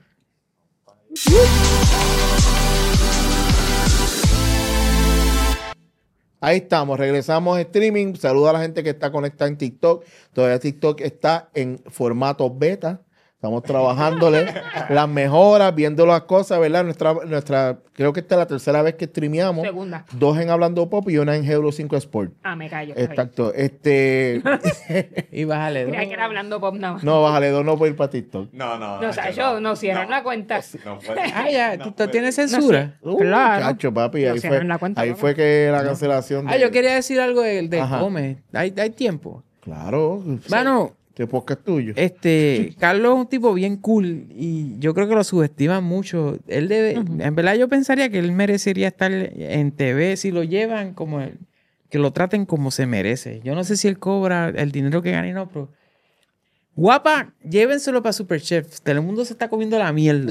Speaker 4: Ahí estamos, regresamos a streaming. Saluda a la gente que está conectada en TikTok. Todavía TikTok está en formato beta. Estamos trabajándole las mejoras, viendo las cosas, ¿verdad? Nuestra, nuestra, creo que esta es la tercera vez que streameamos.
Speaker 2: Segunda.
Speaker 4: Dos en Hablando Pop y una en Euro cinco Sport.
Speaker 2: Ah, me callo. está bien.
Speaker 4: Exacto. Este.
Speaker 3: Y bájale.
Speaker 2: Creía
Speaker 3: dos.
Speaker 2: que era hablando pop nada más.
Speaker 4: No, bájale, dos no puedo ir para TikTok.
Speaker 5: No, no.
Speaker 2: No, o sea, yo no cierran la cuenta.
Speaker 5: No fue.
Speaker 3: Ah, ya, ¿tú, tú tienes censura?
Speaker 4: Uh,
Speaker 2: Claro.
Speaker 4: Chacho, papi,
Speaker 2: No
Speaker 4: ahí,
Speaker 2: cierran
Speaker 4: fue,
Speaker 2: la cuenta,
Speaker 4: ahí
Speaker 2: papi.
Speaker 4: fue que la cancelación.
Speaker 3: Ah,
Speaker 4: de-
Speaker 3: yo quería decir algo del de
Speaker 4: Ajá.
Speaker 3: Come. ¿Hay, hay tiempo?
Speaker 4: Claro.
Speaker 3: Bueno,
Speaker 4: Este podcast es tuyo.
Speaker 3: este, Carlos es un tipo bien cool y yo creo que lo subestiman mucho. Él debe, en verdad yo pensaría que él merecería estar en T V si lo llevan como él, que lo traten como se merece. Yo no sé si él cobra el dinero que gana y no, pero guapa, llévenselo para Superchef. Telemundo se está comiendo la mierda.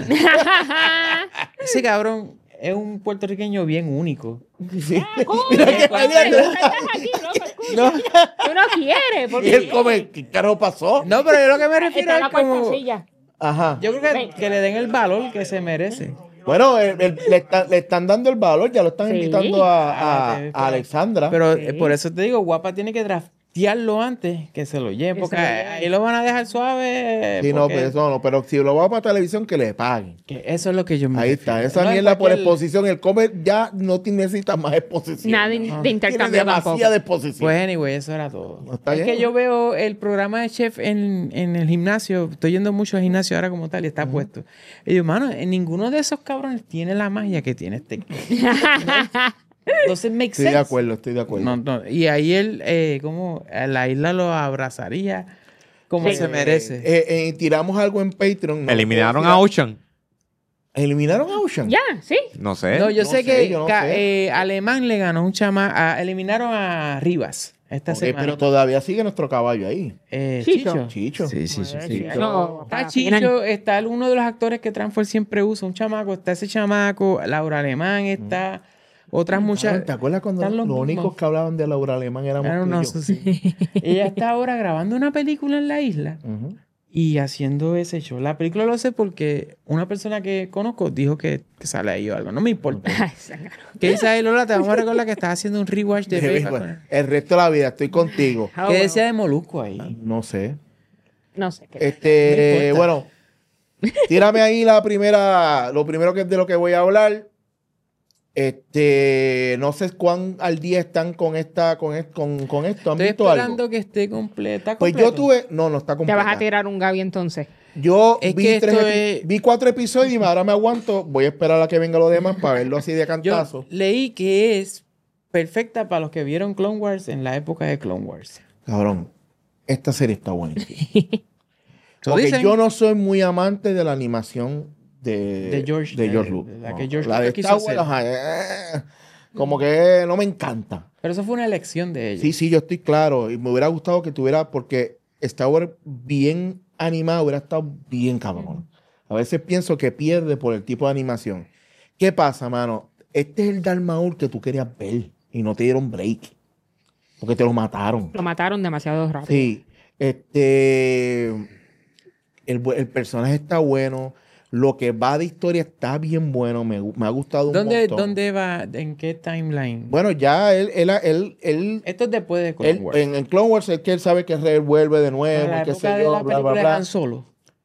Speaker 3: Ese cabrón es un puertorriqueño bien único.
Speaker 4: Sí.
Speaker 2: ¿Cómo?
Speaker 4: Mira que-
Speaker 2: ¿Por qué? ¿Tú estás aquí? No te escucho.
Speaker 3: No,
Speaker 2: Tú no quieres. ¿Por
Speaker 4: Y
Speaker 2: qué?
Speaker 4: él come, ¿qué carajo pasó?
Speaker 3: no, pero yo lo que me refiero
Speaker 2: Está en
Speaker 3: es
Speaker 2: la
Speaker 3: como...
Speaker 2: cuarta
Speaker 4: Ajá.
Speaker 3: Yo creo que, que le den el valor que se merece.
Speaker 4: Bueno, el- el- le, está- le están dando el valor, ya lo están
Speaker 2: Sí.
Speaker 4: invitando a, a-
Speaker 3: Ah,
Speaker 4: a Alexandra.
Speaker 3: Pero
Speaker 2: Sí.
Speaker 3: eh, por eso te digo, guapa tiene que draftearlo antes que se lo lleven,
Speaker 2: Que
Speaker 3: porque
Speaker 2: se lo lleven.
Speaker 3: ahí lo van a dejar suave.
Speaker 4: sí, no,
Speaker 3: porque-
Speaker 4: pero eso no, pero si lo va para televisión, que le paguen.
Speaker 3: que eso es lo que yo me
Speaker 4: Ahí
Speaker 3: refiero.
Speaker 4: está, esa
Speaker 3: No en
Speaker 4: mierda por
Speaker 3: cualquier-
Speaker 4: exposición. El comer ya no te necesita más exposición.
Speaker 2: Nada de,
Speaker 3: No.
Speaker 2: de
Speaker 4: Tiene
Speaker 2: intercambio tampoco.
Speaker 4: demasiada exposición.
Speaker 3: Pues anyway, eso era todo.
Speaker 4: No, está
Speaker 3: es
Speaker 4: bien.
Speaker 3: que yo veo el programa de chef en, en el gimnasio, estoy yendo mucho al gimnasio ahora como tal y está puesto. Y yo, mano, en ninguno de esos cabrones tiene la magia que tiene este. Entonces, make
Speaker 4: Estoy
Speaker 3: sense.
Speaker 4: de acuerdo, estoy de acuerdo.
Speaker 3: No, no, y ahí él, eh, como a la isla lo abrazaría como
Speaker 2: Sí.
Speaker 3: se merece.
Speaker 4: Eh, eh, tiramos algo en Patreon. no
Speaker 5: Eliminaron
Speaker 4: puedo
Speaker 5: a
Speaker 4: tirar-
Speaker 5: Ocean.
Speaker 4: ¿Eliminaron a Ocean?
Speaker 2: Ya, sí.
Speaker 5: No sé.
Speaker 3: No, yo
Speaker 4: no
Speaker 3: sé
Speaker 4: sé,
Speaker 3: que
Speaker 4: yo no
Speaker 3: ca-
Speaker 4: sé.
Speaker 3: eh, Alemán le ganó un chama, a- eliminaron a Rivas esta
Speaker 4: Ok,
Speaker 3: semana.
Speaker 4: pero todavía sigue nuestro caballo ahí.
Speaker 3: Eh,
Speaker 2: Chicho.
Speaker 4: Chicho.
Speaker 3: Sí, sí, sí.
Speaker 2: Pues,
Speaker 3: sí.
Speaker 2: sí, no,
Speaker 3: Está
Speaker 2: para
Speaker 3: Chicho,
Speaker 2: final.
Speaker 3: está el- uno de los actores que Transfer siempre usa, un chamaco, está ese chamaco, Laura Alemán, está otras muchas.
Speaker 4: ¿Te acuerdas cuando
Speaker 3: están
Speaker 4: los,
Speaker 3: los
Speaker 4: únicos
Speaker 3: mismos.
Speaker 4: que hablaban de Laura Alemán éramos
Speaker 3: Claro,
Speaker 4: tú y
Speaker 3: no,
Speaker 4: yo?
Speaker 3: eso sí. Ella está ahora grabando una película en la isla
Speaker 4: Ujú.
Speaker 3: y haciendo ese show. La película lo sé porque una persona que conozco dijo que, que sale ahí o algo. No me importa.
Speaker 2: Ay, sangre.
Speaker 3: ¿Qué dice ahí, Lola? Te vamos a recordar que estás haciendo un rewatch de
Speaker 4: De-
Speaker 3: Babe.
Speaker 4: bueno, el resto de la vida estoy contigo.
Speaker 2: Ah,
Speaker 3: ¿Qué
Speaker 2: bueno.
Speaker 3: decía de Molusco ahí?
Speaker 4: No sé.
Speaker 2: No sé qué.
Speaker 4: Este,
Speaker 3: No
Speaker 4: bueno, tírame ahí la primera, lo primero que es de lo que voy a hablar. Este, no sé cuán al día están con esta, con, es- con, con esto. ¿Han
Speaker 3: Estoy
Speaker 4: visto
Speaker 3: esperando
Speaker 4: algo?
Speaker 3: que esté completa.
Speaker 4: Pues yo tuve, no, no está
Speaker 2: Te
Speaker 4: completa.
Speaker 2: vas a tirar un Gaby entonces.
Speaker 4: Yo
Speaker 3: Es
Speaker 4: vi,
Speaker 3: que
Speaker 4: tres
Speaker 3: esto
Speaker 4: epi-
Speaker 3: es-
Speaker 4: vi cuatro episodios y ahora me aguanto. Voy a esperar a que venga lo demás para verlo así de
Speaker 3: Yo
Speaker 4: cantazo.
Speaker 3: leí que es perfecta para los que vieron Clone Wars en la época de Clone Wars.
Speaker 4: Cabrón, esta serie está buenísima.
Speaker 3: Eso
Speaker 4: Porque
Speaker 3: dicen.
Speaker 4: yo no soy muy amante de la animación de,
Speaker 3: De George-
Speaker 4: de
Speaker 3: de-
Speaker 4: George Lucas.
Speaker 3: de la
Speaker 4: No,
Speaker 3: que George
Speaker 4: la de
Speaker 3: Lucas quiso
Speaker 4: Star Wars,
Speaker 3: hacer.
Speaker 4: ajá, eh, como que no me encanta.
Speaker 3: Pero eso fue una elección de ellos.
Speaker 4: Sí, sí, yo estoy claro. Y me hubiera gustado que tuviera, porque Star Wars bien animado hubiera estado bien cabrón. A veces pienso que pierde por el tipo de animación. ¿Qué pasa, mano? Este es el Darth Maul que tú querías ver y no te dieron break. Porque te lo mataron.
Speaker 2: Lo mataron demasiado rápido.
Speaker 4: Sí. Este. El, bu- el personaje está bueno. Lo que va de historia está bien bueno. Me, gu- me ha gustado un
Speaker 3: ¿Dónde,
Speaker 4: montón.
Speaker 3: ¿Dónde va? ¿En qué timeline?
Speaker 4: Bueno, ya él, él, él, él,
Speaker 3: Esto es después de Clone
Speaker 4: él-
Speaker 3: Wars.
Speaker 4: en, en Clone Wars es que él sabe que Rey vuelve de
Speaker 3: En
Speaker 4: nuevo,
Speaker 3: la
Speaker 4: qué
Speaker 3: época
Speaker 4: sé
Speaker 3: de
Speaker 4: yo,
Speaker 3: la
Speaker 4: bla, bla,
Speaker 3: película de
Speaker 4: bla.
Speaker 3: Han Solo.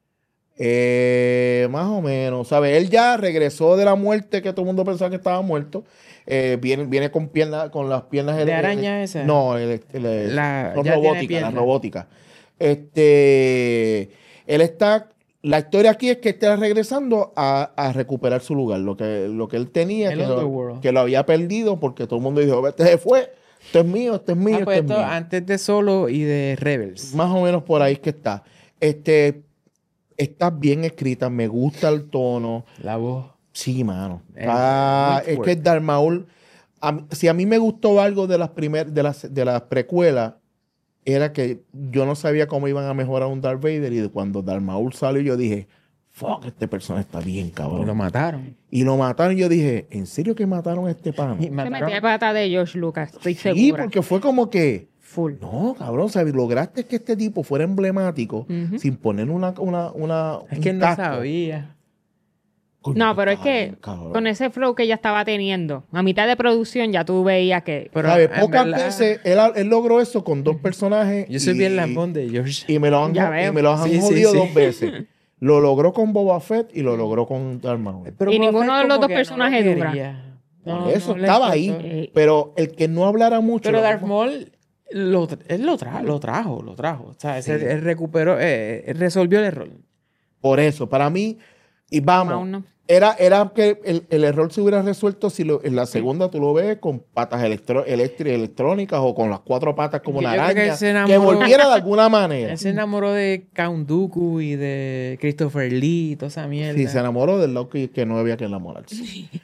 Speaker 4: Eh, más o menos, ¿sabes? Él ya regresó de la muerte que todo el mundo pensaba que estaba muerto. Eh, viene, viene con piernas, con las piernas
Speaker 3: ¿De
Speaker 4: ele-
Speaker 3: araña
Speaker 4: ele-
Speaker 3: esa?
Speaker 4: No, ele- ele-
Speaker 3: La-
Speaker 4: no,
Speaker 3: ya tiene
Speaker 4: robótica, la
Speaker 3: piernas.
Speaker 4: robótica. Este, él está, la historia aquí es que está regresando a, a recuperar su lugar, lo que, lo que él tenía,
Speaker 3: El
Speaker 4: que lo,
Speaker 3: Underworld.
Speaker 4: que lo había perdido porque todo el mundo dijo, este se fue, esto es mío, esto es mío,
Speaker 3: Ah, pues
Speaker 4: esto es
Speaker 3: esto
Speaker 4: mío.
Speaker 3: antes de Solo y de Rebels.
Speaker 4: Más o menos por ahí es que está. Este, está bien escrita, me gusta el tono.
Speaker 3: La voz.
Speaker 4: Sí, mano.
Speaker 3: Eh,
Speaker 4: Ah,
Speaker 3: muy
Speaker 4: es
Speaker 3: fuerte.
Speaker 4: que Darth Maul, a mí- si a mí me gustó algo de las primer, de las de las precuelas, era que yo no sabía cómo iban a mejorar un Darth Vader y cuando Darth Maul salió yo dije, fuck, este personaje está bien,
Speaker 3: Y
Speaker 4: cabrón.
Speaker 3: lo mataron.
Speaker 4: Y lo mataron y yo dije, ¿en serio que mataron a este pana?
Speaker 3: Y
Speaker 2: Se
Speaker 3: mataron-
Speaker 2: metía pata de George Lucas, estoy
Speaker 4: Sí,
Speaker 2: segura.
Speaker 4: porque fue como que,
Speaker 2: Full.
Speaker 4: no, cabrón, ¿sabes? Lograste que este tipo fuera emblemático
Speaker 2: Ujú.
Speaker 4: sin poner una, una, una
Speaker 3: Es
Speaker 4: un
Speaker 3: que él no
Speaker 4: casco.
Speaker 3: sabía.
Speaker 4: Coño,
Speaker 2: No, pero es
Speaker 4: estaba
Speaker 2: que
Speaker 4: bien, cabrón.
Speaker 2: con ese flow que ella estaba teniendo, a mitad de producción ya tú veías que...
Speaker 3: Pero
Speaker 4: ¿Sabes?
Speaker 3: en
Speaker 4: Pocas
Speaker 3: verdad,
Speaker 4: veces él, él logró eso con dos personajes.
Speaker 3: Yo soy
Speaker 4: y-
Speaker 3: bien lambón de George.
Speaker 4: Y me lo han,
Speaker 2: Ya
Speaker 4: y
Speaker 2: veo.
Speaker 4: me lo han
Speaker 3: Sí, sí,
Speaker 4: jodido
Speaker 3: sí.
Speaker 4: dos veces. Lo logró con Boba Fett y lo logró con Darth Maul.
Speaker 3: Pero
Speaker 2: Y
Speaker 3: Boba
Speaker 2: ninguno
Speaker 3: Fett
Speaker 2: de los
Speaker 3: como
Speaker 2: dos
Speaker 3: que no
Speaker 2: personajes
Speaker 3: lo
Speaker 2: dura.
Speaker 3: quería.
Speaker 4: Por
Speaker 3: No,
Speaker 4: eso
Speaker 3: no le
Speaker 4: estaba
Speaker 3: importó.
Speaker 4: ahí.
Speaker 2: Eh,
Speaker 4: Pero el que no hablara mucho.
Speaker 3: Pero
Speaker 4: lo
Speaker 3: Darth
Speaker 4: mismo-
Speaker 3: Maul, lo, tra- él lo, tra- lo trajo, lo trajo. O sea, ese-
Speaker 4: Sí.
Speaker 3: él recuperó, eh, él resolvió el error.
Speaker 4: Por eso, para mí, y vamos,
Speaker 2: Maul no.
Speaker 4: era, era que el, el error se hubiera resuelto si lo- en la segunda tú lo ves con patas electro, electri- electrónicas o con las cuatro patas como
Speaker 3: Yo-
Speaker 4: una
Speaker 3: yo creo que
Speaker 4: araña.
Speaker 3: él se
Speaker 4: Que,
Speaker 3: enamoró-
Speaker 4: volviera de alguna manera.
Speaker 3: Él se enamoró de Count Dooku y de Christopher Lee y toda esa mierda.
Speaker 4: Sí, se enamoró del loco y que no había que enamorarse.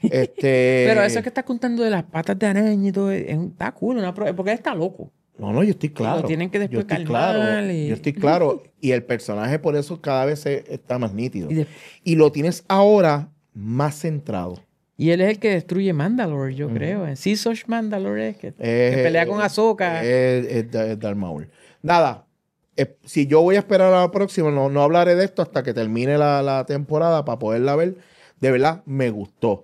Speaker 4: Este,
Speaker 3: Pero eso que estás contando de las patas de araña y todo, es, un- está cool, una pro- porque él está loco.
Speaker 4: No, no, yo estoy claro.
Speaker 3: Lo tienen que después
Speaker 4: yo estoy
Speaker 3: calmar
Speaker 4: claro.
Speaker 3: y-
Speaker 4: Yo estoy claro. Y el personaje por eso cada vez se- está más nítido.
Speaker 3: Y, de-
Speaker 4: Y lo tienes ahora más centrado.
Speaker 3: y él es el que destruye Mandalore, yo creo. En Seasosh Mandalore es que, que
Speaker 4: Eh,
Speaker 3: pelea con
Speaker 4: eh,
Speaker 3: Ahsoka.
Speaker 4: Es, es, Da- es Darth Maul. Nada. eh, si yo voy a esperar a la próxima, no, no hablaré de esto hasta que termine la, la temporada para poderla ver. De verdad, me gustó.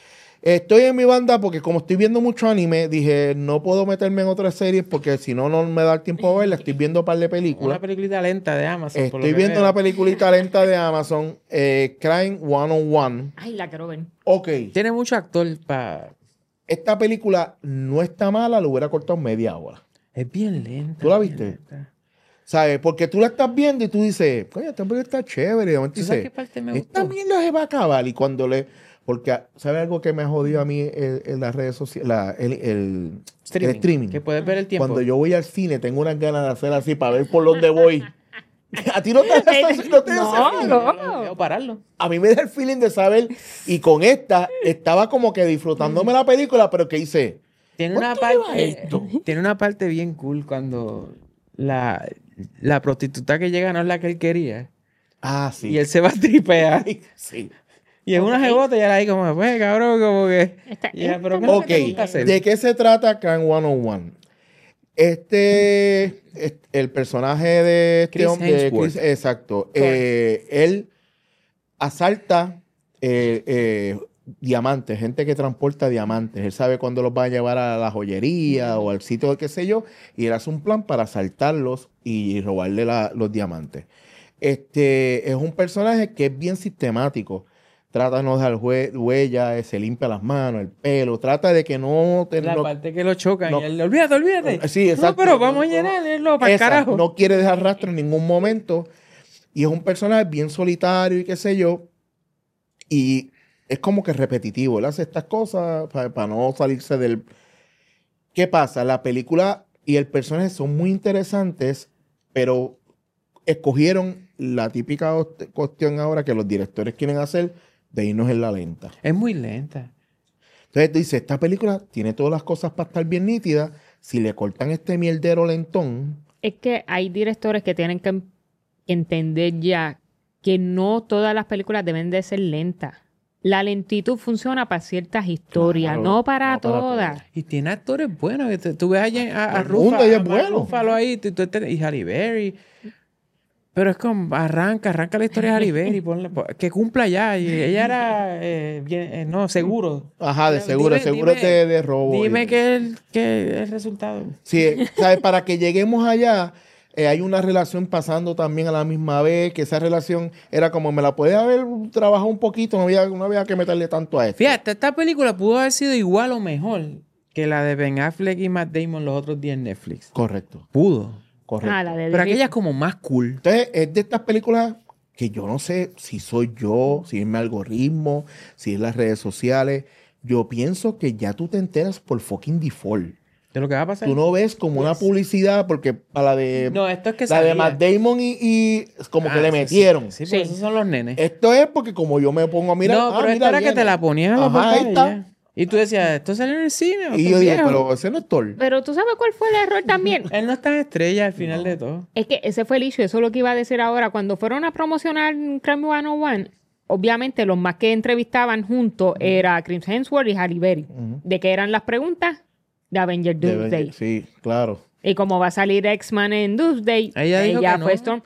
Speaker 4: Estoy en mi banda porque como estoy viendo mucho anime, dije, no puedo meterme en otras series porque si no, no me da el tiempo a verla. Estoy viendo un par de películas.
Speaker 3: Una peliculita lenta de Amazon. por lo
Speaker 4: Estoy
Speaker 3: que
Speaker 4: viendo
Speaker 3: veo.
Speaker 4: una peliculita lenta de Amazon, eh, Crime one oh one.
Speaker 2: Ay, la quiero ver.
Speaker 4: Ok,
Speaker 3: Tiene mucho actor para...
Speaker 4: esta película no está mala, lo hubiera cortado media hora.
Speaker 3: Es bien lenta.
Speaker 4: ¿Tú la
Speaker 3: bien
Speaker 4: viste?
Speaker 3: lenta.
Speaker 4: ¿Sabes? Porque tú la estás viendo y tú dices, coño, esta película está chévere. Y de momento
Speaker 3: ¿Tú sabes
Speaker 4: dices,
Speaker 3: qué parte me
Speaker 4: esta
Speaker 3: gustó?
Speaker 4: mierda se va a acabar. Y cuando le... Porque, ¿sabes algo que me ha jodido a mí en, en las redes sociales? La- el, el- el streaming.
Speaker 3: Que puedes ver el tiempo.
Speaker 4: Cuando yo voy al cine, tengo unas ganas de hacer así para ver por dónde voy. ¿A ti no te da ese- no te da ese
Speaker 2: No,
Speaker 4: feeling?
Speaker 2: no.
Speaker 3: Quiero pararlo.
Speaker 4: A mí me da el feeling de saber, y con esta estaba como que disfrutándome la película, pero que hice,
Speaker 3: Tiene una
Speaker 4: ¿cuánto lleva
Speaker 3: parte...
Speaker 4: esto?
Speaker 3: Tiene una parte bien cool cuando la, la prostituta que llega no es la que él quería.
Speaker 4: Ah, sí.
Speaker 3: Y él se va a tripear.
Speaker 4: Sí.
Speaker 3: Y es una jebota y él ahí como, pues, cabrón, como que...
Speaker 2: Esta-
Speaker 3: Ya, pero
Speaker 2: esta
Speaker 3: ¿qué es lo
Speaker 4: Ok,
Speaker 3: que te gusta hacer?
Speaker 4: ¿de qué se trata Crime one oh one? Este, es- el personaje de este
Speaker 3: Chris
Speaker 4: hombre, de
Speaker 3: Hemsworth.
Speaker 4: Chris- exacto, eh, él asalta eh, eh, diamantes, gente que transporta diamantes. Él sabe cuándo los va a llevar a la joyería o al sitio de qué sé yo, y él hace un plan para asaltarlos y robarle la- los diamantes. Este es un personaje que es bien sistemático. Trata de no dejar hue- huellas, se limpia las manos, el pelo, trata de que no... te-
Speaker 3: La
Speaker 4: no-
Speaker 3: parte que lo chocan
Speaker 4: no.
Speaker 3: y él, olvídate, olvídate.
Speaker 4: Sí, exacto.
Speaker 3: No, pero vamos a
Speaker 4: No,
Speaker 3: llenarlo para el
Speaker 4: Esa,
Speaker 3: carajo.
Speaker 4: no quiere dejar rastro en ningún momento. Y es un personaje bien solitario y qué sé yo. Y es como que repetitivo. Él hace estas cosas para no salirse del... ¿Qué pasa? La película y el personaje son muy interesantes, pero escogieron la típica host- cuestión ahora que los directores quieren hacer de irnos en la lenta.
Speaker 3: Es muy lenta.
Speaker 4: Entonces tú dices, esta película tiene todas las cosas para estar bien nítida. Si le cortan este mierdero lentón...
Speaker 2: Es que hay directores que tienen que entender ya que no todas las películas deben de ser lentas. La lentitud funciona para ciertas historias,
Speaker 4: Claro,
Speaker 2: no para
Speaker 4: no para
Speaker 2: todas.
Speaker 3: Y tiene actores buenos. que te- Tú ves allá a, a,
Speaker 4: El mundo
Speaker 3: Rufa,
Speaker 4: ahí es
Speaker 3: a Mark
Speaker 4: bueno.
Speaker 3: Ruffalo ahí, tú- tú- tú- y Halle Berry. Pero es como, arranca, arranca la historia de Halle Berry, ponle- pon- que cumpla ya. Y ella era, eh, bien- eh, no, seguro.
Speaker 4: Ajá, de
Speaker 3: Dime-
Speaker 4: seguro, seguro
Speaker 3: dime-
Speaker 4: de, de robo.
Speaker 3: Dime
Speaker 4: y-
Speaker 3: que el, que el resultado.
Speaker 4: Sí, ¿sabes? Para que lleguemos allá, eh, hay una relación pasando también a la misma vez, que esa relación era como, me la puede haber trabajado un poquito, no había, no había que meterle tanto a esto.
Speaker 3: Fíjate, esta película pudo haber sido igual o mejor que la de Ben Affleck y Matt Damon los otros días en Netflix.
Speaker 4: Correcto,
Speaker 3: Pudo.
Speaker 4: correcto.
Speaker 2: Ah, la de
Speaker 3: Pero
Speaker 2: David-
Speaker 3: aquella es como más cool.
Speaker 4: Entonces, es de estas películas que yo no sé si soy yo, si es mi algoritmo, si es las redes sociales. Yo pienso que ya tú te enteras por fucking default.
Speaker 3: De lo que va a pasar.
Speaker 4: Tú no ves como una publicidad, porque para la de,
Speaker 3: No, esto es que
Speaker 4: la de
Speaker 3: salía.
Speaker 4: Matt Damon y, y como que
Speaker 3: Ah,
Speaker 4: le
Speaker 3: sí,
Speaker 4: metieron.
Speaker 3: Sí, sí, porque
Speaker 2: Sí.
Speaker 3: esos son los nenes.
Speaker 4: Esto es porque como yo me pongo a mirar.
Speaker 3: no,
Speaker 4: ah,
Speaker 3: pero esto
Speaker 4: mira,
Speaker 3: era que
Speaker 4: viene.
Speaker 3: te la ponían en la
Speaker 4: Ajá, ahí
Speaker 3: pantalla.
Speaker 4: está.
Speaker 3: Y tú decías, ¿esto salió en el cine? o
Speaker 4: Y
Speaker 3: son
Speaker 4: yo dije,
Speaker 3: viejos?
Speaker 4: pero ese no es Thor.
Speaker 2: Pero tú sabes cuál fue el error también.
Speaker 3: Él no está en estrella al final de todo.
Speaker 2: Es que ese fue el issue, eso es lo que iba a decir ahora. Cuando fueron a promocionar Crime ciento uno, obviamente los más que entrevistaban juntos era Chris Hemsworth y Halle Berry. ¿De qué eran las preguntas? De Avenger
Speaker 4: Debe-
Speaker 2: Doomsday.
Speaker 4: Sí, claro.
Speaker 2: Y como va a salir X-Men en Doomsday,
Speaker 3: Ella dijo que no.
Speaker 2: fue Storm.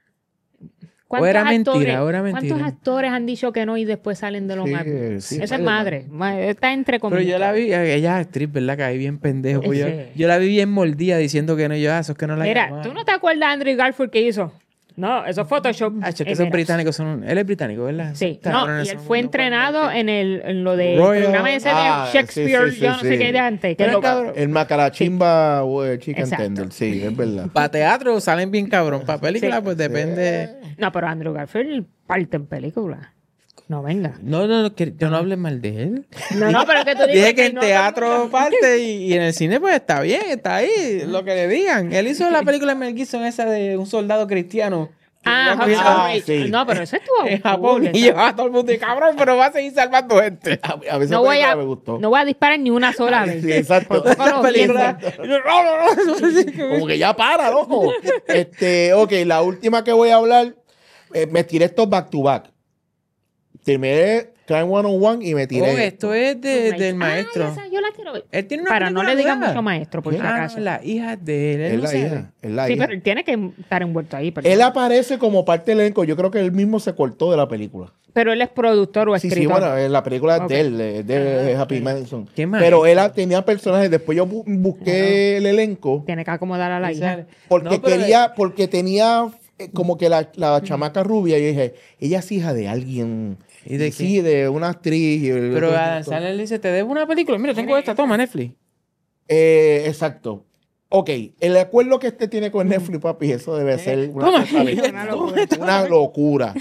Speaker 3: O era mentira,
Speaker 2: actores-
Speaker 3: o era mentira.
Speaker 2: ¿Cuántos actores han dicho que no y después salen de lo
Speaker 4: Sí,
Speaker 2: mal?
Speaker 4: sí,
Speaker 2: Esa es
Speaker 4: puede,
Speaker 2: madre. ma- Está entre
Speaker 3: Pero
Speaker 2: comillas.
Speaker 3: yo la vi, ella es actriz, ¿verdad? Que ahí bien pendejo. pues yo,
Speaker 2: Sí.
Speaker 3: yo la vi bien mordida diciendo que no. Yo, ah, eso es que no la
Speaker 2: Mira,
Speaker 3: llamaban.
Speaker 2: ¿tú no te acuerdas de Andrew Garfield que hizo? No, eso es Photoshop.
Speaker 3: Ah, che, que
Speaker 2: Eh,
Speaker 3: esos
Speaker 2: mira.
Speaker 3: británicos son... Él es británico, ¿verdad?
Speaker 2: Sí,
Speaker 3: Esos
Speaker 2: no,
Speaker 3: cabrones
Speaker 2: y él
Speaker 3: son
Speaker 2: fue
Speaker 3: unos
Speaker 2: entrenado en, el, en lo de
Speaker 3: Royal-
Speaker 2: programa ese de
Speaker 4: Ah,
Speaker 2: Shakespeare,
Speaker 4: sí, sí,
Speaker 2: yo
Speaker 4: sí,
Speaker 2: no sé
Speaker 4: sí.
Speaker 2: qué de antes. Que
Speaker 3: Pero
Speaker 2: lo-
Speaker 3: cabrón,
Speaker 4: El Macarachimba eh, Chicken
Speaker 2: Exacto.
Speaker 4: Tender, sí, es verdad.
Speaker 3: para teatro salen bien cabrón. Para película,
Speaker 2: Sí.
Speaker 3: pues depende...
Speaker 2: No, pero Andrew Garfield parte en película. No, venga.
Speaker 3: No, no, no, que yo no hable mal de él.
Speaker 2: No, no, pero es que tú dices
Speaker 3: Dije que en
Speaker 2: no,
Speaker 3: teatro parte y, y en el cine pues está bien, está ahí, lo que le digan. Él hizo la película de Mel Gibson esa de un soldado cristiano.
Speaker 2: Ah,
Speaker 3: que
Speaker 2: Hudson
Speaker 3: iba
Speaker 4: Ah,
Speaker 2: Ridge.
Speaker 4: sí.
Speaker 2: No, pero eso estuvo
Speaker 3: en Japón
Speaker 2: cool,
Speaker 3: y
Speaker 2: esa.
Speaker 3: llevaba a todo el mundo y cabrón, pero va a seguir salvando gente.
Speaker 4: A, a veces
Speaker 2: No voy a,
Speaker 4: me gustó.
Speaker 2: no voy a disparar ni una sola vez.
Speaker 4: Sí, exacto.
Speaker 2: Por poco lo
Speaker 3: película.
Speaker 2: pienso.
Speaker 4: Como que ya para, loco. Este, ok, la última que voy a hablar, eh, me tiré estos back to back. Terminé Crime ciento uno y me
Speaker 3: Oh,
Speaker 4: tiré.
Speaker 3: esto es de- del
Speaker 2: Ay,
Speaker 3: maestro.
Speaker 2: esa yo la quiero ver.
Speaker 3: Él tiene una
Speaker 2: Para no
Speaker 3: película
Speaker 2: le digan
Speaker 3: nueva.
Speaker 2: mucho maestro, por si
Speaker 3: Ah,
Speaker 2: acaso.
Speaker 3: no, la hija de él. él
Speaker 4: Es
Speaker 3: no
Speaker 4: la
Speaker 3: sabe.
Speaker 4: hija. Es la
Speaker 2: Sí,
Speaker 4: hija.
Speaker 2: pero él tiene que estar envuelto ahí. perdón.
Speaker 4: Él aparece como parte del elenco. Yo creo que él mismo se cortó de la película.
Speaker 2: Pero él es productor o
Speaker 4: Sí,
Speaker 2: escritor.
Speaker 4: sí, bueno, eh, la película es
Speaker 2: Ok.
Speaker 4: de él, eh, de Happy Madison.
Speaker 3: Qué mal.
Speaker 4: Pero él ha- tenía personajes. Después yo bu- busqué el elenco
Speaker 2: Tiene que acomodar a la
Speaker 3: Él
Speaker 2: hija.
Speaker 3: sale.
Speaker 4: porque
Speaker 3: No, pero
Speaker 4: quería, porque tenía eh, como que la, la chamaca rubia. Y yo dije, ella es hija de alguien.
Speaker 3: ¿Y de
Speaker 4: Sí, de una actriz. y el-
Speaker 3: Pero
Speaker 4: el-
Speaker 3: a Sandler le dice, te debo una película. Mira, tengo esta, toma, Netflix.
Speaker 4: Eh, exacto. Ok, el acuerdo que este tiene con Netflix, papi, eso debe ser una,
Speaker 3: Toma.
Speaker 4: cosa de-
Speaker 2: Una locura.
Speaker 4: una locura.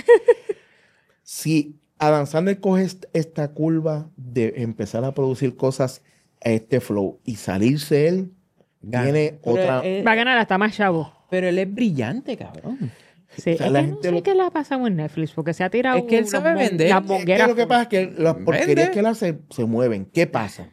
Speaker 4: Si Adam Sandler coge est- esta curva de empezar a producir cosas a este flow y salirse él,
Speaker 3: Gana.
Speaker 4: tiene
Speaker 3: Pero
Speaker 4: otra...
Speaker 3: él-
Speaker 2: Va a ganar hasta más chavo.
Speaker 3: Pero él es brillante, cabrón.
Speaker 2: Sí,
Speaker 4: O sea,
Speaker 2: es
Speaker 4: la
Speaker 2: que no
Speaker 4: gente
Speaker 2: sé
Speaker 4: lo-
Speaker 2: qué le ha pasado en Netflix, porque se ha tirado
Speaker 3: Es que él
Speaker 2: los
Speaker 3: sabe
Speaker 2: mon-
Speaker 3: vender.
Speaker 2: las
Speaker 4: Es que
Speaker 2: mongueras.
Speaker 4: lo que pasa es que las porquerías
Speaker 3: Vende.
Speaker 4: que él hace se mueven. ¿Qué pasa?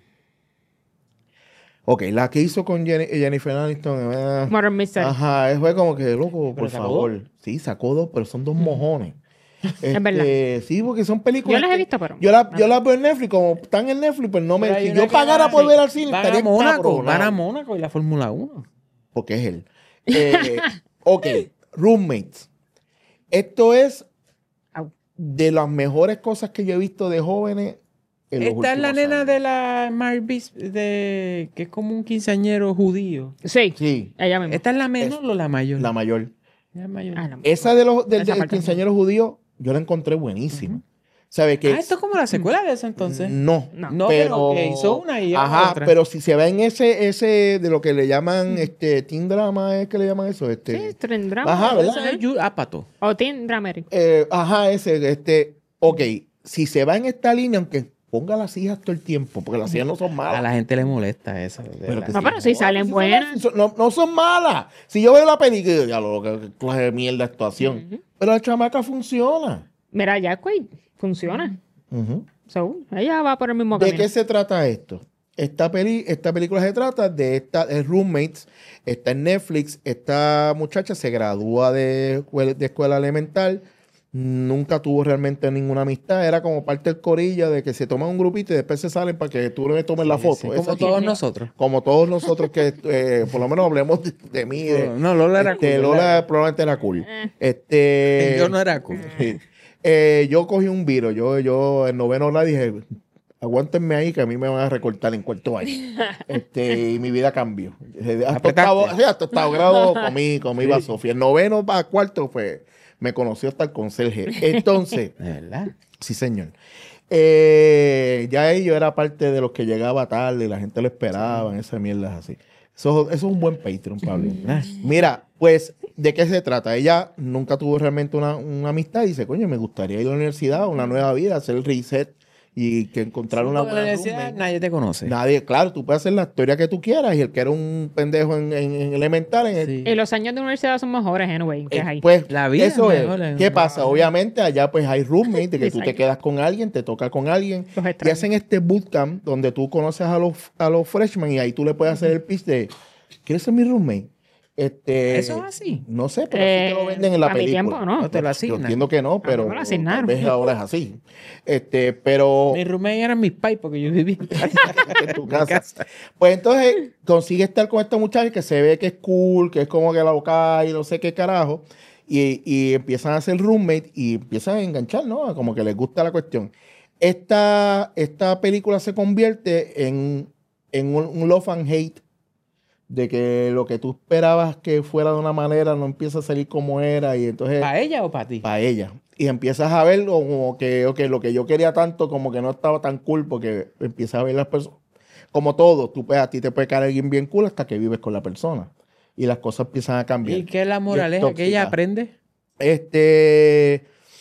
Speaker 4: Ok, la que hizo con Jenny- Jennifer Aniston. eh,
Speaker 2: Modern Mystery.
Speaker 4: Ajá, fue como que, loco, por
Speaker 3: sacó
Speaker 4: favor. Sí, sacó dos, pero son dos mojones. Este,
Speaker 2: verdad.
Speaker 4: Sí, porque son películas.
Speaker 2: Yo las he
Speaker 4: que-
Speaker 2: visto, pero-
Speaker 4: Yo, la- yo las veo en Netflix, como están en Netflix, pues no me.
Speaker 3: Pero hay
Speaker 4: Si
Speaker 3: una
Speaker 4: yo
Speaker 3: que
Speaker 4: pagara
Speaker 3: van a-
Speaker 4: por ver al cine,
Speaker 3: Van
Speaker 4: estaría
Speaker 3: a Mónaco,
Speaker 4: cabronado.
Speaker 3: van a Mónaco y la Fórmula uno.
Speaker 4: Porque es él. Eh, ok, Roommates. Esto es
Speaker 2: Au.
Speaker 4: de las mejores cosas que yo he visto de jóvenes. En los
Speaker 3: Esta es la
Speaker 4: últimos
Speaker 3: nena
Speaker 4: años.
Speaker 3: de la Marvis, de que es como un quinceañero judío.
Speaker 2: Sí,
Speaker 4: Sí,
Speaker 2: ella misma.
Speaker 3: ¿Esta es la menor o la mayor?
Speaker 4: la mayor.
Speaker 3: La mayor.
Speaker 2: Ah, no.
Speaker 4: Esa de los, del,
Speaker 2: Esa
Speaker 4: del
Speaker 2: parte
Speaker 4: quinceañero judío, yo la encontré buenísima. ¿Sabe qué?
Speaker 3: Ah, esto es como la secuela de eso entonces.
Speaker 4: No,
Speaker 2: No.
Speaker 3: No, pero que hizo una y
Speaker 4: Ajá,
Speaker 3: otra.
Speaker 4: pero si se ve en ese, ese de lo que le llaman este teen drama, ¿es que le llaman eso? Este,
Speaker 2: Sí, Teen Drama.
Speaker 4: Ajá, ¿verdad?
Speaker 3: Esa es Yu- Apatow.
Speaker 2: O Teen Dramedy.
Speaker 4: eh, ajá, ese, este, ok, si se va en esta línea, aunque ponga a las hijas todo el tiempo, porque las hijas no son
Speaker 3: A
Speaker 4: malas.
Speaker 3: la gente le molesta eso. de
Speaker 4: Pero
Speaker 3: la-
Speaker 4: que
Speaker 2: No, pero sí salen
Speaker 4: son
Speaker 2: buenas.
Speaker 4: malas, son- no, no son malas. Si yo veo la película, ya lo que clase de mierda actuación. Pero la chamaca funciona.
Speaker 2: Mira, Jacqueline funciona.
Speaker 4: Ujú.
Speaker 2: So, ella va por el mismo
Speaker 4: ¿De
Speaker 2: camino.
Speaker 4: qué se trata esto? Esta, peli, esta película se trata de esta de Roommates, está en Netflix, esta muchacha se gradúa de, escuela- de escuela elemental, nunca tuvo realmente ninguna amistad, era como parte del corillo de que se toman un grupito y después se salen para que tú le tomes la foto.
Speaker 3: Sí,
Speaker 4: Esa-
Speaker 3: como todos nosotros.
Speaker 4: como todos nosotros que eh, por lo menos hablemos de, de mí. de-
Speaker 3: No, Lola era
Speaker 4: este,
Speaker 3: cool,
Speaker 4: Lola
Speaker 3: ¿verdad?
Speaker 4: probablemente era cool. Este,
Speaker 3: Yo no era cool.
Speaker 4: Sí. Eh, yo cogí un virus. Yo, yo en noveno grado dije, aguántenme ahí que a mí me van a recortar en cuarto año. Este, y mi vida cambió. Eh, Hasta
Speaker 3: Apretaste.
Speaker 4: octavo, sí, hasta octavo grado comí, comí Basofia. En noveno a cuarto fue, me conoció hasta el conserje. Entonces,
Speaker 3: De verdad.
Speaker 4: sí señor. Eh, ya ahí yo era parte de los que llegaba tarde y la gente lo esperaba, esas mierdas así. Eso, eso es un buen Patreon, Pablo. Mira, pues, ¿de qué se trata? Ella nunca tuvo realmente una, una amistad y dice, coño, me gustaría ir a la universidad, una nueva vida, hacer el reset y que encontrar una
Speaker 3: Porque en la
Speaker 4: buena
Speaker 3: universidad
Speaker 4: roommate.
Speaker 3: nadie te conoce.
Speaker 4: Nadie, claro, tú puedes hacer la historia que tú quieras y el que era un pendejo en, en- en elemental, en el-
Speaker 3: Sí.
Speaker 2: Y los años de universidad son mejores, anyway, que
Speaker 4: eh,
Speaker 2: es ahí.
Speaker 4: pues
Speaker 3: La vida
Speaker 4: eso
Speaker 3: es
Speaker 4: es.
Speaker 3: mejor en-
Speaker 4: ¿Qué pasa? Obviamente allá pues hay roommate, de que tú te
Speaker 2: Exacto.
Speaker 4: quedas con alguien, te toca con alguien
Speaker 2: Los
Speaker 4: y
Speaker 2: extraños.
Speaker 4: hacen este bootcamp donde tú conoces a los, a los freshmen y ahí tú le puedes hacer el pitch de ¿quieres ser mi roommate? Este,
Speaker 3: ¿Eso es así?
Speaker 4: No sé, pero así te lo
Speaker 2: Eh,
Speaker 4: venden en la
Speaker 2: a mi
Speaker 4: película.
Speaker 2: tiempo, ¿no?
Speaker 3: ¿O te lo
Speaker 4: Yo
Speaker 3: asignan?
Speaker 4: entiendo que no, pero
Speaker 2: me lo asignaron.
Speaker 4: tal vez ahora es así. Este, pero
Speaker 3: Mi roommate eran mis pais porque yo vivía en casa.
Speaker 4: en tu casa. Pues entonces consigue estar con esta muchacha que se ve que es cool, que es como que la boca y no sé qué carajo. Y, y empiezan a hacer roommate y empiezan a enganchar, ¿no? Como que les gusta la cuestión. Esta, esta película se convierte en, en un, un love and hate. De que lo que tú esperabas que fuera de una manera no empieza a salir como era. Y entonces.
Speaker 3: ¿Para ella o para ti?
Speaker 4: Para ella. Y empiezas a ver como que okay, lo que yo quería tanto, como que no estaba tan cool, porque empiezas a ver las personas. Como todo, tú, pues, a ti te puede caer alguien bien cool hasta que vives con la persona. Y las cosas empiezan a cambiar.
Speaker 3: ¿Y qué es la moraleja
Speaker 4: tóxica.
Speaker 3: que ella aprende?
Speaker 4: Este.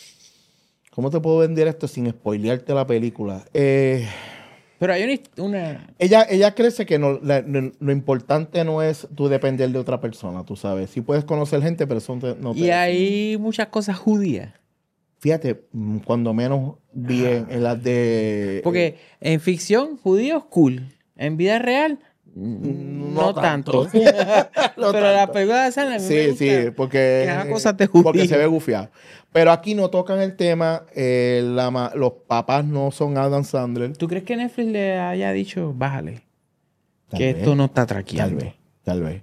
Speaker 4: ¿Cómo te puedo vender esto sin spoilearte la película? Eh,
Speaker 3: Pero hay una... una-
Speaker 4: ella, ella crece que no, la- no- lo importante no es tú depender de otra persona, tú sabes. Sí puedes conocer gente, pero eso no te, no te
Speaker 3: Y hay muchas cosas judías.
Speaker 4: Fíjate, mm, cuando menos vi en, en las de...
Speaker 3: Porque en ficción, judíos, cool. En vida real, mm, no,
Speaker 4: no
Speaker 3: tanto.
Speaker 4: tanto.
Speaker 3: Pero
Speaker 4: No
Speaker 3: la
Speaker 4: tanto.
Speaker 3: película de Sandler a mí me
Speaker 4: Sí,
Speaker 3: gusta.
Speaker 4: sí, porque,
Speaker 3: que haga cosas de
Speaker 4: porque
Speaker 3: judío.
Speaker 4: se ve gufiado. Pero aquí no tocan el tema, eh, la ma- los papás no son Adam Sandler.
Speaker 3: ¿Tú crees que Netflix le haya dicho, bájale?
Speaker 4: Tal
Speaker 3: que
Speaker 4: vez,
Speaker 3: esto no está
Speaker 4: Tal
Speaker 3: traqueando.
Speaker 4: vez, tal vez.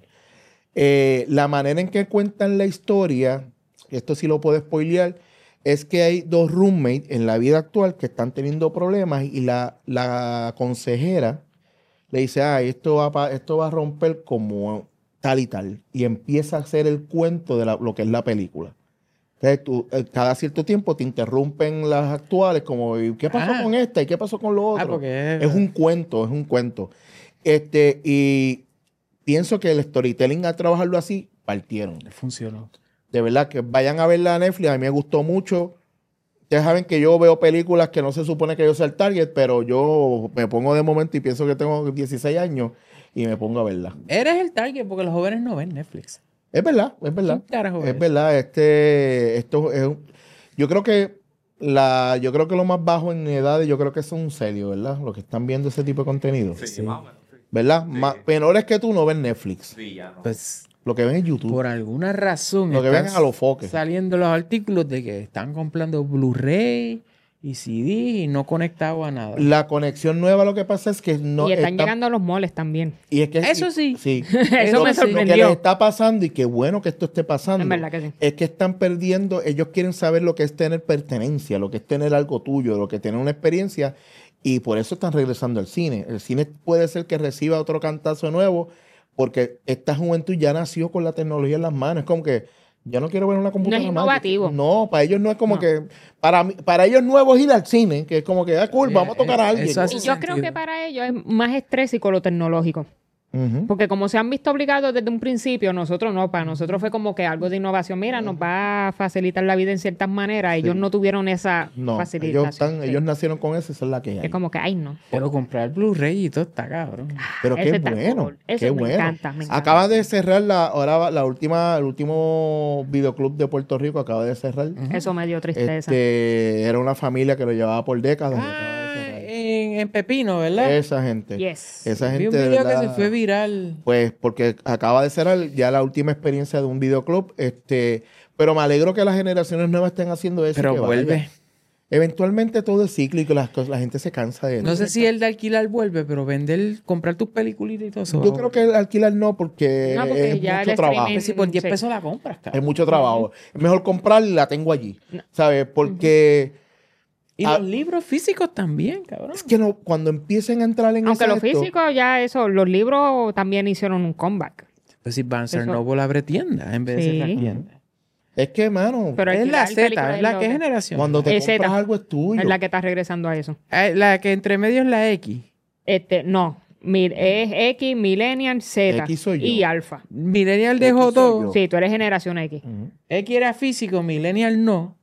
Speaker 4: Eh, la manera en que cuentan la historia, esto sí lo puedo spoilear, es que hay dos roommates en la vida actual que están teniendo problemas y la, la consejera le dice, ah, esto va, pa- esto va a romper como tal y tal. Y empieza a hacer el cuento de la- lo que es la película. Entonces, tú, eh, cada cierto tiempo te interrumpen las actuales, como, ¿y qué pasó
Speaker 3: Ah.
Speaker 4: con esta? ¿Y qué pasó con lo otro?
Speaker 3: Ah, porque es-
Speaker 4: Es un cuento, es un cuento. Este, y pienso que el storytelling al trabajarlo así, partieron.
Speaker 3: Funcionó.
Speaker 4: De verdad, que vayan a verla a Netflix, a mí me gustó mucho. Ustedes saben que yo veo películas que no se supone que yo sea el target, pero yo me pongo de momento y pienso que tengo dieciséis años y me pongo a verla.
Speaker 3: Eres el target porque los jóvenes no ven Netflix.
Speaker 4: Es verdad, es verdad.
Speaker 3: ¿Quién carajo
Speaker 4: Es
Speaker 3: es?
Speaker 4: verdad, este, esto es un- yo creo que la, yo creo que lo más bajo en edades, yo creo que son serios, ¿verdad? Los que están viendo ese tipo de contenido.
Speaker 5: Sí, más o menos. Sí.
Speaker 4: ¿Verdad? Ma- menores que tú no ven Netflix.
Speaker 5: Sí, ya no.
Speaker 3: Pues
Speaker 4: Lo que ven es YouTube.
Speaker 3: por alguna razón
Speaker 4: Lo que
Speaker 3: están
Speaker 4: ven es a los foques.
Speaker 3: saliendo los artículos de que están comprando Blu-ray y C D y no conectado a nada.
Speaker 4: La conexión nueva, lo que pasa es que no
Speaker 2: y están
Speaker 4: está-
Speaker 2: llegando a los moles también.
Speaker 4: y es que
Speaker 3: Eso sí.
Speaker 4: Sí.
Speaker 2: Eso
Speaker 4: Lo
Speaker 2: me
Speaker 4: que-
Speaker 2: sorprendió.
Speaker 4: Lo que les está pasando y qué bueno que esto esté pasando.
Speaker 2: En verdad que sí.
Speaker 4: Es que están perdiendo, ellos quieren saber lo que es tener pertenencia, lo que es tener algo tuyo, lo que es tener una experiencia, y por eso están regresando al cine. El cine puede ser que reciba otro cantazo nuevo, porque esta juventud ya nació con la tecnología en las manos. Es como que yo no quiero ver una computadora más.
Speaker 2: innovativo.
Speaker 4: No, para ellos no es como
Speaker 2: No.
Speaker 4: que, para, mí- para ellos nuevo es ir al cine, que es como que, ah, cool,
Speaker 3: Sí,
Speaker 4: vamos a tocar a
Speaker 3: eh,
Speaker 4: alguien.
Speaker 3: eso hace
Speaker 2: Y yo
Speaker 3: sentido.
Speaker 2: creo que para ellos es más estrésico lo tecnológico.
Speaker 4: Ujú.
Speaker 2: Porque como se han visto obligados desde un principio, nosotros no, para nosotros fue como que algo de innovación. Mira, nos va a facilitar la vida en ciertas maneras. Ellos no tuvieron esa
Speaker 4: No, ellos,
Speaker 2: facilitación.
Speaker 4: están,
Speaker 2: Sí.
Speaker 4: ellos nacieron con eso, esa es la que hay.
Speaker 2: Es como que, ay, no.
Speaker 3: Pero comprar Blu-ray y todo está cabrón.
Speaker 4: Pero
Speaker 2: Ese
Speaker 4: qué
Speaker 2: está
Speaker 4: bueno,
Speaker 2: cool. Eso
Speaker 4: qué
Speaker 2: me
Speaker 4: bueno.
Speaker 2: encanta, me encanta.
Speaker 4: Acaba de cerrar la, ahora va- la última, el último videoclub de Puerto Rico acaba de cerrar.
Speaker 2: Eso me dio tristeza.
Speaker 4: Este, era una familia que lo llevaba por décadas. y acaba
Speaker 3: Ah,
Speaker 4: de cerrar.
Speaker 3: en, en Pepino, ¿verdad?
Speaker 4: Esa gente.
Speaker 2: Yes.
Speaker 4: Esa
Speaker 3: Vi
Speaker 4: gente
Speaker 3: un
Speaker 4: de
Speaker 3: video que
Speaker 4: verdad,
Speaker 3: se fue viral.
Speaker 4: pues porque acaba de cerrar ya la última experiencia de un videoclub, este, pero me alegro que las generaciones nuevas estén haciendo eso. y
Speaker 3: Pero
Speaker 4: que
Speaker 3: vuelve.
Speaker 4: vaya. Eventualmente todo es cíclico y las cosas, la gente se cansa de eso.
Speaker 3: No sé si el de alquilar vuelve, pero vender, comprar tus peliculitas y todo eso.
Speaker 4: Yo creo que el alquilar no, porque,
Speaker 2: No, porque
Speaker 4: es
Speaker 2: ya
Speaker 4: mucho
Speaker 2: el
Speaker 4: trabajo.
Speaker 2: streaming-
Speaker 3: Que si por diez
Speaker 2: Sí.
Speaker 3: pesos la compras,
Speaker 4: Es
Speaker 3: cabrón.
Speaker 4: mucho trabajo. Es mejor comprarla y la tengo allí. ¿Sabes? Porque
Speaker 3: Y
Speaker 4: Ah.
Speaker 3: los libros físicos también, cabrón.
Speaker 4: es que no, cuando empiecen a entrar en
Speaker 2: Aunque
Speaker 4: ese
Speaker 2: lo
Speaker 4: esto-
Speaker 2: físico ya eso, los libros también hicieron un comeback.
Speaker 3: Pues si Barnes
Speaker 2: Eso-
Speaker 3: Noble abre tienda en vez de
Speaker 2: Sí.
Speaker 3: cerrar tienda.
Speaker 4: Es que, mano,
Speaker 2: Pero
Speaker 3: Es la
Speaker 2: alquilar películas
Speaker 3: Z,
Speaker 2: es
Speaker 3: ¿es la
Speaker 2: lo
Speaker 3: qué
Speaker 2: que-
Speaker 3: generación?
Speaker 4: cuando te
Speaker 2: Es
Speaker 4: compras
Speaker 2: Z.
Speaker 4: algo es tuyo.
Speaker 2: Es la que está regresando a eso.
Speaker 3: Eh, la que entre medio es la X.
Speaker 2: Este, no. Mi- es X, Millennial, Z
Speaker 4: X soy yo.
Speaker 2: y Alpha.
Speaker 3: Millennial
Speaker 4: X
Speaker 3: dejó
Speaker 4: soy
Speaker 3: todo.
Speaker 4: yo.
Speaker 2: Sí, tú eres generación X.
Speaker 4: Ujú.
Speaker 3: X era físico, Millennial no.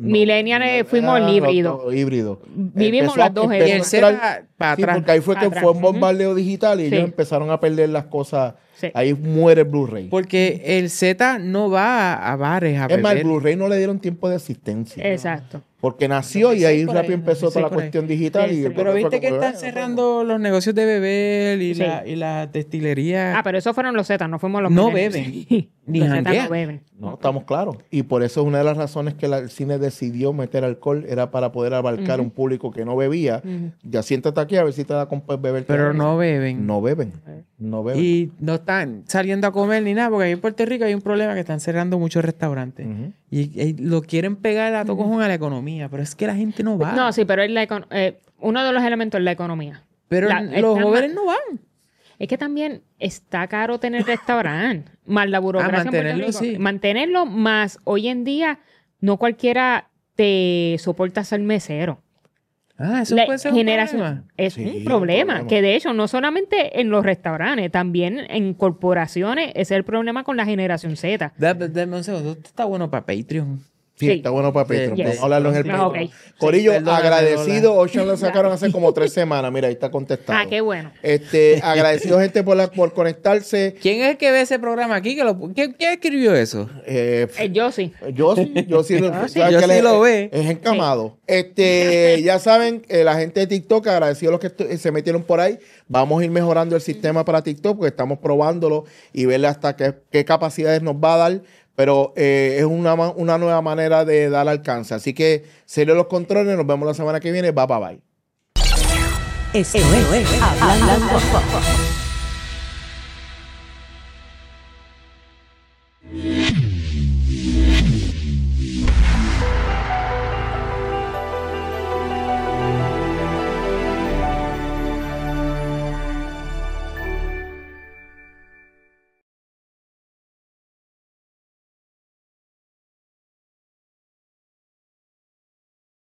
Speaker 2: Millennials fuimos
Speaker 4: Ah,
Speaker 2: híbridos.
Speaker 4: no, no, híbrido.
Speaker 2: Vivimos
Speaker 4: Empezó-
Speaker 2: las dos
Speaker 4: empezó
Speaker 3: Y
Speaker 4: a
Speaker 3: el
Speaker 2: eras.
Speaker 3: Z
Speaker 4: entrar-
Speaker 3: para
Speaker 4: Sí,
Speaker 3: atrás.
Speaker 4: porque ahí fue que
Speaker 2: Atrás.
Speaker 4: fue un bombardeo digital y
Speaker 2: Sí.
Speaker 4: ellos empezaron a perder las cosas.
Speaker 2: Sí.
Speaker 4: Ahí muere el Blu-ray.
Speaker 3: Porque el Z no va a, a bares a
Speaker 4: Es más, el
Speaker 3: beber.
Speaker 4: Blu-ray no le dieron tiempo de existencia.
Speaker 2: Exacto.
Speaker 4: Porque nació y ahí
Speaker 3: por ahí,
Speaker 4: rápido empezó toda la
Speaker 3: por ahí.
Speaker 4: cuestión digital.
Speaker 2: Sí,
Speaker 4: y
Speaker 2: sí.
Speaker 4: el
Speaker 3: Pero
Speaker 4: Blu-ray
Speaker 3: viste
Speaker 4: fue
Speaker 3: que
Speaker 4: como,
Speaker 3: están
Speaker 4: "Ah,
Speaker 3: cerrando los negocios de beber y,
Speaker 2: Sí.
Speaker 3: la, y las destilerías.
Speaker 2: Ah, pero esos fueron los Zetas, no fuimos los
Speaker 3: No
Speaker 2: millennials.
Speaker 3: beben, ni
Speaker 2: Los Zetas
Speaker 3: janguean.
Speaker 2: no beben.
Speaker 4: No, estamos claros. Y por eso una de las razones que la- el cine decidió meter alcohol era para poder abarcar un público que no bebía. Ya siéntate aquí a ver si te da con beber.
Speaker 3: Pero no beben.
Speaker 4: No beben. No beben.
Speaker 3: Y no están saliendo a comer ni nada, porque ahí en Puerto Rico hay un problema que están cerrando muchos restaurantes.
Speaker 4: Ujú.
Speaker 3: y, y lo quieren pegar a todo cojón a la economía, pero es que la gente no va.
Speaker 2: No, sí, pero es la econo- eh, uno de los elementos es la economía.
Speaker 3: pero
Speaker 2: la-
Speaker 3: los
Speaker 2: están
Speaker 3: jóvenes
Speaker 2: ma-
Speaker 3: no van.
Speaker 2: Es que también está caro tener restaurante, más la burocracia en Puerto
Speaker 3: mantenerlo,
Speaker 2: Rico.
Speaker 3: sí.
Speaker 2: Mantenerlo, más hoy en día no cualquiera te soporta ser mesero.
Speaker 3: Ah, eso
Speaker 2: La
Speaker 3: puede ser un
Speaker 2: generación-
Speaker 3: problema.
Speaker 2: Es
Speaker 4: Sí,
Speaker 2: un
Speaker 4: un
Speaker 2: problema,
Speaker 4: problema.
Speaker 2: que de hecho no solamente en los restaurantes, también en corporaciones, ese es el problema con la generación Z.
Speaker 3: Da- da- Dame un segundo, esto está bueno para Patreon.
Speaker 4: Sí,
Speaker 2: Sí.
Speaker 4: está bueno para Patreon.
Speaker 3: Yes.
Speaker 4: Vamos a hablarlo en el
Speaker 2: Ah,
Speaker 4: Patreon.
Speaker 2: ok.
Speaker 4: Corillo,
Speaker 3: Sí, perdóname,
Speaker 4: agradecido. Ocean lo sacaron hace como tres semanas. Mira, ahí está contestado.
Speaker 2: Ah, qué bueno.
Speaker 4: Este, agradecido, gente, por, la, por conectarse.
Speaker 3: ¿Quién es el que ve ese programa aquí? Que lo, ¿quién, quién escribió eso?
Speaker 4: Eh,
Speaker 2: Eh, yo sí.
Speaker 4: Yo sí, yo sí,
Speaker 3: Ah, sí,
Speaker 4: ¿sabes
Speaker 3: yo
Speaker 4: que
Speaker 3: sí
Speaker 4: le-
Speaker 3: lo ve.
Speaker 4: Es encamado. Este, ya saben, eh, la gente de TikTok, agradecido a los que estu- se metieron por ahí. Vamos a ir mejorando el sistema para TikTok porque estamos probándolo y verle hasta qué, qué capacidades nos va a dar. Pero eh, es una, ma- una nueva manera de dar alcance. Así que, serio los controles. Nos vemos la semana que viene. Bye, bye, bye.
Speaker 1: Esto es Hablando Pop.